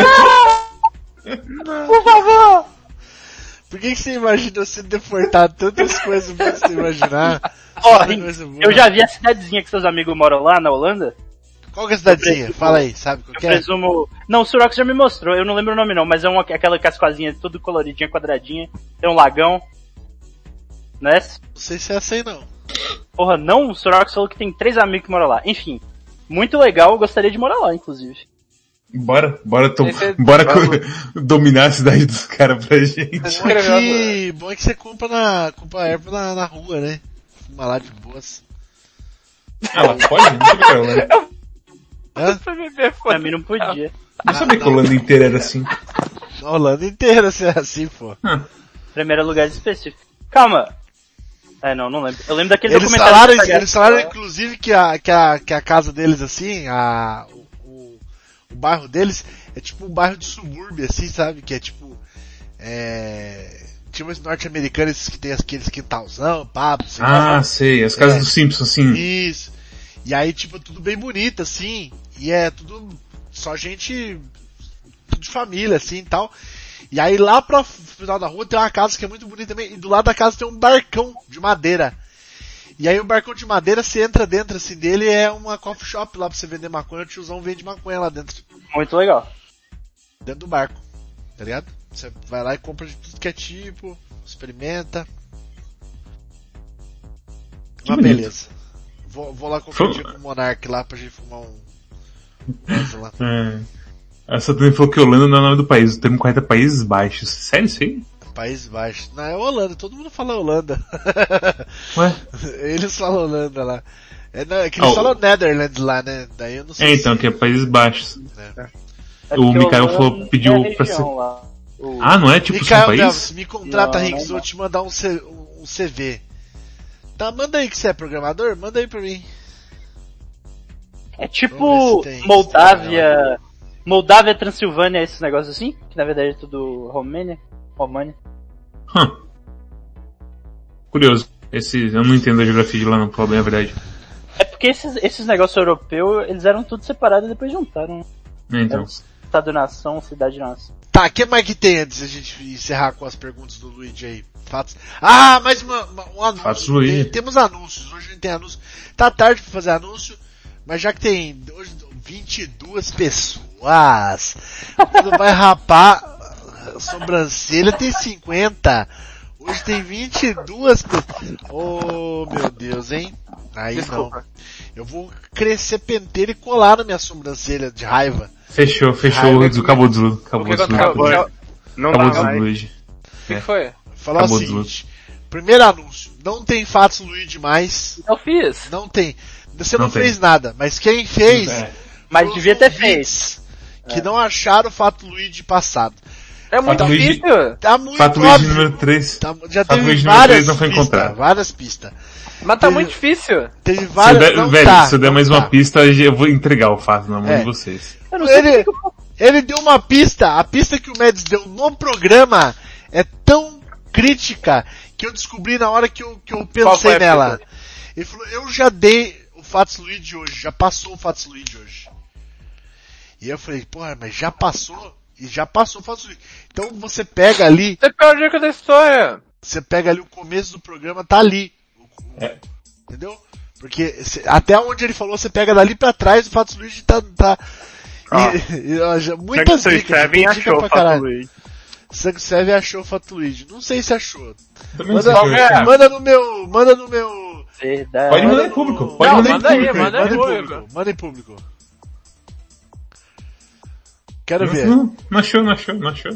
Por favor! Por que, que você imagina eu ser deportado? Tantas coisas pra você imaginar. Ó, Tanta Rinks, coisa boa. eu já vi a cidadezinha que seus amigos moram lá na Holanda. Qual que é a cidadezinha? presumo- Fala aí, sabe qual Eu que é? presumo... Não, o Surox já me mostrou, eu não lembro o nome não, mas é uma, aquela cascoazinha tudo coloridinha, quadradinha, tem um lagão. Né? Não sei se é essa aí não. Porra, não, o Surox falou que tem três amigos que moram lá. Enfim, muito legal, eu gostaria de morar lá, inclusive. Bora, bora, to- Esse é- bora co- dominar a cidade dos caras pra gente. Bom é Escreveu que, bom é que você compra na, compra erva na, na rua, né? Fuma lá de boas. Ah, lá pode? Não sabia que era Holanda. Hã? Pra me ver, Pra mim não podia. Não sabia que a Holanda inteira era assim. Na Holanda inteira você é assim, pô. Primeiro lugar específico. Calma. É, não, não lembro. Eu lembro daquele Eles documentário. falaram, do Instagram. eles falaram inclusive que a, que a, que a casa deles assim, a, o, o, o bairro deles é tipo um bairro de subúrbio assim, sabe? Que é tipo, é, tinha uns norte-americanos que tem aqueles quintalzão, papo, assim, Ah, sei, as casas É. do Simpsons, assim. isso. E aí tipo, tudo bem bonito assim, e é tudo só gente tudo de família assim e tal. E aí lá pro final da rua tem uma casa que é muito bonita também, e do lado da casa tem um barcão de madeira. E aí o barcão de madeira, você entra dentro assim dele, é uma coffee shop lá pra você vender maconha, o tiozão vende maconha lá dentro, Muito legal. dentro do barco, tá ligado? Você vai lá e compra de tudo que é tipo, experimenta. Uma bonito. beleza. Vou, vou lá competir com o Monark lá pra gente fumar um... coisa lá. É. A Saturnine falou que Holanda não é o nome do país, o termo correto é Países Baixos. Sério isso aí? País Baixo. Não, é Holanda, todo mundo fala Holanda. Ué? Eles falam Holanda lá. É, não, é que eles Oh. falam Netherlands lá, né? Daí eu não sei É, então, se... que é Países Baixos. É O porque Mikael Holanda falou- pediu é a pra região ser- lá. O- Ah, não é tipo só um Mikael, país? Delves, me contrata, Não, Rinks, não, vou não. te mandar um, C, um C V. Tá, manda aí que você é programador, manda aí pra mim. É Vamos tipo ver se tem- Moldávia... Moldávia, Transilvânia, esses negócios assim? Que na verdade é tudo Romênia. România. Hum. Curioso. Esse, eu não entendo a geografia de lá, não, pra falar bem a verdade. É porque esses, esses negócios europeus, eles eram tudo separados e depois juntaram. É, então. Estado-nação, cidade-nação. Tá, o que mais que tem antes da gente encerrar com as perguntas do Luigi aí? Fatos. Ah, mais uma, uma, um anúncio. Fatos do Luigi. Tem- temos anúncios, hoje a gente tem anúncio. Tá tarde pra fazer anúncio, mas já que tem hoje vinte e duas pessoas, quando vai rapar a sobrancelha tem cinquenta. Hoje tem vinte e duas pessoas. Oh, meu Deus, hein? Aí Desculpa. não. Eu vou crescer penteiro e colar na minha sobrancelha de raiva. Fechou, fechou. Raiva Acabou o desludo. Acabou O que o desludo. aconteceu? Não Acabou o dá desludo, mais. Luigi. O que foi? falar Acabou o seguinte. Primeiro anúncio. Não tem Fatos Luigi mais. Eu fiz. Não tem. Você não, Não tem. fez nada, mas quem fez... É. Mas foram devia os ter ouvintes feito. Que não acharam o Fato Luigi passado. É muito Fato Luigi- difícil. Tá muito Fato Luigi óbvio. número três. Tá- já Fato teve Luigi número várias três não foi pistas. encontrado. Várias pistas. Mas tá Teve- muito difícil. Teve Se eu várias... der, não velho, tá, se eu der não mais tá. uma pista, eu vou entregar o fato na mão É. de vocês. Eu não sei Ele, porque que eu ele deu uma pista, a pista que o Mads deu no programa é tão crítica que eu descobri na hora que eu, que eu Qual foi pensei a nela. pista? Ele falou, eu já dei o Fatos Luigi hoje, já passou o Fatos Luigi hoje. E eu falei, porra, mas já passou? E já passou o Fatos Luigi. Então você pega ali, Você perdeu a dica da história. você pega ali o começo do programa, tá ali. É. Entendeu? Porque se- até onde ele falou, você pega dali pra trás, o Fatos Luigi tá... tá Ó, e, e, ó, já- muitas Seven dicas, Seven tem dica achou pra o Fato caralho. Luigi. Sangue Seven achou o Fato Luigi. Não sei se achou. Também Manda, não sei, cara. manda no meu, manda no meu... Verdade. Pode mandar manda em no- público. Pode Não, mandar em manda aí, público. manda Manda em público. público. Manda em público. Quero Não, ver. não, não achou, não achou, não achou.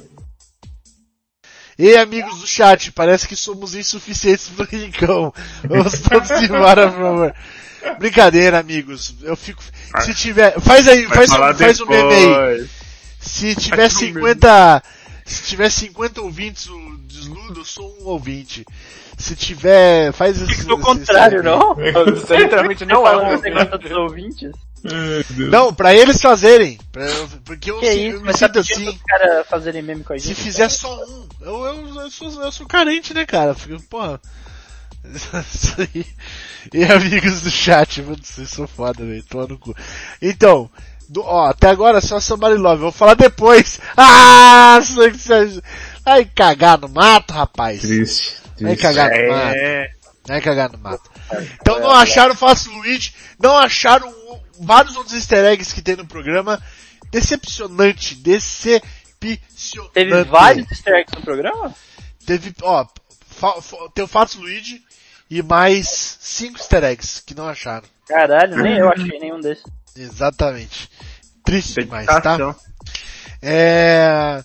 E amigos do chat, parece que somos insuficientes pro Rincão. Vamos todos embora, por favor. Brincadeira, amigos. Eu fico. Se tiver. Faz aí, Vai faz, falar um, faz um meme aí. depois. Se tiver Faz um cinquenta. Se tiver cinquenta ouvintes o desludo, eu sou um ouvinte. Se tiver. Faz esse. No esse- contrário, esse- não? Você literalmente não é Falando um que você gosta dos ouvintes. Ai, Deus. Não, pra eles fazerem. Pra, porque eu, Que eu isso, me mas tá sinto pedindo assim. os caras fazerem meme com a Se gente. fizer só um, eu, eu, eu, sou, eu sou carente, né, cara? Fico, porra. Isso aí. E amigos do chat, mano, vocês são foda, velho. Toma no cu. Então, do, ó, até agora só Somebody Love. Eu vou falar depois. Ah! Vai cagar no mato, rapaz. Triste. Vai triste. cagar no mato. É, Vai cagar no mato. Então não acharam o Fatos Luigi, não acharam o- vários outros easter eggs que tem no programa. Decepcionante, decepcionante. Teve vários easter eggs no programa? Teve, ó, fa, fa, tem o Fatos Luigi e mais cinco easter eggs que não acharam. Caralho, nem eu achei nenhum desses. Exatamente. Triste demais, tá? dedicação. É...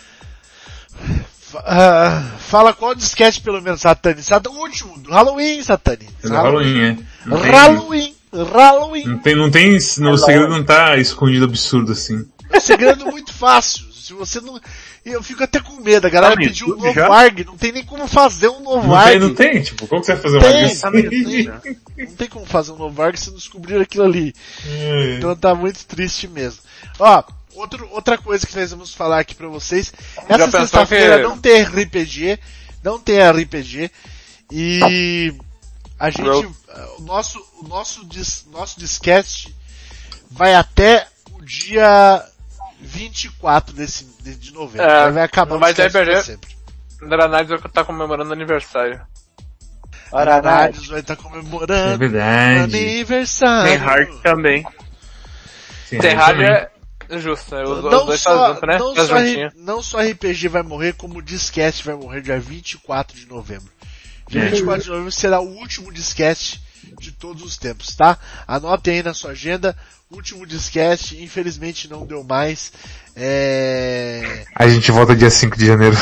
Fa- ah, fala qual disquete pelo menos, Satani. Sat- O último, do Halloween, Satani. É do Halloween, é. Não tem- Halloween, Halloween. Não tem, não tem, no, o segredo não tá escondido absurdo assim. É um segredo muito fácil. Se você não... Eu fico até com medo. A galera Tá no pediu um YouTube novo já? ARG. Não tem nem como fazer um novo Não ARG. tem, não tem, tipo, como que você vai fazer uma Tem, coisa Tá no YouTube, assim? né? Não tem como fazer um novo ARG se não descobrir aquilo ali. É. Então tá muito triste mesmo. Ó, outro, outra coisa que nós vamos falar aqui pra vocês. Essa pensou sexta-feira que- não tem R P G. Não tem R P G. E a gente, o nosso, o nosso, dis, nosso discast vai até o dia vinte e quatro desse, de, de novembro. É, Aí vai acabar o mas discast R P G pra sempre. Dranádios tá comemorando aniversário. Aranades vai estar comemorando É verdade. aniversário. Tem Hard também. Sim, Tem também. rádio é justo, né? Os, os Não dois só, fazem junto, né? não, Faz só juntinho. R- não só R P G vai morrer, como o disquete vai morrer dia vinte e quatro de novembro. Dia É. vinte e quatro de novembro será o último disquete de todos os tempos, tá? Anotem aí na sua agenda, último disquete, infelizmente não deu mais. É... A gente volta dia cinco de janeiro.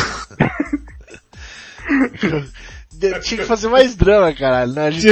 de- Tinha que fazer mais drama, caralho. Né? A gente...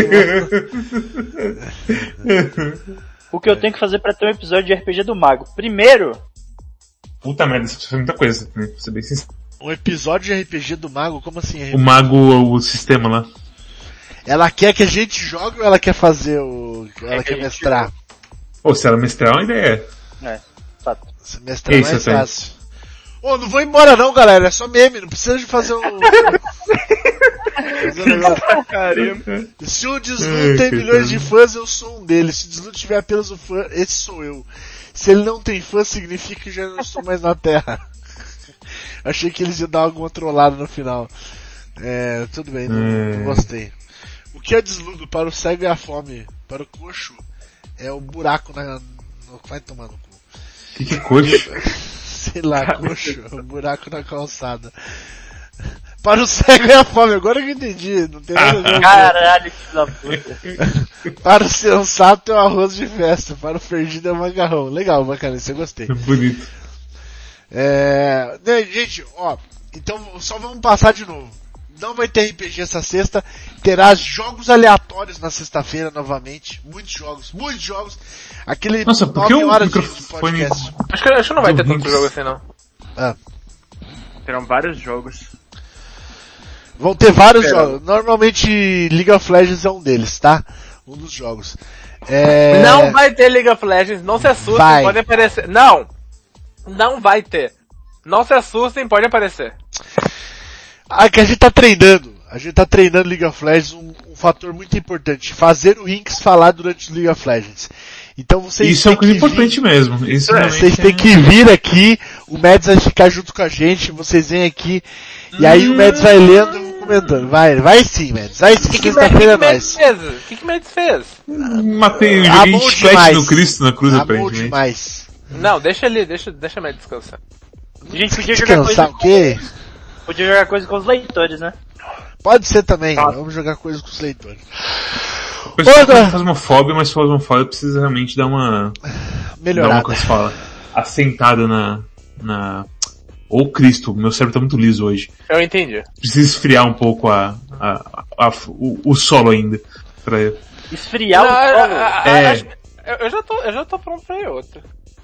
O que eu tenho que fazer pra ter um episódio de R P G do Mago? Primeiro, Puta merda, isso precisa de muita coisa, né? Pra ser bem sincero. Um episódio de R P G do Mago, como assim? O mago, o sistema lá. Ela quer que a gente jogue ou ela quer fazer o... Ela que a quer gente mestrar? Ou se ela mestrar é uma ideia. é, fato. Se mestrar é Isso, mais Tony. fácil. Ô, não vou embora não, galera. É só meme. Não precisa de fazer um... fazer um negócio. Caramba. Se o Desludo Ai, tem que milhões de pena. fãs, eu sou um deles. Se o Desludo tiver apenas um fã, esse sou eu. Se ele não tem fã, significa que já não estou mais na Terra. Achei que eles iam dar alguma trollada no final. É, tudo bem, não, É. não gostei. O que é Desludo para o cego e a fome? Para o coxo é o buraco na... No, vai tomar no cu. Que que é coxo? Sei lá, coxo, o buraco na calçada. Para o cego e a fome, agora que eu entendi, não tem nada a ver. Caralho, que da puta. Para o sensato é o arroz de festa, para o perdido é o macarrão. Legal, bacana, isso eu gostei. Bonito. É, né, gente, ó, então só vamos passar de novo. não vai ter R P G essa sexta, terá jogos aleatórios na sexta-feira novamente, muitos jogos, muitos jogos. Aquele Nossa, por que nove o horas de microfone... podcast. Acho que, acho que não vai ter Do tanto Rinks. jogo assim, não. Ah. Terão vários jogos. Vão ter vários Espera. jogos. Normalmente League of Legends é um deles, tá? Um dos jogos. É... Não vai ter League of Legends, não se assustem, Vai. pode aparecer. Não! Não vai ter. Não se assustem, pode aparecer. Ah, que a gente tá treinando. A gente tá treinando League of Legends, um, um fator muito importante. Fazer o Rinks falar durante o League of Legends. Então vocês Isso é uma têm coisa que importante vir, mesmo. Isso realmente vocês têm é- que vir aqui, o Mads vai ficar junto com a gente, vocês vêm aqui, e aí o Mads vai lendo e comentando. Vai, vai sim, Mads. Vai sim, O que que sexta-feira é Mads nóis. fez? O que que Mads fez? Matei, eu Amou joguei chiclete demais. no Cristo na cruz, Amou aparentemente. demais. Não, deixa ele, deixa, deixa Mads descansar. A gente podia jogar Descansar coisa, o quê? podia jogar coisa com os leitores, né? Pode ser também, vamos jogar coisas com os leitores. O pessoal Outra- tem Phasmophobia, mas Phasmophobia precisa realmente dar uma... Dar uma, Melhorada. como se fala, assentada na... na... Ô Cristo, meu cérebro tá muito liso hoje. Eu entendi. Precisa esfriar um pouco a, a, a- o, o solo ainda. Pra... Esfriar Não, o a- solo. a- a- É. acho- eu, eu já tô, eu já tô pronto pra ir outra.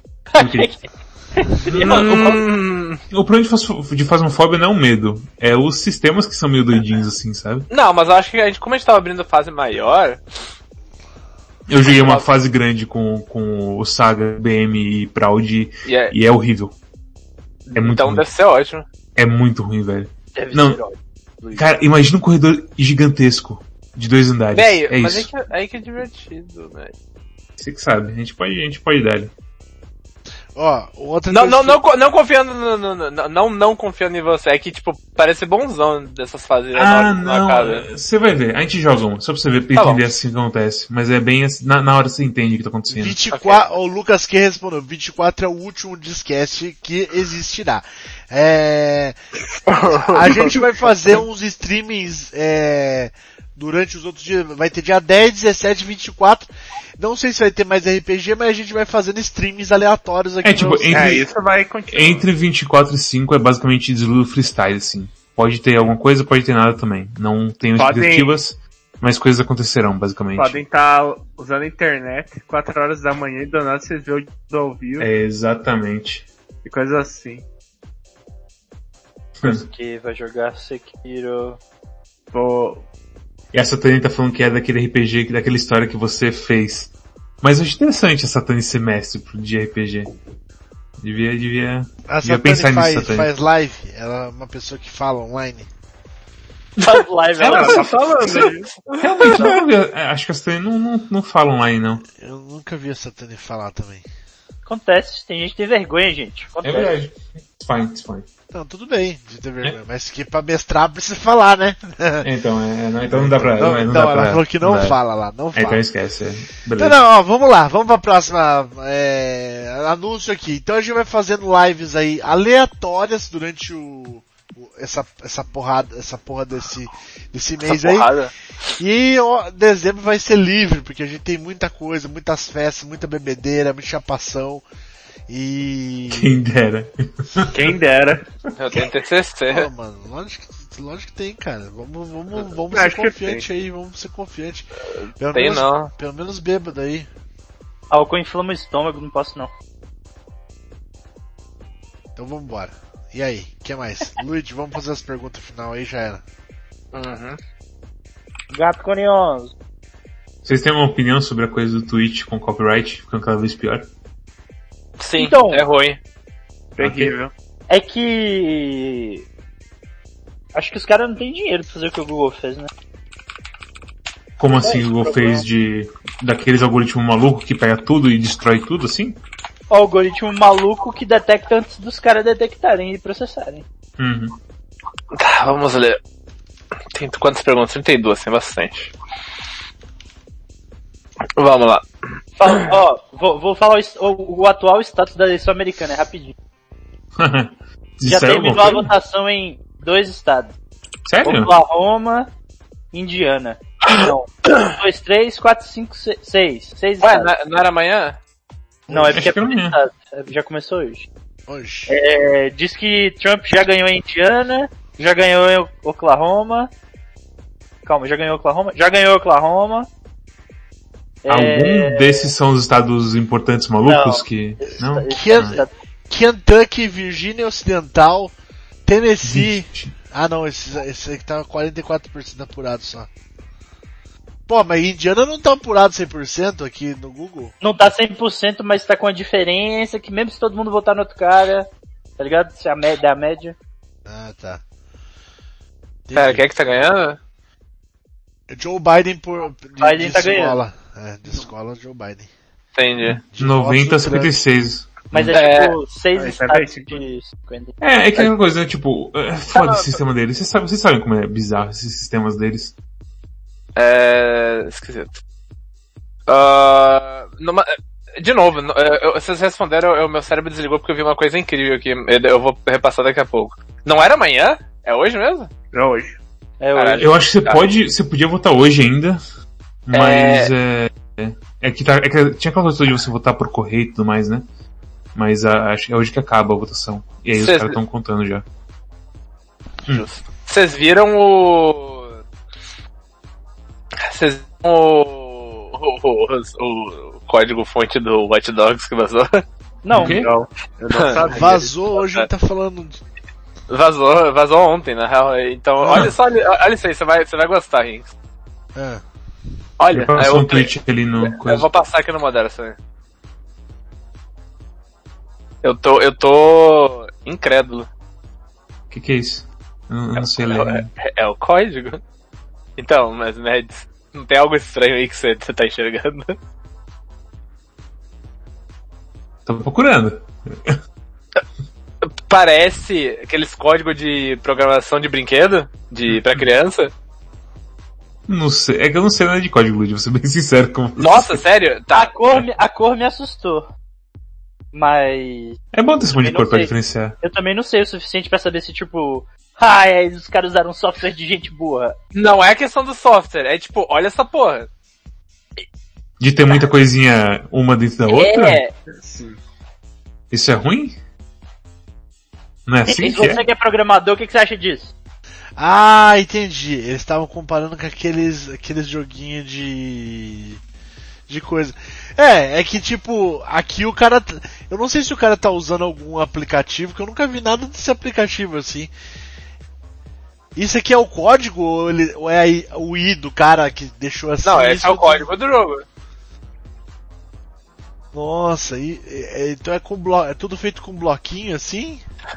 Hum, O problema de, fas- de Phasmophobia não é o medo, é os sistemas que são meio doidinhos assim, sabe? não, mas eu acho que a gente, como a gente tava abrindo fase maior, Eu joguei uma fase grande com, com o Saga, B M e Proud e é, e é horrível. É muito então ruim. deve ser ótimo. É muito ruim, velho. Deve Não. ser ótimo. Cara, imagina um corredor gigantesco de dois andares. Véi, é mas isso. aí que, aí que é divertido, velho. Você que sabe, a gente pode, a gente pode dar. Ó, outra Não, coisa não, que- não, co- não confiando no, no- no- no- não, não confiando em você, é que, tipo, parece bonzão dessas fases Ah, enormes na não, casa. você vai ver, a gente joga uma, só pra você ver, pra Tá entender bom. assim o que acontece. Mas é bem assim, na, na hora você entende o que tá acontecendo. vinte e quatro, o Lucas que respondeu, vinte e quatro é o último discast que existirá. É, a gente vai fazer uns streamings, é, durante os outros dias, vai ter dia dez, dezessete, vinte e quatro, não sei se vai ter mais R P G, mas a gente vai fazendo streamings aleatórios aqui. É, tipo, pra vocês. entre- É, isso vai continuar. Entre vinte e quatro e cinco é basicamente desludo freestyle, assim. Pode ter alguma coisa, pode ter nada também. Não tenho Podem- expectativas, mas coisas acontecerão, basicamente. Podem estar usando a internet quatro horas da manhã e do nada vocês vê o ao vivo É, exatamente. e coisas assim. Que vai jogar Sekiro. Pô, E a Satani tá falando que é daquele R P G, que- daquela história que você fez. Mas eu acho interessante a Satani ser mestre pro- de R P G. Devia, devia, A devia Satani pensar nisso, faz, Satani. faz live, ela é uma pessoa que fala online. Faz live, ela ela tá falando aí. Realmente, eu nunca vi, é, acho que a Satani não, não, não fala online, não. Eu nunca vi a Satani falar também. acontece. Tem gente que tem vergonha, gente. É Acontece. verdade. It's fine, it's fine. Não, tudo bem de ter vergonha, mas que pra mestrar precisa falar, né? Então, é, não, então não dá pra... Não, não, não, dá ela pra, falou que não dá. fala lá, não É, fala. então esquece. É. Então Beleza. não, ó, vamos lá, vamos pra próxima, é, anúncio aqui. Então a gente vai fazendo lives aí aleatórias durante o, o- essa, essa porrada, essa porra desse, desse mês Essa aí. porrada. E ó, dezembro vai ser livre, porque a gente tem muita coisa, muitas festas, muita bebedeira, muita chapação. E... Quem dera. Quem dera. Eu tenho T C C. Pô, mano, lógico que, lógico que tem, cara. Vamos, vamos, vamos Acho ser que confiante aí, vamos ser confiante. Pelo Tem menos, não. Pelo menos bêbado aí. Álcool inflama o estômago, não posso não. Então vamos embora. E aí, o que mais? Luigi, vamos fazer as perguntas final aí, já era. Uhum. Gato Corioso. Vocês têm uma opinião sobre a coisa do Twitch com copyright ficando cada vez pior? Sim, Então- é ruim. Terrível. É que... Acho que os caras não têm dinheiro pra fazer o que o Google fez, né? Como É, assim esse o Google problema. fez de daqueles algoritmos malucos que pega tudo e destrói tudo assim? O algoritmo maluco que detecta antes dos caras detectarem e processarem. Uhum. Tá, vamos ler. Tem quantas perguntas? trinta e duas, tem bastante. Vamos lá. Fala- ó, vou, vou falar o, est- o- o atual status da eleição americana, é rapidinho. Já Saiu terminou alguma a coisa? votação em dois estados. Sério? Oklahoma, Indiana. Não. um, dois, três, quatro, cinco, seis. Seis Ué, estados. não, não era amanhã? Não, é Acho porque é que é por amanhã. estado. É, já começou hoje. Hoje. É, diz que Trump já ganhou a Indiana Já ganhou em Oklahoma. Calma, já ganhou Oklahoma? Já ganhou Oklahoma. Algum É... desses são os estados importantes malucos Não. que... Não? Esse- Ken- esse- Kentucky, Virgínia Ocidental, Tennessee. Vixe. Ah não, esse, esse aqui tá quarenta e quatro por cento apurado só. Pô, mas Indiana não tá apurado cem por cento aqui no Google? Não tá cem por cento, mas tá com a diferença que mesmo se todo mundo votar no outro cara, tá ligado? Se a média é a média. Ah, tá. Pera, quem é que tá ganhando? Joe Biden por de, Biden de tá escola. É, de escola Joe Biden. Entendi. De noventa a votos, cinquenta e seis. Mas é, É. tipo seis Ah, isso é estados bem de cinquenta. É, é que é uma coisa, né, tipo, é foda esse sistema deles. Vocês sabem, vocês sabem como é bizarro esses sistemas deles. É... esquisito. Ah, numa- De novo, no- eu- vocês responderam, o meu cérebro desligou porque eu vi uma coisa incrível aqui. Eu eu vou repassar daqui a pouco. Não era amanhã? É hoje mesmo? Já hoje. É Caralho. hoje. Eu acho que você Tá. pode, você podia votar hoje ainda, mas é, é, é que, tá, é que tinha aquela coisa de você votar por correio e tudo mais, né? Mas ah, acho que é hoje que acaba a votação. E aí os Cês- caras estão contando já. Justo. Vocês viram o... Vocês viram o... O, o, o código fonte do Watch Dogs que vazou? Não, O quê? Não, eu não sabia. Vazou, hoje ele tá falando. de- Vazou, vazou ontem, na real. Então, olha só, olha, olha isso aí, você vai, você vai gostar, Rinks. Ah, Olha, Ele passou eu, um tweet ali no eu coisa. vou passar aqui no Moderação. Eu tô, eu tô incrédulo. O que que é isso? Eu não, eu não sei ler. né? É, é o código? Então, mas, Mads, não tem algo estranho aí que você, você tá enxergando? Tô procurando. Parece aqueles códigos de programação de brinquedo, de, pra criança. Não sei, é que eu não sei nada de código, Lud, vou ser bem sincero com você. Nossa, sério? a Tá. cor, me- a cor me assustou. Mas É bom ter esse monte de Eu não cor pra sei. diferenciar. eu também não sei o suficiente pra saber se tipo, ah, é, os caras usaram um software de gente burra. Não é questão do software, é tipo, olha essa porra. De ter muita coisinha uma dentro da outra? É, Sim. Isso é ruim? Não é assim e que você é? que é programador, o que, que você acha disso? Ah, entendi. Eles estavam comparando com aqueles, aqueles joguinhos de. de coisa. É, é que tipo, aqui o cara. t- Eu não sei se o cara tá usando algum aplicativo, que eu nunca vi nada desse aplicativo assim. Isso aqui é o código ou, ele, ou é a I- o I do cara que deixou assim? Não, esse Isso é o que eu tô- código do jogo. Nossa, e, é- então é com blo... é tudo feito com bloquinho assim?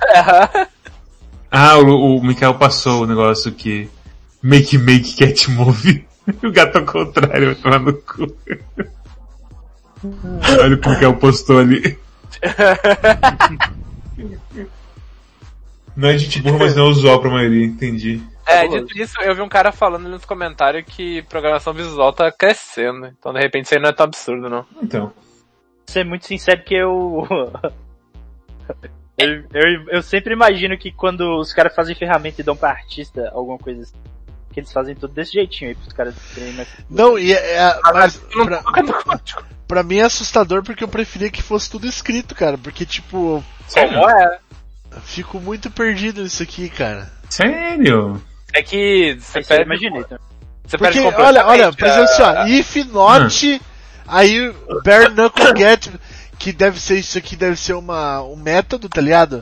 Ah, o, o Mikael passou o negócio que make make cat move. O gato ao contrário, vai tomar no cu. Olha o que o Mikael postou ali. Não é gente burra, mas não é usual pra maioria, entendi. É, dito isso, eu vi um cara falando nos comentários que programação visual tá crescendo. Então, de repente, isso aí não é tão absurdo, não. Então. Ser muito sincero que eu... eu, eu... eu sempre imagino que quando os caras fazem ferramenta e dão pra artista alguma coisa assim, que eles fazem tudo desse jeitinho aí pros caras terem mais... Não, e é, é- mas Não pra, toca no código. pra mim é assustador porque eu preferia que fosse tudo escrito, cara. Porque tipo, Como é? fico muito perdido nisso aqui, cara. Sério? É que você Isso eu perde, imaginei. Então. você Porque, perde olha, olha, completamente por exemplo assim, ó, a- if not, aí bare knuckle get, que deve ser isso aqui, deve ser uma, um método, tá ligado?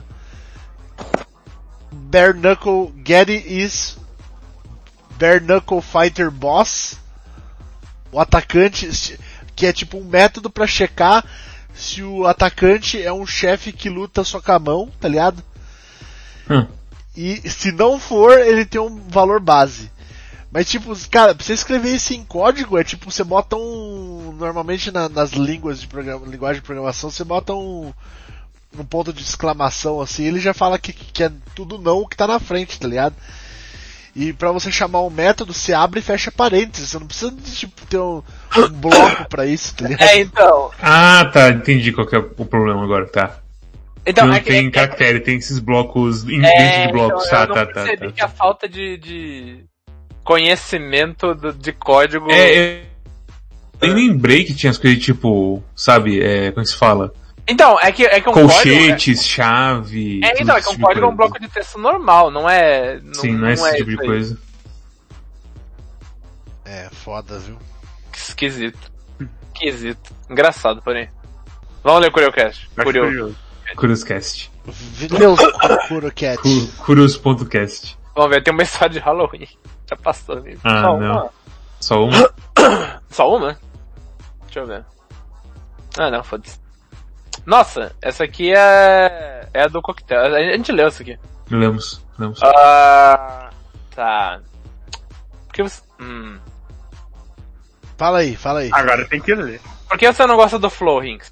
Bare knuckle get is bare knuckle fighter boss, o atacante, que é tipo um método pra checar se o atacante é um chefe que luta só com a mão, tá ligado? Hum. E se não for, ele tem um valor base. Mas tipo, cara, pra você escrever isso em código, é tipo, você bota um... Normalmente na- nas línguas de programa, linguagem de programação, você bota um, um ponto de exclamação assim, ele já fala que, que é tudo não o que tá na frente, tá ligado? E pra você chamar um método, você abre e fecha parênteses, você não precisa de tipo, ter um, um bloco pra isso, tá ligado? É, então. Ah, tá, entendi qual que é o problema agora, tá. Então, não é que, tem é, que- caractere, tem esses blocos em- é, dentro de blocos, então, tá, eu não tá, tá, percebi tá. que a falta de, de conhecimento do- de código... É, eu nem lembrei que tinha as coisas tipo, sabe, é, como se fala? Então, é que, é que um código... Colchetes, chave... É, então, é que um tipo código é um bloco de texto normal, não é... Não, Sim, não é esse não é tipo de isso aí. coisa. É, foda, viu? Que esquisito. Esquisito. Engraçado, porém. Vamos ler o Curiocast. Acho Curioso. curioso. Curioscast. Deus, Kurocat. Cu- Curios.cast. Vamos ver, tem uma história de Halloween. Já passou, amigo. Ah, Só não. uma. Só uma? Só uma? Deixa eu ver. Ah, não, foda-se. Nossa, essa aqui é... É a do coquetel. A gente leu isso aqui. Lemos, lemos. Ah... Tá... Por que você... Hum... Fala aí, fala aí. Agora tem que ler. Por que você não gosta do Flow, Rinks?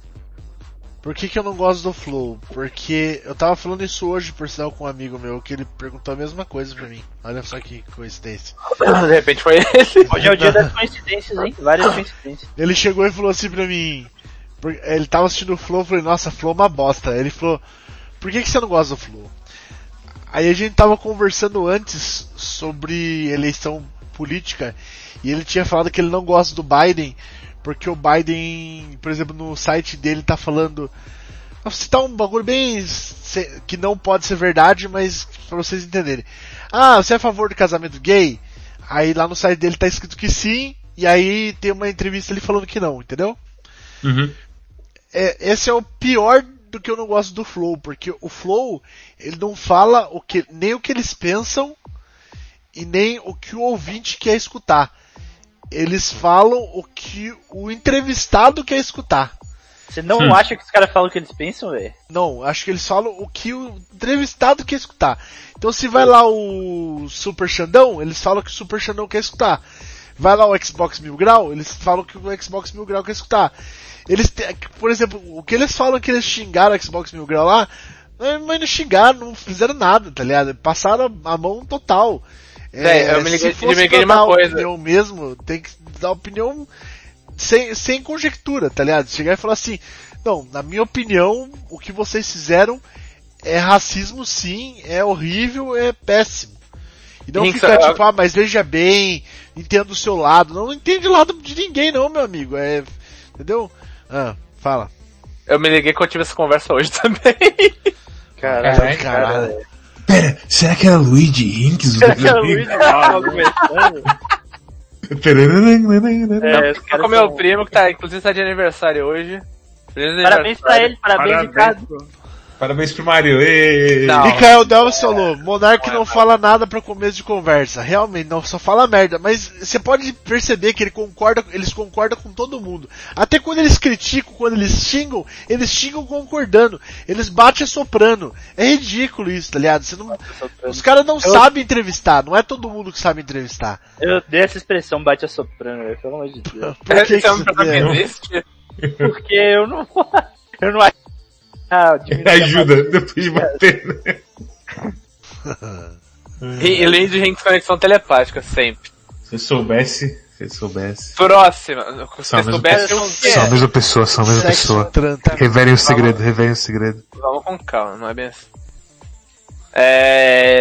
Por que que eu não gosto do Flow? Porque eu tava falando isso hoje, por sinal, com um amigo meu, que ele perguntou a mesma coisa pra mim. Olha só que coincidência. De repente foi ele. Hoje é o dia das coincidências, hein? Várias coincidências. Ele chegou e falou assim pra mim... por- Ele tava assistindo o Flow, eu falei, nossa, Flow é uma bosta. Ele falou, por que que você não gosta do Flow? Aí a gente tava conversando antes sobre eleição política, e ele tinha falado que ele não gosta do Biden, porque o Biden, por exemplo, no site dele tá falando... Vou citar um bagulho bem... se- que não pode ser verdade, mas pra vocês entenderem. Ah, você é a favor do casamento gay? Aí lá no site dele tá escrito que sim, e aí tem uma entrevista ele falando que não, entendeu? Uhum. É, esse é o pior do que eu não gosto do Flow, porque o Flow, ele não fala o que, nem o que eles pensam e nem o que o ouvinte quer escutar. Eles falam o que o entrevistado quer escutar. Você não Hum. acha que os caras falam o que eles pensam, velho? Não, acho que eles falam o que o entrevistado quer escutar. Então se vai lá o Super Xandão, eles falam o que o Super Xandão quer escutar. Vai lá o Xbox Mil Grau, eles falam o que o Xbox Mil Grau quer escutar. Eles, te- por exemplo, o que eles falam que eles xingaram o Xbox Mil Grau lá, mas não xingaram, não fizeram nada, tá ligado? Passaram a mão total. É, eu me liguei- se fosse eu me liguei pra numa dar coisa. opinião mesmo, tem que dar opinião sem, sem conjectura, tá ligado? Chegar e falar assim, não, na minha opinião, o que vocês fizeram é racismo sim, é horrível, é péssimo. E não Sim, ficar só- tipo, ah, mas veja bem, entenda o seu lado. Não, não entende o lado de ninguém não, meu amigo. É, entendeu? Ah, fala. Eu me liguei que eu tive essa conversa hoje também. Caralho, Caralho. Pera, será que era Luigi Rinks? Será que é o Luiz que tava começando? É, os Tô caras com meu são- primo, que tá, inclusive tá de aniversário hoje. Feliz Parabéns pra aniversário. ele, parabéns, Ricardo. Parabéns pro Mario. Ê! Não. Mikael Delves falou, Monark não fala nada pra começo de conversa. Realmente, não, só fala merda. Mas você pode perceber que ele concorda, eles concordam com todo mundo. Até quando eles criticam, quando eles xingam, eles xingam concordando. Eles batem soprando. É ridículo isso, tá ligado? Você não, os caras não sabem entrevistar, não é todo mundo que sabe entrevistar. Eu dei essa expressão bate a soprano, velho, pelo amor de Deus. Por que Esse que é um você- programa que é, existe. Porque eu não. Eu não acho. Ah, diminui a Ajuda, depois de bater, né? E além de gente conexão telepática, sempre. Se eu soubesse, se eu soubesse. Próxima. Se São a você mesma soubesse pessoa. o que São a é. mesma pessoa, são a mesma Sexo pessoa. tranta. Revelem o segredo, revelem o segredo. Vamos com calma, não é bem assim. É...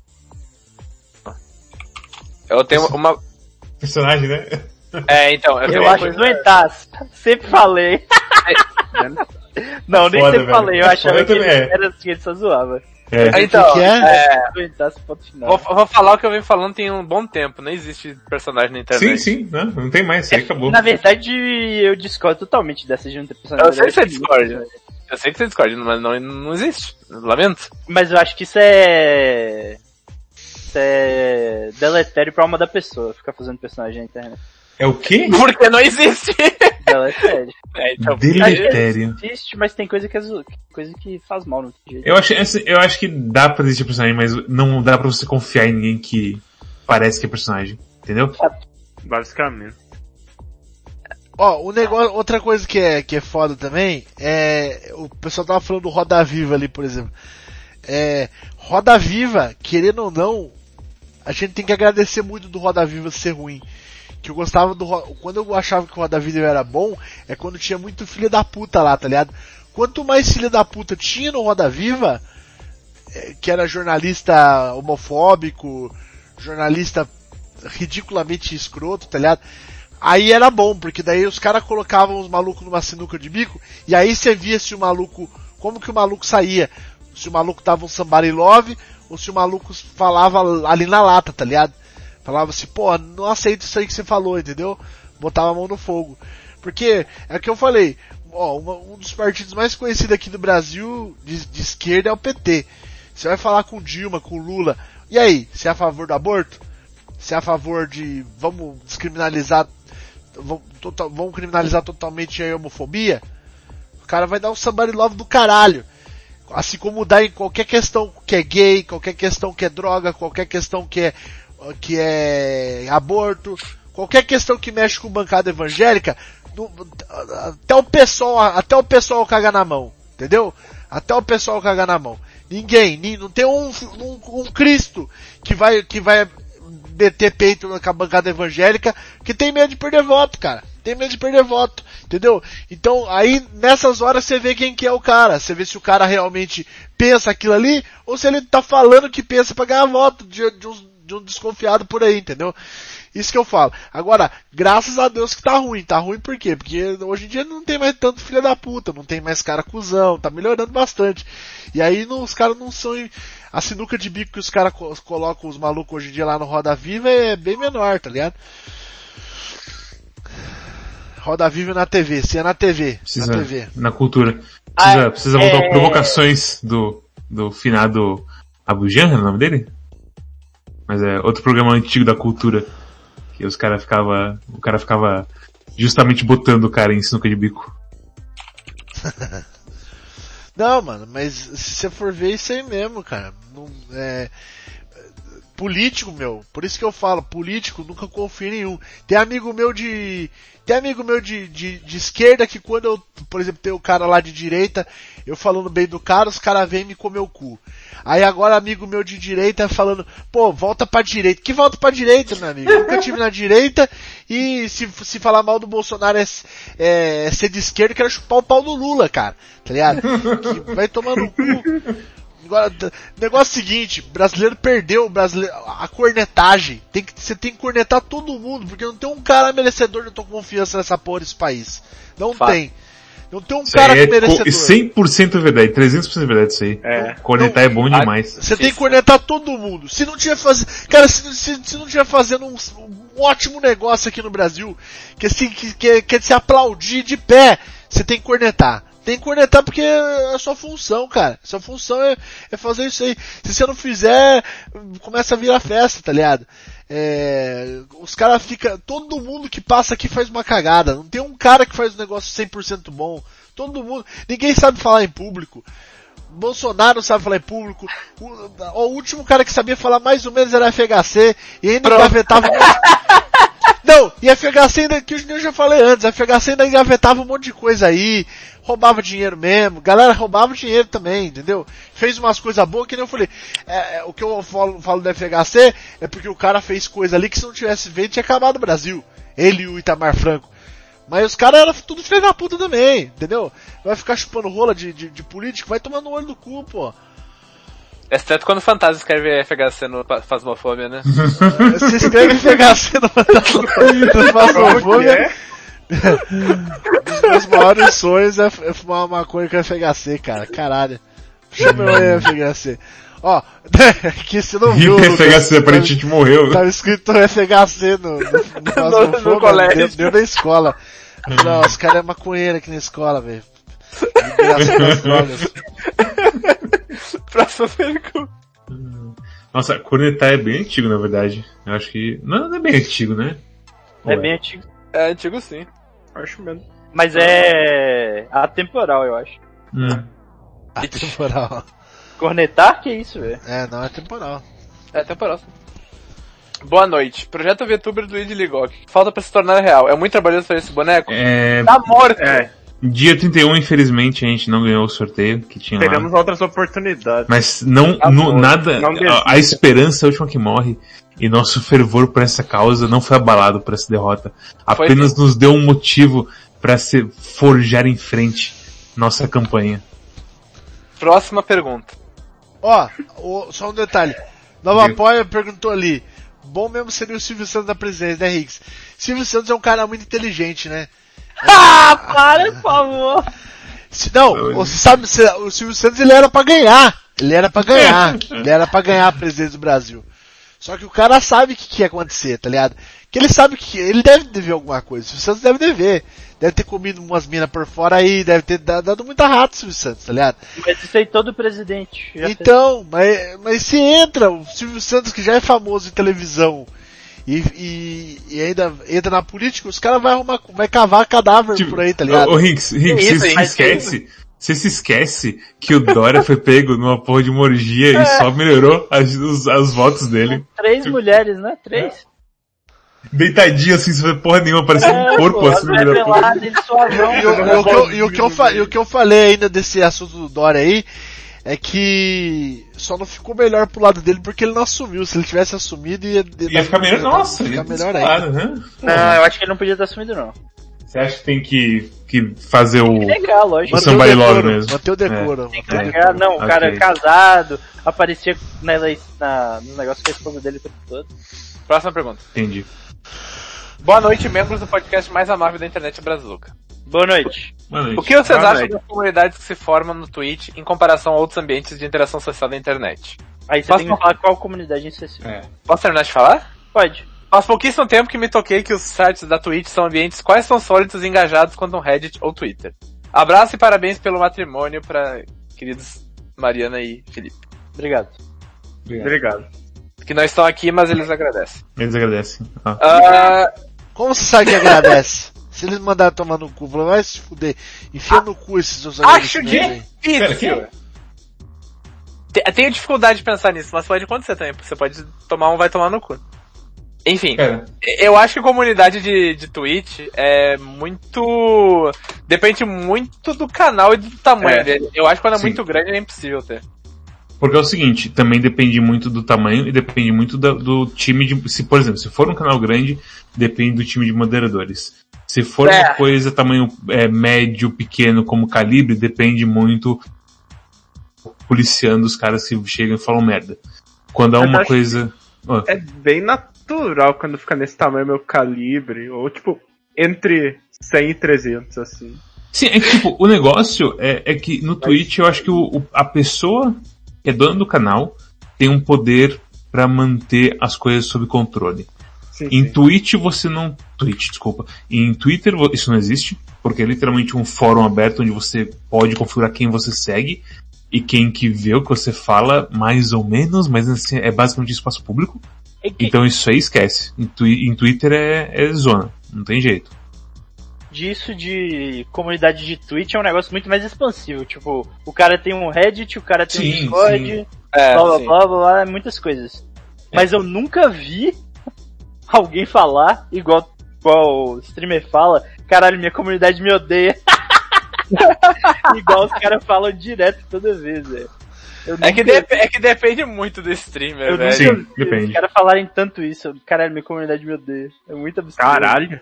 Eu tenho uma... Personagem, né? É, então, eu, tenho Eu uma acho coisa... doentaço. Sempre falei. Não, nem Foda, sempre velho. falei. Eu achava Eu que ele também, é. era assim, ele só zoava. É. Então, O que que é? é, Doentaço, ponto final. vou, vou falar o que eu venho falando tem um bom tempo. Não existe personagem na Sim, internet. sim, não, não tem mais, isso aí acabou. Na verdade, eu discordo totalmente dessa de não ter personagem. Eu sei que você discorda. Eu sei que você discorda, mas não, não existe. Lamento. Mas eu acho que isso é... Isso é deletério pra alma da pessoa, ficar fazendo personagem na internet. É o quê? Porque não existe. Deletério. É, então, Deletério. Existe, mas tem coisa que, é zo- coisa que faz mal, não tem jeito. Eu acho, essa- eu acho que dá pra existir personagem, mas não dá pra você confiar em ninguém que parece que é personagem. Entendeu? Basicamente. Ó, o negócio, outra coisa que é, que é foda também, é, o pessoal tava falando do Roda Viva ali, por exemplo. É, Roda Viva, querendo ou não, a gente tem que agradecer muito do Roda Viva ser ruim. Que eu gostava do, Ro- quando eu achava que o Roda Viva era bom, é quando tinha muito filho da puta lá, tá ligado? Quanto mais filho da puta tinha no Roda Viva, é, que era jornalista homofóbico, jornalista ridiculamente escroto, tá ligado? aí era bom, porque daí os caras colocavam os malucos numa sinuca de bico, e aí você via se o maluco, como que o maluco saía, se o maluco dava um somebody love, ou se o maluco falava ali na lata, tá ligado? Falava assim, pô, não aceito isso aí que você falou, entendeu? Botava a mão no fogo. Porque, é o que eu falei, ó, uma, um dos partidos mais conhecidos aqui do Brasil, de, de esquerda, é o P T. Você vai falar com Dilma, com Lula, e aí, você é a favor do aborto? Você é a favor de, vamos descriminalizar, vamos, total, vamos criminalizar totalmente a homofobia? O cara vai dar um somebody love do caralho. Assim como dá em qualquer questão que é gay, qualquer questão que é droga, qualquer questão que é, que é aborto, qualquer questão que mexe com bancada evangélica, no, até o pessoal, até o pessoal caga na mão, entendeu? Até o pessoal caga na mão. Ninguém, não tem um, um, um Cristo que vai, que vai meter peito na bancada evangélica, que tem medo de perder voto, cara. Tem medo de perder voto, entendeu? Então, aí, nessas horas, você vê quem que é o cara. Você vê se o cara realmente pensa aquilo ali, ou se ele tá falando que pensa pra ganhar voto de, de, um, de um desconfiado por aí, entendeu? Isso que eu falo. Agora, graças a Deus que tá ruim. Tá ruim por quê? Porque hoje em dia não tem mais tanto filho da puta, não tem mais cara cuzão, tá melhorando bastante. E aí, não, os caras não são... A sinuca de bico que os caras colocam os malucos hoje em dia lá no Roda Viva é bem menor, tá ligado? Roda Viva na T V, se é na T V, precisa, na T V. Na cultura. Precisa, ah, precisa voltar é... provocações do, do finado Abu Janra, o nome dele? Mas é outro programa antigo da cultura. Que os cara ficava, o cara ficava justamente botando o cara em sinuca de bico. Não, mano, mas se você for ver isso aí mesmo, cara, não, é... político, meu, por isso que eu falo, político, nunca confio em nenhum. Tem amigo meu de, tem amigo meu de, de, de esquerda que quando eu, por exemplo, tem o cara lá de direita, eu falando bem do cara, os caras vêm me comer o cu. Aí agora amigo meu de direita falando, pô, volta pra direita. Que volta pra direita, meu amigo? Eu nunca tive na direita e se, se falar mal do Bolsonaro é, é, é ser de esquerda, eu quero chupar o pau do Lula, cara. Tá ligado? Que vai tomar no cu. Agora, negócio seguinte, brasileiro perdeu brasileiro, a cornetagem. Tem que, você tem que cornetar todo mundo, porque não tem um cara merecedor de tua confiança nessa porra desse país. Não Fato. tem. Não tem um isso cara é merecedor. cem por cento verdade, trezentos por cento verdade isso aí. É. Cornetar não, é bom demais. Você tem que cornetar todo mundo. Se não tiver fazendo, cara, se, se, se não tiver fazendo um, um ótimo negócio aqui no Brasil, que assim, que, que, que é de se aplaudir de pé, você tem que cornetar. Tem que cornetar porque é a sua função, cara. Sua função é, é fazer isso aí. Se você não fizer, começa a virar festa, tá ligado? É, os caras ficam... Todo mundo que passa aqui faz uma cagada. Não tem um cara que faz um negócio cem por cento bom. Todo mundo... Ninguém sabe falar em público. Bolsonaro não sabe falar em público. O, o último cara que sabia falar mais ou menos era F H C. E ainda engavetava... Não, e F H C ainda, que eu já falei antes, a F H C ainda engavetava um monte de coisa aí, roubava dinheiro mesmo, galera roubava dinheiro também, entendeu? Fez umas coisas boas que nem eu falei, é, é, o que eu falo, falo do F H C é porque o cara fez coisa ali que se não tivesse feito tinha acabado o Brasil, ele e o Itamar Franco. Mas os caras eram tudo filho da puta também, entendeu? Vai ficar chupando rola de, de, de político, vai tomar no olho do cu, pô. Exceto quando o Fantasma escreve F H C no Phasmophobia, né? Você escreve F H C no Phasmophobia. Um dos meus maiores sonhos é fumar uma maconha com F H C, cara. Caralho. Chama eu aí, F H C. Ó, que você não viu. F H C, aparentemente morreu. Tava escrito F H C no, no, no Phasmophobia, no, no colégio. Deu, deu na escola. Não, os caras é maconheiro aqui na escola, velho. Graças às drogas. Próxima pergunta. Nossa, cornetar é bem antigo, na verdade. Eu acho que... Não, não é bem antigo, né? É bem antigo. É antigo sim. Acho mesmo. Mas é atemporal, eu acho. Hum. Atemporal. Cornetar? Que isso, velho? É, não é temporal. É atemporal sim. Boa noite. Projeto VTuber do Luigi Ligok. Falta pra se tornar real. É muito trabalhoso fazer esse boneco? É... Tá morto. É. Dia trinta e um, infelizmente, a gente não ganhou o sorteio que tinha Teremos lá. outras oportunidades. Mas não, Tá no, bom. nada, Não a, a esperança é a última que morre. E nosso fervor por essa causa não foi abalado por essa derrota. Apenas nos deu um motivo para se forjar em frente nossa campanha. Próxima pergunta. Ó, oh, só um detalhe. Nova Apoia perguntou ali. Bom mesmo seria o Silvio Santos na presidência, né, Riggs? Silvio Santos é um cara muito inteligente, né? Ah, para, por favor. Se, não, você sabe, se, o Silvio Santos ele era pra ganhar. Ele era pra ganhar. Ele era pra ganhar a presidência do Brasil. Só que o cara sabe o que, que ia acontecer, tá ligado? Que ele sabe que ele deve dever alguma coisa. O Silvio Santos deve dever. Deve ter comido umas minas por fora aí, deve ter dado muita rata o Silvio Santos, tá ligado? Mas isso aí todo presidente. Já então, mas, mas se entra o Silvio Santos, que já é famoso em televisão, e, e, e ainda entra na política, os caras vão arrumar, vai cavar cadáver tipo, por aí, tá ligado? Ô, Rinks, Rinks, você se esquece, você se esquece que o Dória foi pego numa porra de uma orgia é. e só melhorou as, os, os votos dele. Três tipo, mulheres, né? Três. Deitadinho assim, sem porra nenhuma, parecia um corpo pô, assim no melhor. E o que eu falei ainda desse assunto do Dória aí, é que só não ficou melhor pro lado dele porque ele não assumiu. Se ele tivesse assumido, ia, ia, ia ficar melhor. Nossa, ia ficar melhor ainda. Né? Não, eu acho que ele não podia ter assumido, não. Você acha que tem que, que fazer o. Legal, lógico. O somebody love mesmo. Manter o decoro. É. Manter o decoro. Não, o cara okay. casado, aparecia na, na, no negócio que a esposa dele o tempo todo. Próxima pergunta. Entendi. Boa noite, membros do podcast mais amável da internet brasileira. Boa noite. Boa noite. O que vocês Boa acham noite. das comunidades que se formam no Twitch em comparação a outros ambientes de interação social da internet? Aí você Posso tem que falar qual comunidade em específico. É. Posso terminar de falar? Pode. Faz pouquíssimo tempo que me toquei que os sites da Twitch são ambientes quase tão sólidos e engajados quanto um Reddit ou Twitter. Abraço e parabéns pelo matrimônio para queridos Mariana e Felipe. Obrigado. Obrigado. Obrigado. Que não estão aqui, mas eles agradecem. Eles agradecem. Ah. Uh... Como você sabe que agradece? Se eles mandarem tomar no cu, vai se fuder. Enfia ah, no cu esses seus acho difícil. Tenho dificuldade de pensar nisso, mas pode acontecer também. Você pode tomar um, vai tomar no cu. Enfim, é. eu acho que a comunidade de, de Twitch é muito... Depende muito do canal e do tamanho é. dele. Eu acho que quando é Sim. muito grande é impossível ter. Porque é o seguinte, também depende muito do tamanho e depende muito do, do time de... Se, por exemplo, se for um canal grande, depende do time de moderadores. Se for é. uma coisa tamanho é, médio, pequeno, como Calibre, depende muito policiando os caras que chegam e falam merda. Quando há Eu uma coisa... Oh. É bem natural quando fica nesse tamanho, meu Calibre, ou tipo, entre cem e trezentos, assim. Sim, é que tipo, o negócio é, é que no Twitch eu acho que o, o, a pessoa que é dona do canal tem um poder pra manter as coisas sob controle. Sim, em sim. Twitch você não... Twitch, desculpa. Em Twitter isso não existe, porque é literalmente um fórum aberto onde você pode configurar quem você segue e quem que vê o que você fala, mais ou menos, mas assim, é basicamente espaço público. É que... Então isso aí esquece. Em, twi- em Twitter é, é zona, não tem jeito. Disso de comunidade de Twitch é um negócio muito mais expansivo. Tipo, o cara tem um Reddit, o cara tem sim, um Discord, é, blá, blá, blá, blá, blá, muitas coisas. É. Mas eu nunca vi alguém falar, igual, igual o streamer fala, caralho, minha comunidade me odeia. Igual os caras falam direto toda vez, velho. É, que dep- é que depende muito do streamer, eu velho. Sim, depende. Os caras falarem tanto isso, caralho, minha comunidade me odeia. É muito absurdo. Caralho.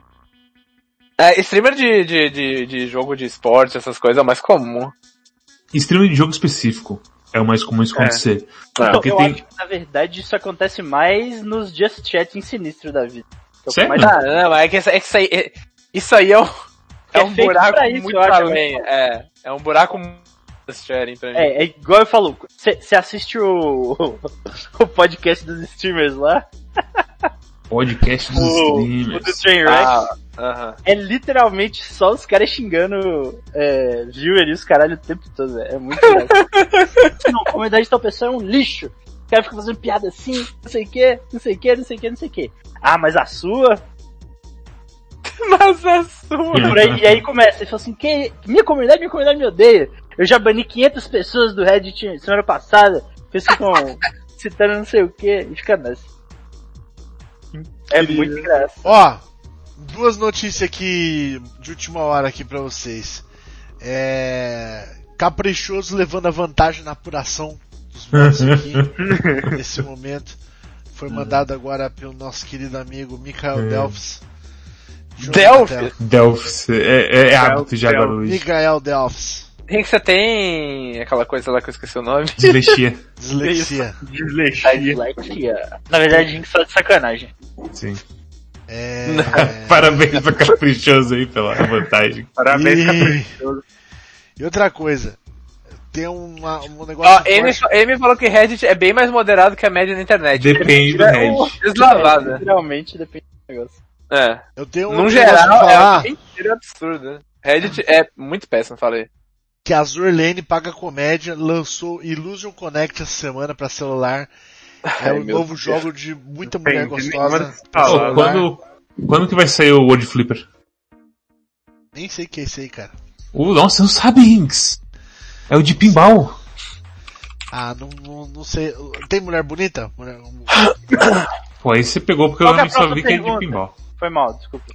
É, streamer de, de, de, de jogo de esporte, essas coisas, é o mais comum. Streamer de jogo específico é o mais comum isso acontecer. É. Então, eu tem... acho que, na verdade, isso acontece mais nos Just Chatting sinistro da vida. Sério? Mais... Ah, não, é que, é que isso aí, é, isso aí é um, é um buraco isso, muito além. É, é um buraco muito sharing pra mim. É, é igual eu falo, você assiste o, o podcast dos streamers lá? Podcast dos o, streamers. O do Trainwreck. Ah, uh-huh. É literalmente só os caras xingando é, viewer e os caralho o tempo todo, véio. É muito legal. Não, a comunidade de tal pessoa é um lixo. O cara fica fazendo piada assim, não sei o que, não sei o que, não sei o que, não sei o que. Ah, mas a sua... Mas a sua... E, por aí, e aí começa, ele fala assim, que, minha comunidade, minha comunidade me odeia. Eu já bani quinhentas pessoas do Reddit semana passada, eles ficam citando não sei o que, e fica nessa. É muito engraçado. Ó, duas notícias aqui de última hora aqui pra vocês. É... Caprichoso levando a vantagem na apuração dos votos aqui nesse momento. Foi mandado agora pelo nosso querido amigo Michael Delphs. Delphs? Delphs, é, é, é hábito já agora, Luiz. Michael Delphs. Henrique, você tem aquela coisa lá que eu esqueci o nome? Dislexia. Dislexia. Dislexia. Dislexia. Na verdade, a gente só de sacanagem. Sim. É, É... Parabéns pra Caprichoso aí pela vantagem. Parabéns, E- Caprichoso. E outra coisa, tem uma, um negócio Ó, forte. Amy, Amy falou que Reddit é bem mais moderado que a média na internet. Depende do Reddit. Deslavada. Literalmente depende do negócio. É. Eu tenho um No negócio pra geral, falar é mentira absurda. Reddit é muito péssimo, falei. que a Azurlane Paga Comédia lançou Illusion Connect essa semana pra celular. É Ai, um meu novo Deus. jogo de muita mulher Depende, gostosa. nenhuma pra das Ô, celular. quando, quando que vai sair o World Flipper? Nem sei o que é esse aí, cara. Uh, nossa, você não sabe, Rinks. É o de pinball. Ah, não, não, não sei. Tem mulher bonita? Mulher... Pô, aí você pegou porque Qual eu que é a não só próxima vi que é de pergunta? pinball. Foi mal, desculpa.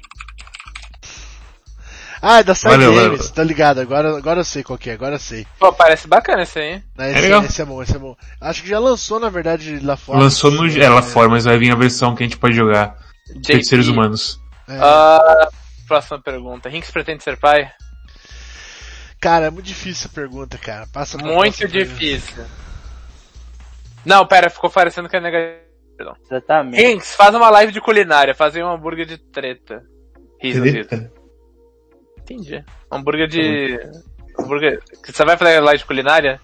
Ah, é da Side Valeu, Games, valeu. tá ligado? Agora, agora eu sei qual que é, agora eu sei. Pô, parece bacana esse aí, hein? Né, É esse, legal. esse é bom, esse é bom. Acho que já lançou, na verdade, lá fora. Lançou no, é, lá fora, mas vai vir a versão que a gente pode jogar. Feito seres humanos. É. Ah, próxima pergunta. Rinks pretende ser pai? Cara, é muito difícil a pergunta, cara. Passa pra Muito próxima pergunta. difícil. Não, pera, ficou parecendo que é negativo. Perdão. Exatamente. Rinks, faz uma live de culinária, fazer um hambúrguer de treta. Riso, riso. Treta? Entendi. Hambúrguer de... Hambúrguer... Você vai fazer live de culinária?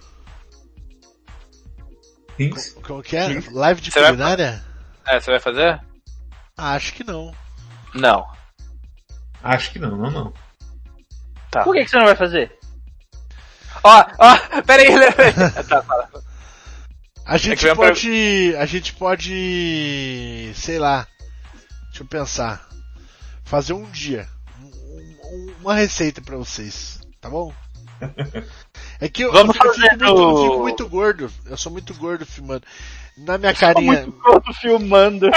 Rinks? Como que é? Live de Você vai- culinária? É, você vai fazer? Ah, acho que não. Não. Acho que não, não, não. Tá. Por que, que você não vai fazer? Ó, ó, pera aí, lembrei. Tá, fala. A gente que vem a pode. A gente pode. Sei lá. Deixa eu pensar. Fazer um dia. um- um- uma receita pra vocês. Tá bom? É que eu, Vamos eu, fico, fazer muito, eu do- fico muito gordo. Eu sou muito gordo filmando. Na minha carinha. Eu tô filmando.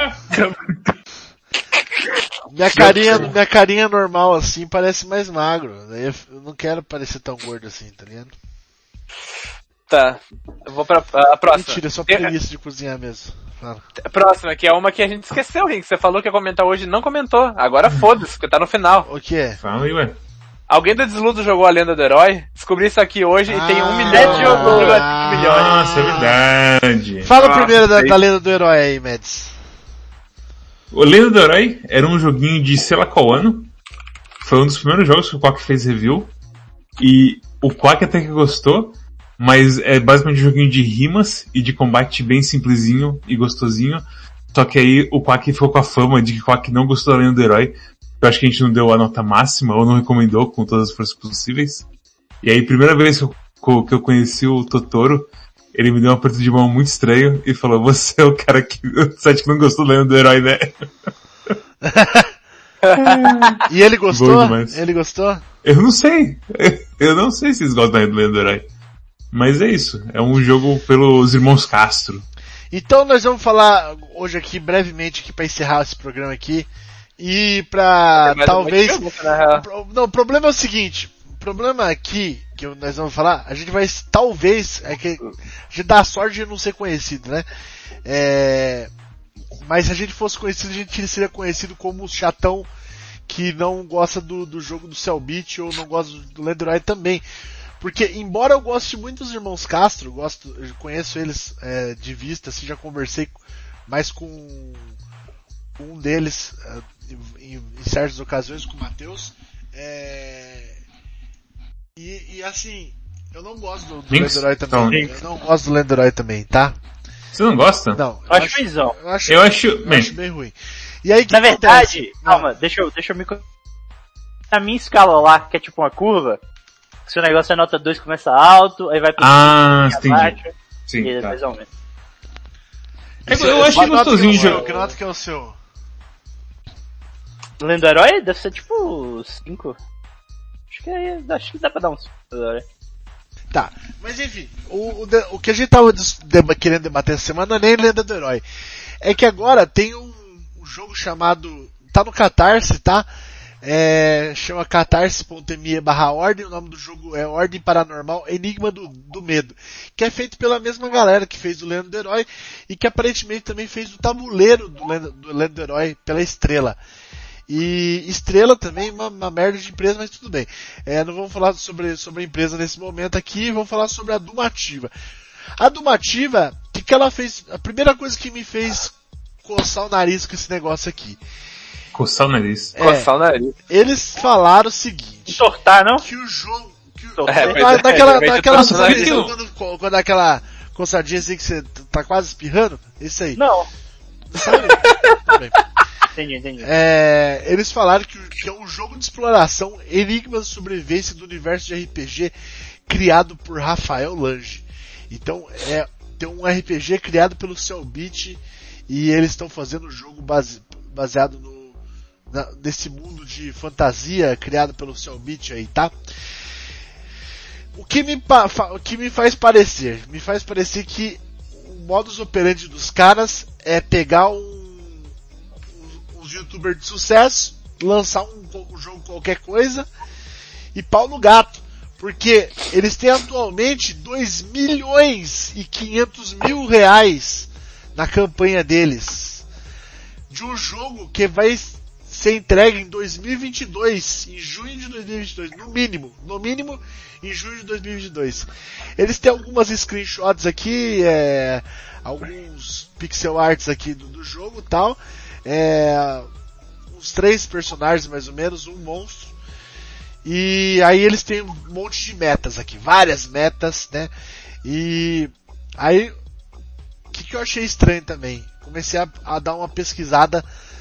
Minha carinha, minha carinha normal assim parece mais magro. Daí eu eu não quero parecer tão gordo assim, tá ligado? Tá. Eu vou pra a próxima. Mentira, é só Tem- preguiça de cozinhar mesmo. Fala. a próxima, que é uma que a gente esqueceu, Rinks. Você falou que ia comentar hoje e não comentou. Agora foda-se, porque tá no final. O que é? Fala aí, ué. Alguém do Desludo jogou a Lenda do Herói? Descobri isso aqui hoje e tem um Ah. milhão de jogos cinco milhões. Nossa, é verdade. Fala Nossa, primeiro da, aí- da lenda do herói aí, Mads. O Lenda do Herói era um joguinho de sei lá qual ano. Foi um dos primeiros jogos que o Quack fez review. E o Quack até que gostou, mas é basicamente um joguinho de rimas e de combate bem simplesinho e gostosinho. Só que aí o Quack ficou com a fama de que o Quack não gostou da Lenda do Herói. Eu acho que a gente não deu a nota máxima ou não recomendou com todas as forças possíveis. E aí, primeira vez que eu, que eu conheci o Totoro, ele me deu um aperto de mão muito estranho e falou: você é o cara que, você acha que não gostou da Lenda do Herói, né? E ele gostou? Bom demais. Ele gostou? Eu não sei. Eu não sei se eles gostam da Lenda do Herói. Mas é isso. É um jogo pelos irmãos Castro. Então nós vamos falar hoje aqui brevemente aqui para encerrar esse programa aqui e pra Mas talvez é muito na real. Pro- Não, o problema é o seguinte, o problema aqui, que nós vamos falar, a gente vai, talvez, é que a gente dá a sorte de não ser conhecido, né? É, mas se a gente fosse conhecido, a gente seria conhecido como o chatão que não gosta do, do jogo do Cellbit ou não gosta do Lenda do Herói também. Porque, embora eu goste muito dos irmãos Castro, gosto, eu conheço eles é, de vista, assim, já conversei mais com um deles é, em, em certas ocasiões, com o Matheus. É, e, e assim, eu não gosto do, do Links? Lenda do Herói também. Então, Eu não gosto do Lenda do Herói também, tá? Você não gosta? Não. Eu acho ruimzão. eu acho, Eu acho, eu bem, acho bem ruim. E aí, que Na verdade, acontece? calma, deixa eu, deixa eu me... co- Na minha escala lá, que é tipo uma curva, se o negócio é nota dois começa alto, aí vai pra ah, baixo, entendi. e Sim, tá. depois aumenta. Eu, eu achei Que nota gostosinho de que é o seu? jogo. Que nota que é o seu? Lenda do Herói deve ser tipo cinco. Acho que, é, acho que dá pra dar uns cinco. Tá, mas enfim, o, o, de- o que a gente tava dis- deba- querendo debater essa semana não é nem Lenda do Herói. É que agora tem um, um jogo chamado, tá no Catarse, tá? É, chama catarse.me barra ordem, o nome do jogo é Ordem Paranormal Enigma do, do Medo, que é feito pela mesma galera que fez o Lenda do Herói e que aparentemente também fez o tabuleiro do Lenda do, Lenda do Herói pela Estrela. E Estrela também, uma, uma merda de empresa, mas tudo bem. É, não vamos falar sobre, sobre a empresa nesse momento aqui, vamos falar sobre a Dumativa. A Dumativa, o que, que ela fez? A primeira coisa que me fez coçar o nariz com esse negócio aqui. Coçar o nariz. É, Coçar o nariz. eles falaram o seguinte, Entortar, não? que o jogo... Que o, É, da, é, daquela, é, daquela nossa, sabe, que eu- quando, quando aquela coçadinha assim que você tá quase espirrando? Isso aí. Não. Sabe? Tudo bem. Entendi, entendi. É, eles falaram que, que é um jogo de exploração, enigmas de sobrevivência do universo de R P G criado por Rafael Lange. Então, é, tem um R P G criado pelo Cellbit e eles estão fazendo o jogo base, baseado no, na, nesse mundo de fantasia criado pelo Cellbit aí, tá? O que, me, o que me faz parecer? Me faz parecer que o modus operandi dos caras é pegar um uns youtubers de sucesso, lançar um, um jogo qualquer coisa e pau no gato. Porque eles têm atualmente dois milhões e quinhentos mil reais na campanha deles. De um jogo que vai ser entregue em dois mil e vinte e dois, em junho de dois mil e vinte e dois, no mínimo, no mínimo em junho de dois mil e vinte e dois. Eles têm algumas screenshots aqui, é, alguns pixel arts aqui do, do jogo e tal. É, uns três personagens mais ou menos, um monstro. E aí eles têm um monte de metas aqui, várias metas, né? E aí, o que, que eu achei estranho também? Comecei a, a dar uma pesquisada.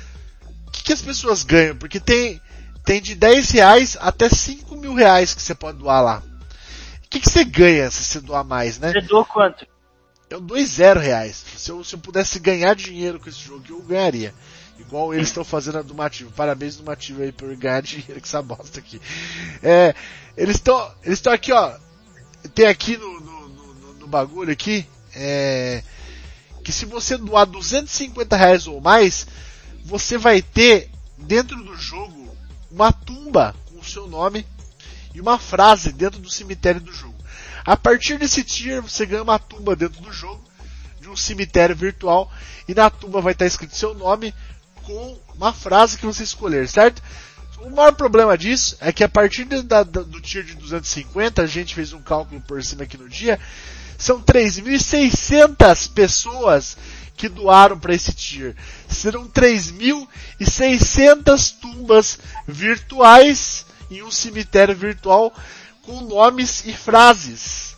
O que, que as pessoas ganham? Porque tem, tem de dez reais até cinco mil reais que você pode doar lá. O que, que você ganha se você doar mais, né? Você doou quanto? Eu dou zero reais. Se eu, se eu pudesse ganhar dinheiro com esse jogo, eu ganharia. Igual eles estão fazendo a Dumativo. Parabéns, Dumativo, aí, por ganhar dinheiro com essa bosta aqui. É, eles estão eles estão aqui, ó. Tem aqui no, no, no, no bagulho aqui, é, que se você doar duzentos e cinquenta reais ou mais, você vai ter, dentro do jogo, uma tumba com o seu nome e uma frase dentro do cemitério do jogo. A partir desse tier, você ganha uma tumba dentro do jogo, de um cemitério virtual, e na tumba vai estar escrito seu nome, com uma frase que você escolher, certo? O maior problema disso é que a partir de, da, do tier de duzentos e cinquenta, a gente fez um cálculo por cima aqui no dia, são três mil e seiscentas pessoas que doaram para esse tier. Serão três mil e seiscentas tumbas virtuais em um cemitério virtual com nomes e frases.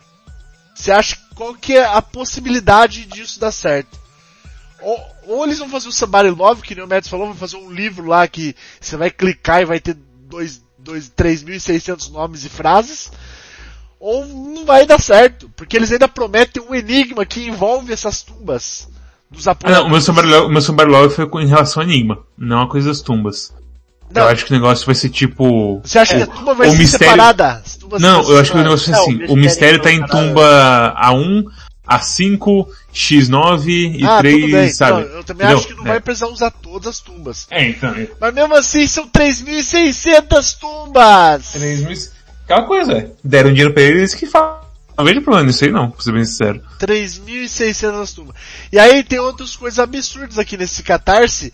Você acha qual que é a possibilidade disso dar certo? Ou, ou eles vão fazer o Somebody Love, que nem o Mads falou, vão fazer um livro lá que você vai clicar e vai ter três mil e seiscentos nomes e frases, ou não vai dar certo, porque eles ainda prometem um enigma que envolve essas tumbas dos apoiadores. Ah, não, o meu Somebody Love, o meu Somebody Love foi com, em relação ao enigma, não a coisa das tumbas. Não. Eu acho que o negócio vai ser tipo... Você acha o, que a tumba vai o ser mistério... separada? As tumbas Não, vão eu ser acho que o negócio vai ser assim, Não, o mistério tá em mistério tumba A um, A cinco, X nove e ah, três, tudo bem. sabe? Não, eu também Entendeu? acho que não é. vai precisar usar todas as tumbas. É, então... É. Mas mesmo assim, são três mil e seiscentas tumbas! Aquela coisa, é. Deram dinheiro pra eles que falam. Não vejo problema nisso aí não, pra ser bem sincero. três mil e seiscentas tumbas. E aí tem outras coisas absurdas aqui nesse Catarse,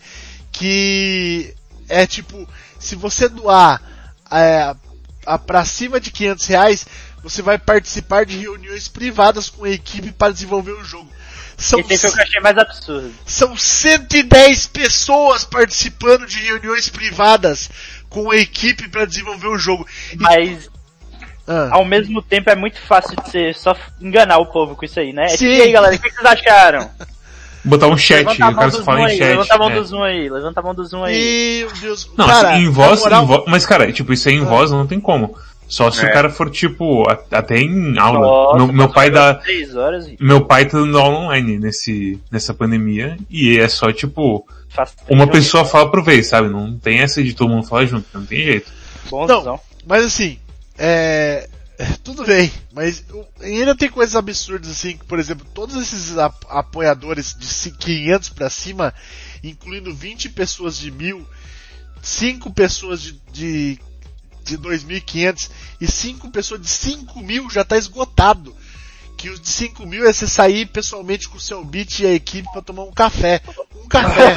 que é tipo, se você doar é, a, pra cima de quinhentos reais, você vai participar de reuniões privadas com a equipe para desenvolver o jogo. São, Esse foi o que eu achei mais absurdo. são cento e dez pessoas participando de reuniões privadas com a equipe para desenvolver o jogo. E, Mas, ah, ao mesmo tempo, é muito fácil de você só enganar o povo com isso aí, né? É Sim. tipo, e aí, galera, o que vocês acharam? Botar um chat, Levanta a o mão cara do só fala zoom em aí, chat. levanta a mão né? do zoom aí, levanta a mão do zoom aí. meu Deus. Não, cara, assim, em voz, na moral, em voz, mas cara, tipo, isso aí em Ah. voz não tem como. Só se É. o cara for, tipo, a- até em aula. Nossa, meu, meu pai dá, três horas e meu pai tá dando aula online nesse, nessa pandemia, e é só, tipo, faz uma tempo. pessoa fala por vez, sabe? Não tem essa de todo mundo falar junto, não tem jeito. Bonzão. Não, mas assim, é... tudo bem, mas ainda tem coisas absurdas assim, que, por exemplo, todos esses ap- apoiadores de quinhentos pra cima, incluindo vinte pessoas de mil, cinco pessoas de, de, de dois mil e quinhentos e cinco pessoas de cinco mil já tá esgotado. Que os de cinco mil é você sair pessoalmente com o seu beat e a equipe pra tomar um café. Um café.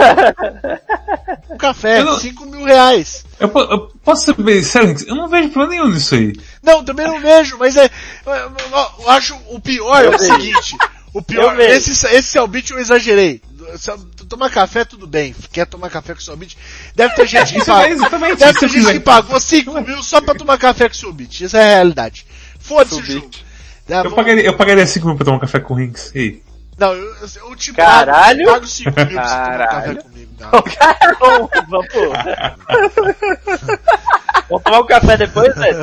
um café, Eu não- cinco mil reais. Eu, po- eu posso ser bem sério, eu não vejo problema nenhum nisso aí. Não, também não vejo, mas é. Eu, eu- eu acho o pior é o seguinte. O pior, Eu vejo. esse, esse Cellbit eu exagerei. Se tomar café, tudo bem. Quer tomar café com o seu beat? Deve ter gente que Isso pagou. é exatamente, Deve isso ter eu gente fiz que aqui. pagou cinco mil só pra tomar café com o seu beat. Isso é a realidade. Foda-se o jogo. Tá, Eu vamos- pagaria, eu pagaria cinco mil pra tomar um café com o Rinks. E aí? Não, eu, eu te Caralho. pago, pago cinco mil pra você tomar café Caralho. comigo. Não. Vamos, vamos, pô. Vamos tomar um café depois, velho?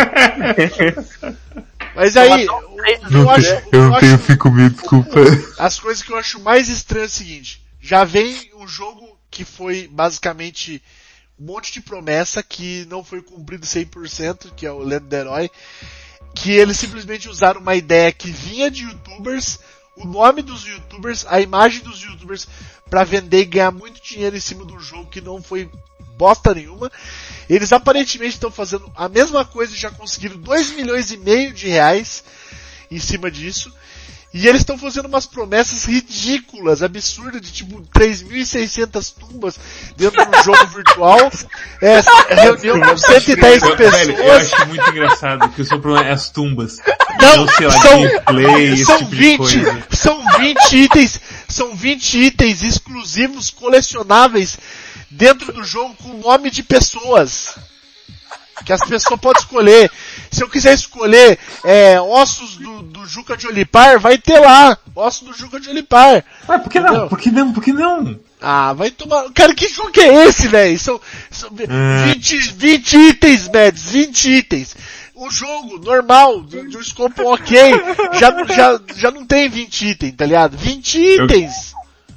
Mas aí, eu, eu acho, eu acho cinco mil, desculpa. as coisas que eu acho mais estranho é o seguinte, já vem um jogo que foi basicamente um monte de promessa que não foi cumprido cem por cento, que é o Lenda do Herói, que eles simplesmente usaram uma ideia que vinha de youtubers, o nome dos youtubers, a imagem dos youtubers pra vender e ganhar muito dinheiro em cima do jogo que não foi bosta nenhuma. Eles aparentemente estão fazendo a mesma coisa e já conseguiram dois milhões e meio de reais em cima disso. E eles estão fazendo umas promessas ridículas, absurdas, de tipo três mil e seiscentas tumbas dentro de um jogo virtual. É, reunião com cento e dez Eu- pessoas. Velho, eu acho muito engraçado que o seu problema é as tumbas. Não, sei lá, são, gameplay, esse são tipo de vinte, coisa. são vinte itens, são vinte itens exclusivos, colecionáveis, dentro do jogo com nome de pessoas. Que as pessoas podem escolher. Se eu quiser escolher, é, ossos do, do Juca de Olipar, vai ter lá. Ossos do Juca de Olipar. Ué, por que não? Entendeu? Por que não? Por que não? Ah, vai tomar... Cara, que jogo que é esse, velho? São, são vinte, vinte itens, Mads, vinte itens. O jogo normal, de, de um scope ok, já, já, já não tem vinte itens, tá ligado? vinte itens!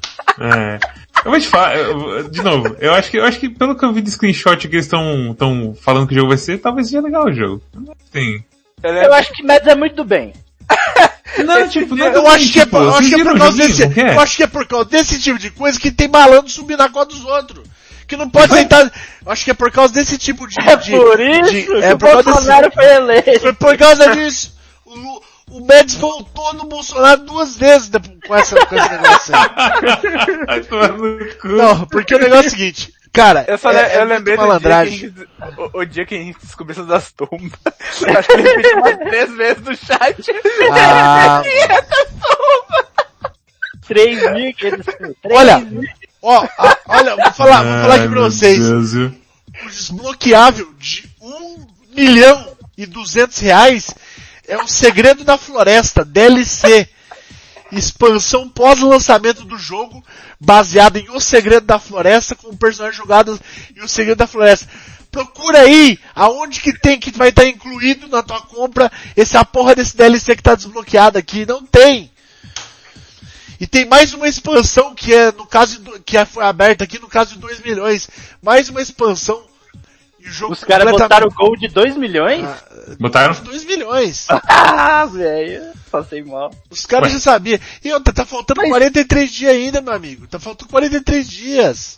É. Eu vou te falar, eu- de novo, eu acho que, eu acho que pelo que eu vi de screenshot que eles estão tão falando que o jogo vai ser, talvez seja legal o jogo. Sim. Eu acho que Mads é muito do bem. Não, tipo, não é Eu tão acho que é tipo, por, eu acho vocês que é viram por o causa joguinho, desse, não quer? eu acho que é por causa desse tipo de coisa que tem malandro subir na cola dos outros. Que não pode sentar, eu acho que é por causa desse tipo de, É de- por isso de- que é o por causa Bolsonaro desse, foi eleito. foi por causa disso. O, o Mads voltou no Bolsonaro duas vezes depois, com essa, com esse negócio aí. Vai tomar no cu. Não, porque o negócio é o seguinte, cara, Eu só é, le- é eu lembrei muita do dia, malandragem. que, a gente- o, o dia que a gente descobriu isso das tumbas. Eu acho que ele repetiu umas três vezes no chat. Ah, três mil quinhentos. olha, ó, a- olha, vou falar, vou falar aqui pra Ai, vocês. meu Deus, viu? O desbloqueável de um milhão e duzentos reais é o Segredo da Floresta, D L C. Expansão pós-lançamento do jogo, baseada em O Segredo da Floresta, com personagens jogados em O Segredo da Floresta. Procura aí, aonde que tem que vai estar incluído na tua compra essa porra desse D L C que tá desbloqueado aqui. Não tem. E tem mais uma expansão que é, no caso, do- que é- foi aberta aqui, no caso de dois milhões. Mais uma expansão. E o jogo Os caras botaram o completamente- gol de dois milhões? Botaram? dois milhões. Ah, velho. Passei mal. Os caras Ué. já sabiam. E outra, tá faltando quarenta e três dias ainda, meu amigo. Tá faltando quarenta e três dias.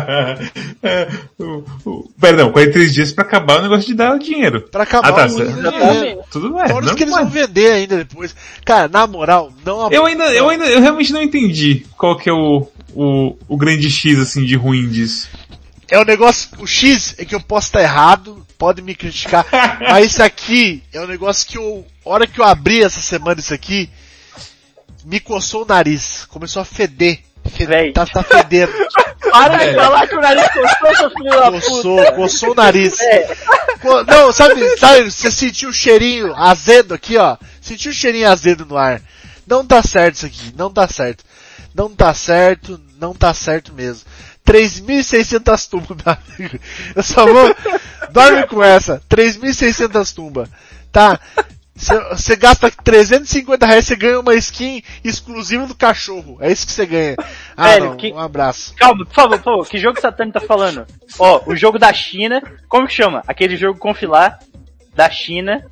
É, o- o- Perdão, quarenta e três dias pra acabar o negócio de dar o dinheiro. Pra acabar Ah, tá, o certo. dinheiro. Tudo bem. Fora os não, que eles mas- vão vender ainda depois. Cara, na moral, não... Eu ainda, eu ainda, eu realmente não entendi qual que é o, o, o grande X, assim, de ruim disso. É o negócio, o X é que eu posso estar errado, pode me criticar, mas isso aqui é um negócio que eu, a hora que eu abri essa semana isso aqui, me coçou o nariz, começou a feder. Fede- Véi. tá, tá fedendo. Para de falar que o nariz coçou, seu filho da Coçou, puta. coçou o nariz. É. Co- Não, sabe, sabe, você sentiu o cheirinho azedo aqui, ó. Sentiu o cheirinho azedo no ar. Não tá certo isso aqui, não tá certo. Não tá certo, não tá certo mesmo. três mil e seiscentas tumbas, meu amigo. Eu só vou... Dorme com essa. três mil e seiscentas tumbas. Tá? Você gasta trezentos e cinquenta reais, você ganha uma skin exclusiva do cachorro. É isso que você ganha. Ah, Velho, não. que- Um abraço. Calma, por favor, por favor, que jogo satânico tá falando? Ó, o jogo da China, como que chama? Aquele jogo confilar da China.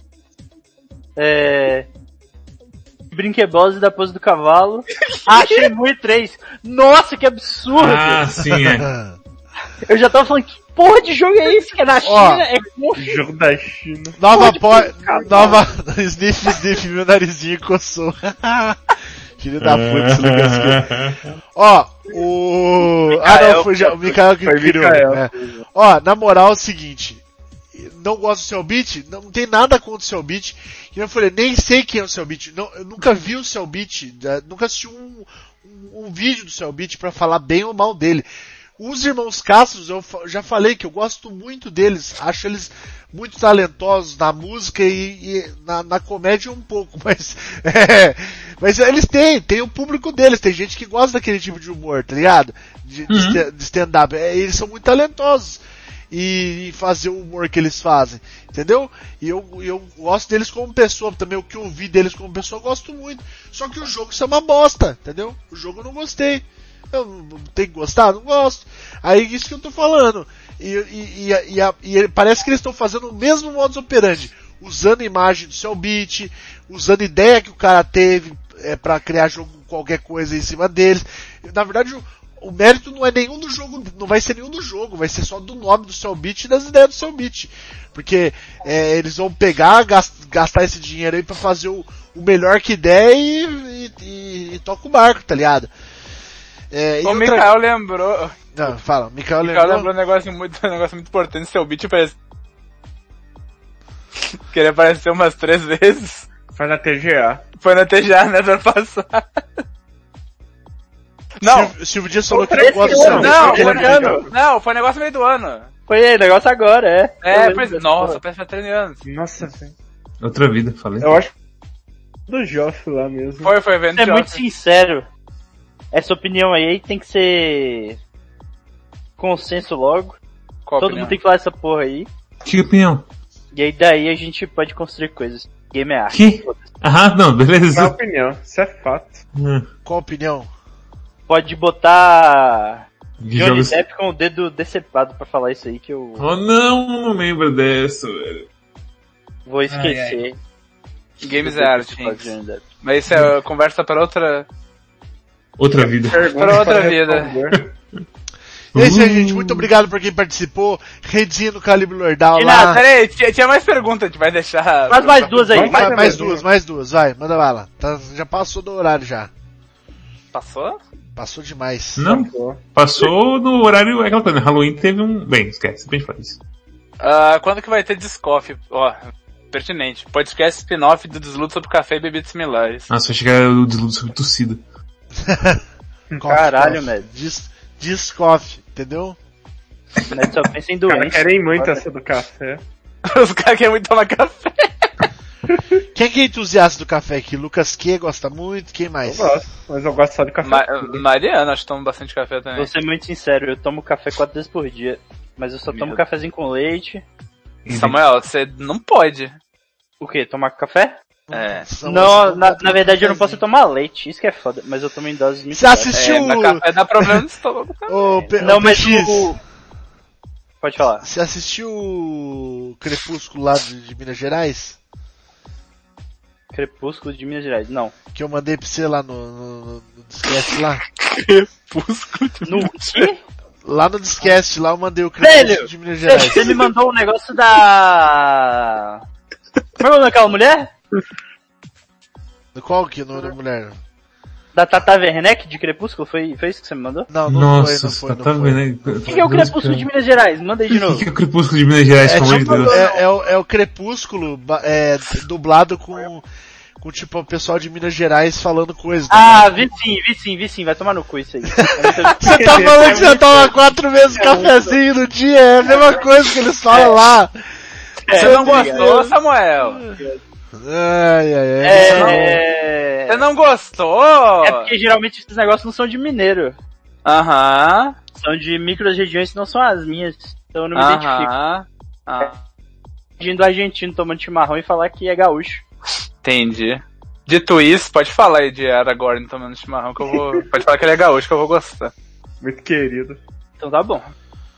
É... Brinquedos da pose do cavalo. Ah, Shenmue três. Nossa, que absurdo! Ah, sim, é. Eu já tava falando, que porra de jogo é esse que é na China? Ó, é conf... Jogo da China. Nova Pode po... ficar, Nova... Sniff, sniff, meu narizinho coçou. Filho da puta, esse Lucas aqui. Ó, o... Ah não, foi já o Mikael que Foi criou. Mikael. né? Ó, na moral é o seguinte. não gosto do Cellbit, não, não tem nada contra o Cellbit. E eu falei, nem sei quem é o Cellbit. Não, eu nunca vi o Cellbit, nunca assisti um, um, um vídeo do Cellbit pra falar bem ou mal dele. Os irmãos Castros, eu já falei que eu gosto muito deles, acho eles muito talentosos na música e, e na, na comédia um pouco, mas é, mas eles têm, tem o público deles, tem gente que gosta daquele tipo de humor, tá ligado? De, uhum. de stand-up, é, eles são muito talentosos e, e fazer o humor que eles fazem, entendeu? E eu, eu gosto deles como pessoa, também o que eu vi deles como pessoa eu gosto muito, só que o jogo isso é uma bosta, entendeu? O jogo eu não gostei. Eu não tenho que gostar? Não gosto. Aí isso que eu tô falando. E, e, e, e, e parece que eles estão fazendo o mesmo modus operandi. Usando a imagem do Cellbit, usando a ideia que o cara teve é, pra criar jogo qualquer coisa em cima deles. Na verdade, o, o mérito não é nenhum do jogo, não vai ser nenhum do jogo, vai ser só do nome do Cellbit e das ideias do Cellbit. Porque é, eles vão pegar, gast, gastar esse dinheiro aí pra fazer o, o melhor que der e, e, e, e toca o barco, tá ligado? É, o outra... Mikael lembrou. Não, fala, o Mikael, Mikael lembrou... lembrou um negócio muito, um negócio muito importante, seu beat parece. Que ele apareceu umas três vezes. Foi na T G A. Foi na T G A, né, do ano passado. Não. Silvio, Silvio Dias falou que não gosta do Não, não, foi ano. Não, foi negócio meio do ano. Foi aí, negócio agora, é. É, pois, nossa, parece que foi três anos. Nossa, velho. Outra vida, falei. Eu acho do Joff lá mesmo. Foi, foi evento. É muito sincero. Essa opinião aí tem que ser consenso logo. Qual Todo opinião? mundo tem que falar essa porra aí. Que opinião? E aí daí a gente pode construir coisas. Game é arte. Que? Ah, não, beleza. Qual a opinião? Isso é fato. Hum. Qual a opinião? Pode botar Que Johnny jogos... Depp com o dedo decepado pra falar isso aí que eu Oh não, não lembro dessa, velho. vou esquecer. Games é arte, gente. Mas isso é conversa para outra... Outra vida. Para outra vida. É isso aí, gente. Muito obrigado por quem participou. Redinha no Calibre Lordal E lá. nada, peraí, tinha, tinha mais perguntas, a gente vai deixar... Faz mais duas aí. Mais, mais duas, mais duas, vai, manda bala. Tá, já passou do horário já. Passou? Passou demais. Não, passou no horário, é aquela coisa, Halloween teve um... Bem, esquece, bem fala isso. Uh, quando que vai ter Discoff? Ó, pertinente. Podcast spin-off do Desludo sobre café e bebidas similares. Nossa, eu achei que era o desludo sobre tossida. Caralho, velho. Dis, Discoff, entendeu? Mas só pensa em Cara, doente. querem muito essa do café. Os caras querem muito tomar café. Quem que é entusiasta do café aqui? Lucas Q gosta muito, quem mais? Eu gosto, mas eu gosto só de café. Ma Mariana, acho que toma bastante café também. Vou ser muito sincero, eu tomo café quatro vezes por dia. Mas eu só tomo Meu. cafezinho com leite. Samuel, você não pode. O quê? Tomar café? É. São- Não, são- na, na verdade eu não posso tomar leite, isso que é foda. Mas eu tomo em doses muito Você baixas. assistiu É, mas café dá problema no estômago também. o P- Não, o mas P X? o... Pode falar. Você assistiu o Crepúsculo lá de, de Minas Gerais? Crepúsculo de Minas Gerais. Não. Que eu mandei pra você lá no, no, no Discast lá? Crepúsculo. No quê? Lá no Discast, lá eu mandei o Crepúsculo Velho, de Minas Gerais. Você me mandou um negócio da... Como é o nome daquela mulher? Qual que é o nome da mulher? Da Tata Werneck de Crepúsculo? Foi, foi isso que você me mandou? Não, não Nossa, foi, não foi, tá não foi. vendo? O que, que é o Crepúsculo de Minas Gerais? Manda aí de O novo. que é o Crepúsculo de Minas Gerais, É, pelo amor de tipo, Deus? é, é, o, é o Crepúsculo ba- é, dublado com, com tipo o pessoal de Minas Gerais falando coisas. tá Ah, ligado? vi sim, vi sim, vi sim. Vai tomar no cu isso aí. Você tá falando que você toma quatro vezes cafezinho no dia? É a mesma coisa que eles falam lá. Você não gostou, Samuel? Ai, ai, ai. É... Você não gostou? É porque geralmente esses negócios não são de mineiro. Aham. São de micro-regiões que não são as minhas. Então eu não me identifico. Aham. Ah, Indo argentino tomando chimarrão e falar que é gaúcho. entendi. Dito isso, pode falar aí de Aragorn tomando chimarrão que eu vou... Pode falar que ele é gaúcho que eu vou gostar. Muito querido. Então tá bom.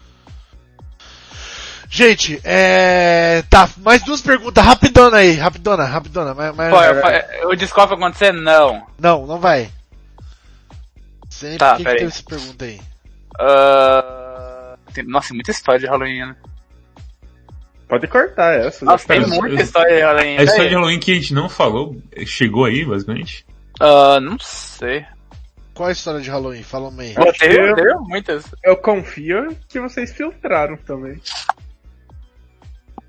Gente, é... Tá, mais duas perguntas, rapidona aí, rapidona, rapidona. Mas, mas... Pô, eu fa- o Discord vai acontecer? Não. Não, não vai. Sempre Tá, quem que peraí. teve essa pergunta aí? Uh... Tem... Nossa, tem muita história de Halloween, né? Pode cortar essa. Nossa, tem né? eu- muita história de Halloween. A história de Peraí. Halloween que a gente não falou, chegou aí, basicamente. Ah, não sei. Qual a história de Halloween? Fala uma aí. Pô, teve, teve muitas. Eu confio que vocês filtraram também.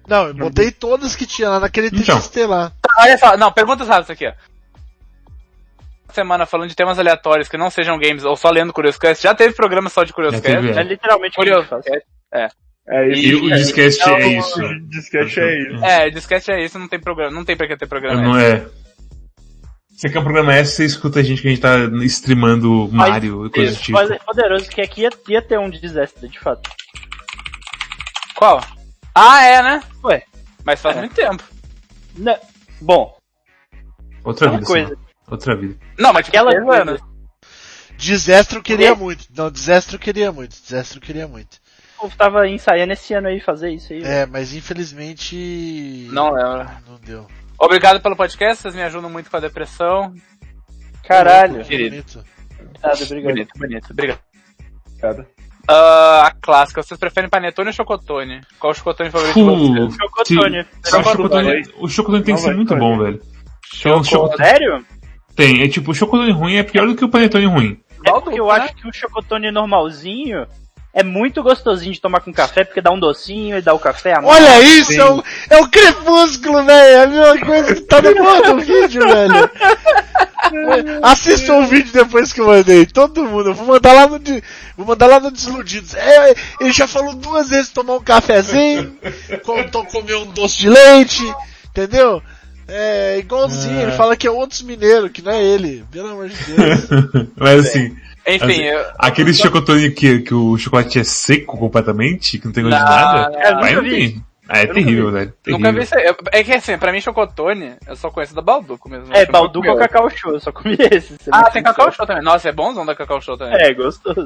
Não, eu botei todas que tinha lá naquele T X T Então. lá. Olha só, não, perguntas rápidas aqui, ó. Semana falando de temas aleatórios que não sejam games ou só lendo Curioscast. Já teve programa só de Curioscast? Já teve, É literalmente o que a gente faz. Curioscast. É. É E isso. o Discast Então, é isso. O disquete é isso. É, Discast é isso, não tem programa, não tem pra que ter programa. Não é. Você quer um programa S, você escuta a gente que a gente tá streamando Mario e coisas do tipo. Spoiler poderoso que aqui ia, ia ter um de desastre, de fato. Qual? Ah, é, né? Ué. Mas faz É. muito tempo. Não. Bom, Outra uma vida, coisa. Samuel. Outra vida. Não, mas tipo, Aquela teve coisa. anos. Desastre eu queria É. muito. Não, Desastre eu queria muito. Desastre eu queria muito. o povo tava ensaiando esse ano aí fazer isso aí. É, mas infelizmente... Não lembro. Não deu. Obrigado pelo podcast, vocês me ajudam muito com a depressão. Caralho. Foi Querido. bonito. Obrigado, obrigado. Bonito, bonito. Obrigado. Cara. Ah, a clássica, vocês preferem panetone ou chocotone? Qual o chocotone favorito de Puh, vocês? Chocotone. se- O chocotone, Chocotone. o chocotone tem que Não ser vai muito escolher. bom, velho. Tem um chocotone- Sério? Tem, é tipo, o chocotone ruim é pior do que o panetone ruim. É porque eu acho que o chocotone normalzinho é muito gostosinho de tomar com café, porque dá um docinho e dá o café amargo. Olha isso, é o, é o crepúsculo, velho. É a mesma coisa que tá no outro vídeo, velho. Assistam o vídeo depois que eu mandei. Todo mundo. Eu vou mandar lá no, de- vou mandar lá no Desiludidos. É, ele já falou duas vezes tomar um cafezinho, com- to- comer um doce de leite, entendeu? É igualzinho, ele fala que é outros mineiros, que não é ele. Pelo amor de Deus. Mas assim, Enfim, assim, eu... aqueles chocotone que, que o chocolate é seco completamente, que não tem gosto de Não, nada, não, eu vai nunca não vi. tem. Ah, é nunca terrível, vi. velho. nunca Terrível. vi isso aí. Eu- É que assim, pra mim chocotone, eu só conheço da Balduco mesmo. É, Acho Balduco muito ou melhor. Cacau Show, eu só comi esse. ser Ah, muito tem Cacau sincero. Show também. Nossa, é bonzão da Cacau Show também. É, gostoso.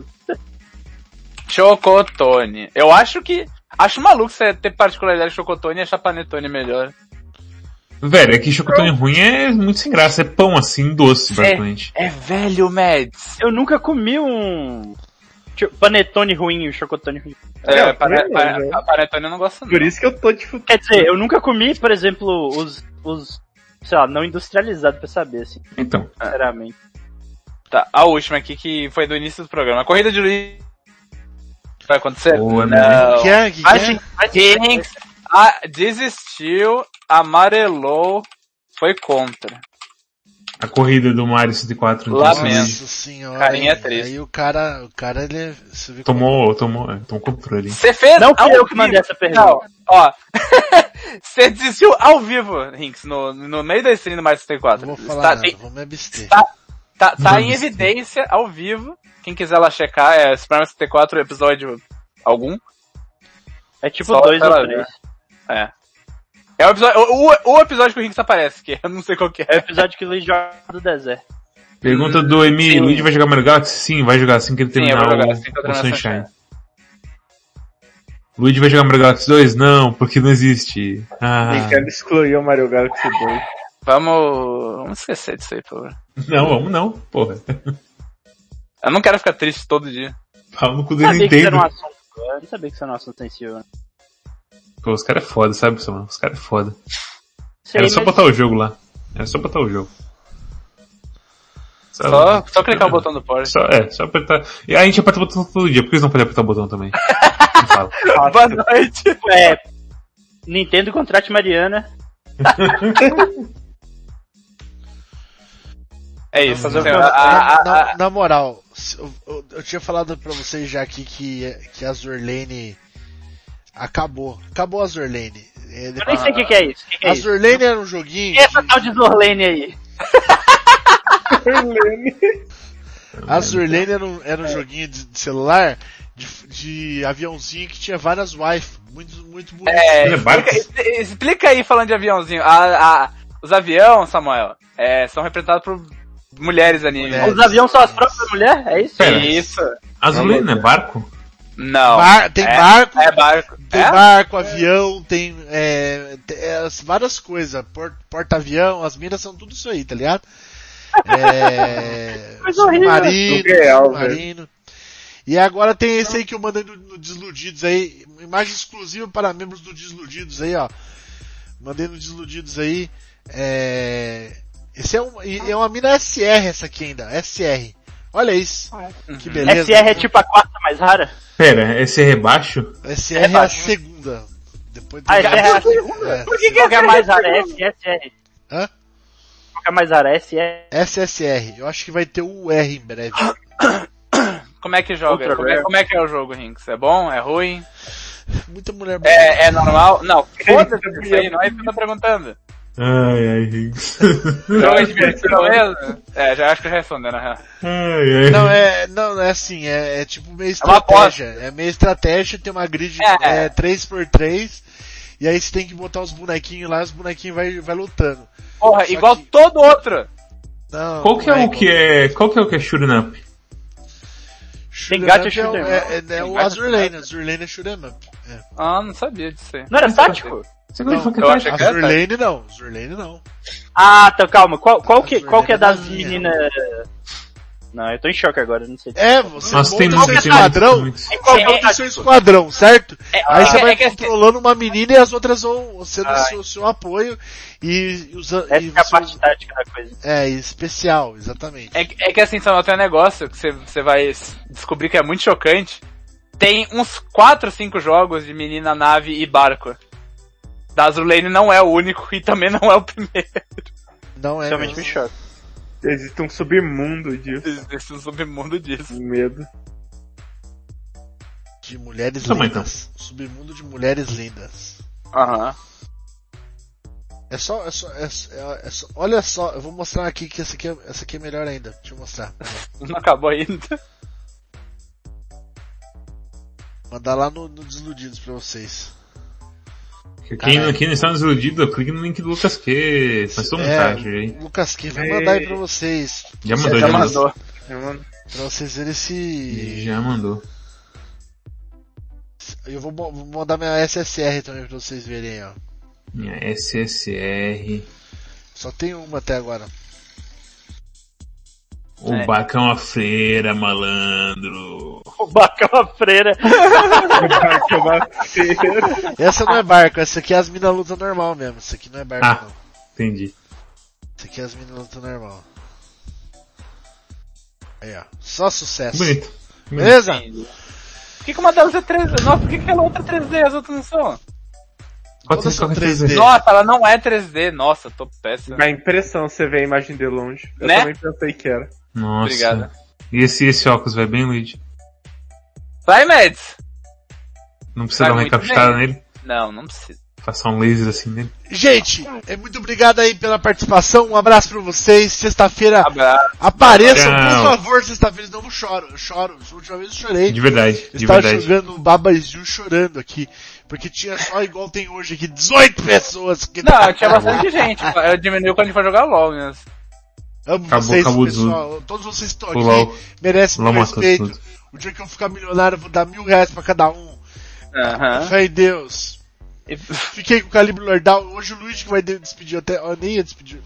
Chocotone. Eu acho que... Acho maluco você ter particularidade de chocotone e achar panetone melhor. Velho, é que chocotone ruim é muito sem graça, é pão assim, doce, praticamente. É velho, Mads. Eu nunca comi um cho- panetone ruim, um chocotone ruim. É, Não, pane- não, pane- não. a panetone eu não gosto não. Por isso que eu tô, tipo... Quer dizer, eu nunca comi, por exemplo, os, os sei lá, não industrializados pra saber, assim, Então, sinceramente. Tá, a última aqui que foi do início do programa. A corrida de Luiz... Vai acontecer? Boa, não. Que é, que Vai é? sim, vai sim. Jinx ah, desistiu, amarelou, foi contra. a corrida do Mario sessenta e quatro no Lamento. Switch Nossa senhora. Carinha hein? triste. Aí o cara, o cara ele é- você vê como- tomou, tomou, é, tomou controle. Você fez Não fui ao eu que vivo. mandei essa pergunta. Não, ó. Você desistiu ao vivo, Rinks, no, no meio da stream do Mario sessenta e quatro. Não vou falar Tá, nada, tem- vou me abster. tá, tá, tá Não em existe. evidência, ao vivo. Quem quiser lá checar, é Super Mario sessenta e quatro episódio algum. É tipo Só dois pra ou ver. três. É. É o episódio, o, o, o episódio que o Rinks aparece, que eu não sei qual que É o é. episódio que o Luiz joga do deserto. Pergunta do Emi, Sim. Luigi vai jogar Mario Galaxy? Sim, vai jogar assim que ele Sim, eu terminar vou jogar o, assim que eu o terminar Sunshine. Sunshine. Luigi vai jogar Mario Galaxy dois? Não, porque não existe. Ah, Nem quero excluir o Mario Galaxy dois. Vamos, vamos esquecer disso aí, por favor. não, vamos não, porra. Eu não quero ficar triste todo dia. Pau no cu do Sabia que isso era um Nintendo. assunto. Eu não sabia que isso era um assunto sensível. Pô, os caras é foda, sabe, Samuel? Os caras é foda. Sei, Era só mas- botar o jogo lá. Era só botar o jogo. Só, só clicar o botão do pause. Só, é, só apertar. E a gente aperta o botão todo dia, por que eles não podem apertar o botão também? Não fala. Boa noite. É, Nintendo contrate Mariana. É isso. Fazer assim, uma- a- a- na, a- na- na moral, se- eu, eu- eu tinha falado pra vocês já aqui que, que a Zorlane acabou. Acabou a Zorlane. É, Eu depois- nem sei o que, que é isso. O que, que é a isso? Zorlane era um joguinho. E essa de- tal de Zorlane aí? A Zorlane era um, era um joguinho de, de celular de, de aviãozinho que tinha várias wife. Muito, muito bonito. é, É barco? explica, es- explica aí falando de aviãozinho. A, a, os aviões, Samuel, é, são representados por mulheres anime. Mulheres. Os aviões são as próprias mulheres? É isso? Pera. Isso. Azulina não é barco? Não. Bar- tem é, barco, É barco. tem é? barco, avião, tem, é, tem, é, as- várias coisas. Por- Porta-avião, as minas são tudo isso aí, tá ligado? É, Coisa horrível. submarino, Surreal, submarino. E agora tem esse aí que eu mandei no, no Desiludidos aí, imagem exclusiva para membros do Desiludidos aí, ó. Mandei no Desiludidos aí. É, esse é, um, e é uma mina S R essa aqui ainda, S R. Olha isso, que beleza. S R é tipo a quarta mais rara? Pera, esse é rebaixo? S R é a segunda. Depois Ah, do... essa é a segunda? É. Por que que é mais área? S S R. Hã? Qual que é mais área? S S R. S S R. Eu acho que vai ter o R em breve. Como é que joga? Ultra Como é, Rare. como é que é o jogo, Rinks? É bom? É ruim? Muita mulher boa. É, é normal? Não, foda-se isso aí, não é isso que eu tô perguntando. Ai, ai, Riggs. Jogo é divertido mesmo? É, já acho que eu já respondeu, na real. Ai, ai. Não, é, não, é assim, é, é tipo meio uma estratégia. É meio estratégia, tem uma grid É. é, três por três, e aí você tem que botar os bonequinhos lá, os bonequinhos vai, vai lutando. Porra, Só igual que- todo outro. Não, Qual que não é o igual. que é. Qual que é o que é shooting up? Shoot'em Tem gacha up é, o- shoot'em up. é, é, é o gacha Azur Lane, Azur Lane é shoot'em up. É. Ah, não sabia disso aí. Não era tático? Você gosta de Não, qualquer eu coisa? achei que era Azur Lane não, Azur Lane não. Ah, então calma. Qual, qual, que, Azur qual que é Lane é das novinha. meninas... Não, eu tô em choque agora, não sei. É, você Nossa, tem monta seu muitos, tem esquadrão, muitos, você Qual que é o monta seu tático? esquadrão, certo? É, Aí é, você é vai que assim- controlando uma menina e as outras vão sendo Ai. seu, seu apoio e usando... Essa e é a você- parte tática da coisa. É, especial, exatamente. É, que- é que assim, só tem um negócio que você, você vai s- descobrir que é muito chocante. Tem uns quatro, cinco jogos de menina, nave e barco. Da Azur Lane não é o único e também não é o primeiro. Não é Realmente me mesmo. choca. Existe um submundo disso. Existe um submundo disso. Medo. De mulheres Também lindas. Submundo de mulheres lindas. Aham. É só, é só, é, só- é só, olha só, eu vou mostrar aqui que essa aqui é, essa aqui é melhor ainda. Deixa eu mostrar. Não acabou ainda. Mandar lá no, no Desiludidos pra vocês. Quem, não- quem não está desiludido, clique no link do Lucas Q. Faz tua vontade aí. o Lucas Q vai mandar aí pra vocês. Já mandou, Já já mandou. mandou. Pra vocês verem esse... Já mandou. Eu vou, mo- vou mandar minha S S R também pra vocês verem aí, ó. Minha S S R. Só tem uma até agora. O É. Bacão a Freira, malandro. O Bacão Freira. Essa não é barco, essa aqui é as minas luta normal mesmo. Essa aqui não é barco Ah. não. Entendi. Essa aqui é as minas luta normal. Aí ó, só sucesso. Bonito. Beleza? Por que, que uma delas é três D? Nossa, por que, que aquela outra é três D e as outras não são? Pode Todas ser são qualquer três três D. D. Nossa, ela não é três D. Nossa, tô péssimo. A impressão, você vê a imagem de longe. Eu Né? também pensei que era. Nossa. Obrigado. E esse, esse óculos vai bem, Luigi? Vai, Mads! Não precisa Vai dar uma muito encaixada bem. nele? Não, não precisa. Passar um laser assim nele? Gente, é muito obrigado aí pela participação. Um abraço pra vocês. Sexta-feira Abraço. apareçam, Tchau. por favor, sexta-feira. Senão eu choro. Eu choro. A última vez eu chorei. De verdade, Eu de estava verdade. jogando um Babaizu chorando aqui. Porque tinha só igual tem hoje aqui, dezoito pessoas. Que... Não, tinha bastante gente. Eu diminuiu quando a gente for jogar LOL mesmo. Amo Acabou, vocês, acabou pessoal. Todos vocês que estão O aqui LOL. merecem LOL meu matou respeito. tudo. O dia que eu ficar milionário, eu vou dar mil reais pra cada um. Aham. Fé em Deus. Fiquei com o Calibre Lordal. Hoje o Luigi que vai de- despedir até. Eu nem ia despedir.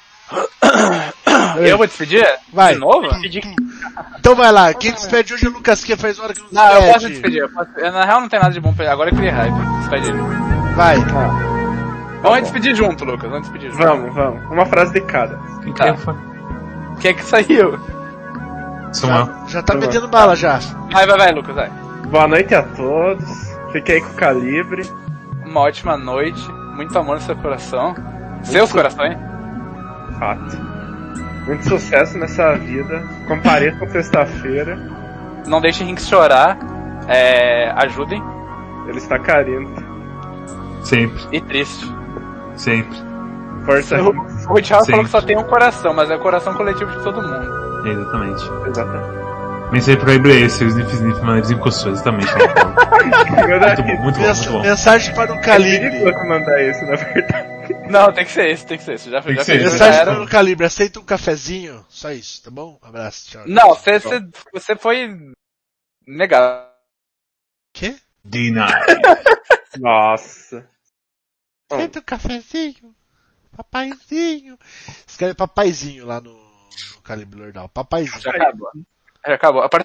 Eu vou despedir? Vai. De novo? Então vai lá. Quem despede hoje é o Lucas que faz hora que não Não, eu despede. posso despedir. Eu posso... eu, na real não tem nada de bom pra ele. Agora eu criei raiva. Despede ele. Vai. Vamos despedir junto, Lucas. Vamos despedir junto. Vamos, vamos. Uma frase de cada. Quem Tá. que foi? Quem é que saiu? Samuel. Já tá metendo bala já. Vai, vai, vai, Lucas, vai. Boa noite a todos. Fiquei aí com o Calibre. Uma ótima noite. Muito amor no seu coração. Seus corações. Fato. Muito sucesso nessa vida. Compareçam sexta-feira. Não deixem Rinks chorar. É... Ajudem. Ele está carente. Sempre, E triste. sempre. Força, O, Rinks. o Thiago Sim. falou que só tem um coração, mas é o coração coletivo de todo mundo. Exatamente. Exatamente. Mensagem pro Calibre é esse, o Sniff Sniff Maneiros encostou, exatamente. Muito bom, muito bom, muito Mens- bom. Mensagem para o É Calibre. perigoso mandar isso, na verdade. Não, tem que ser esse, tem que ser esse. Já, Tem já que ser fez, esse. já Mensagem era. para o Calibre. Aceita um cafezinho. Só isso, tá bom? Abraço, tchau. Não, você, você, você foi negado. Quê? Deny. Nossa. Aceita um cafezinho. Papaizinho. Escreve papaizinho lá no, no Calibre Lordal. Papaizinho. Já acabou. Já acabou. A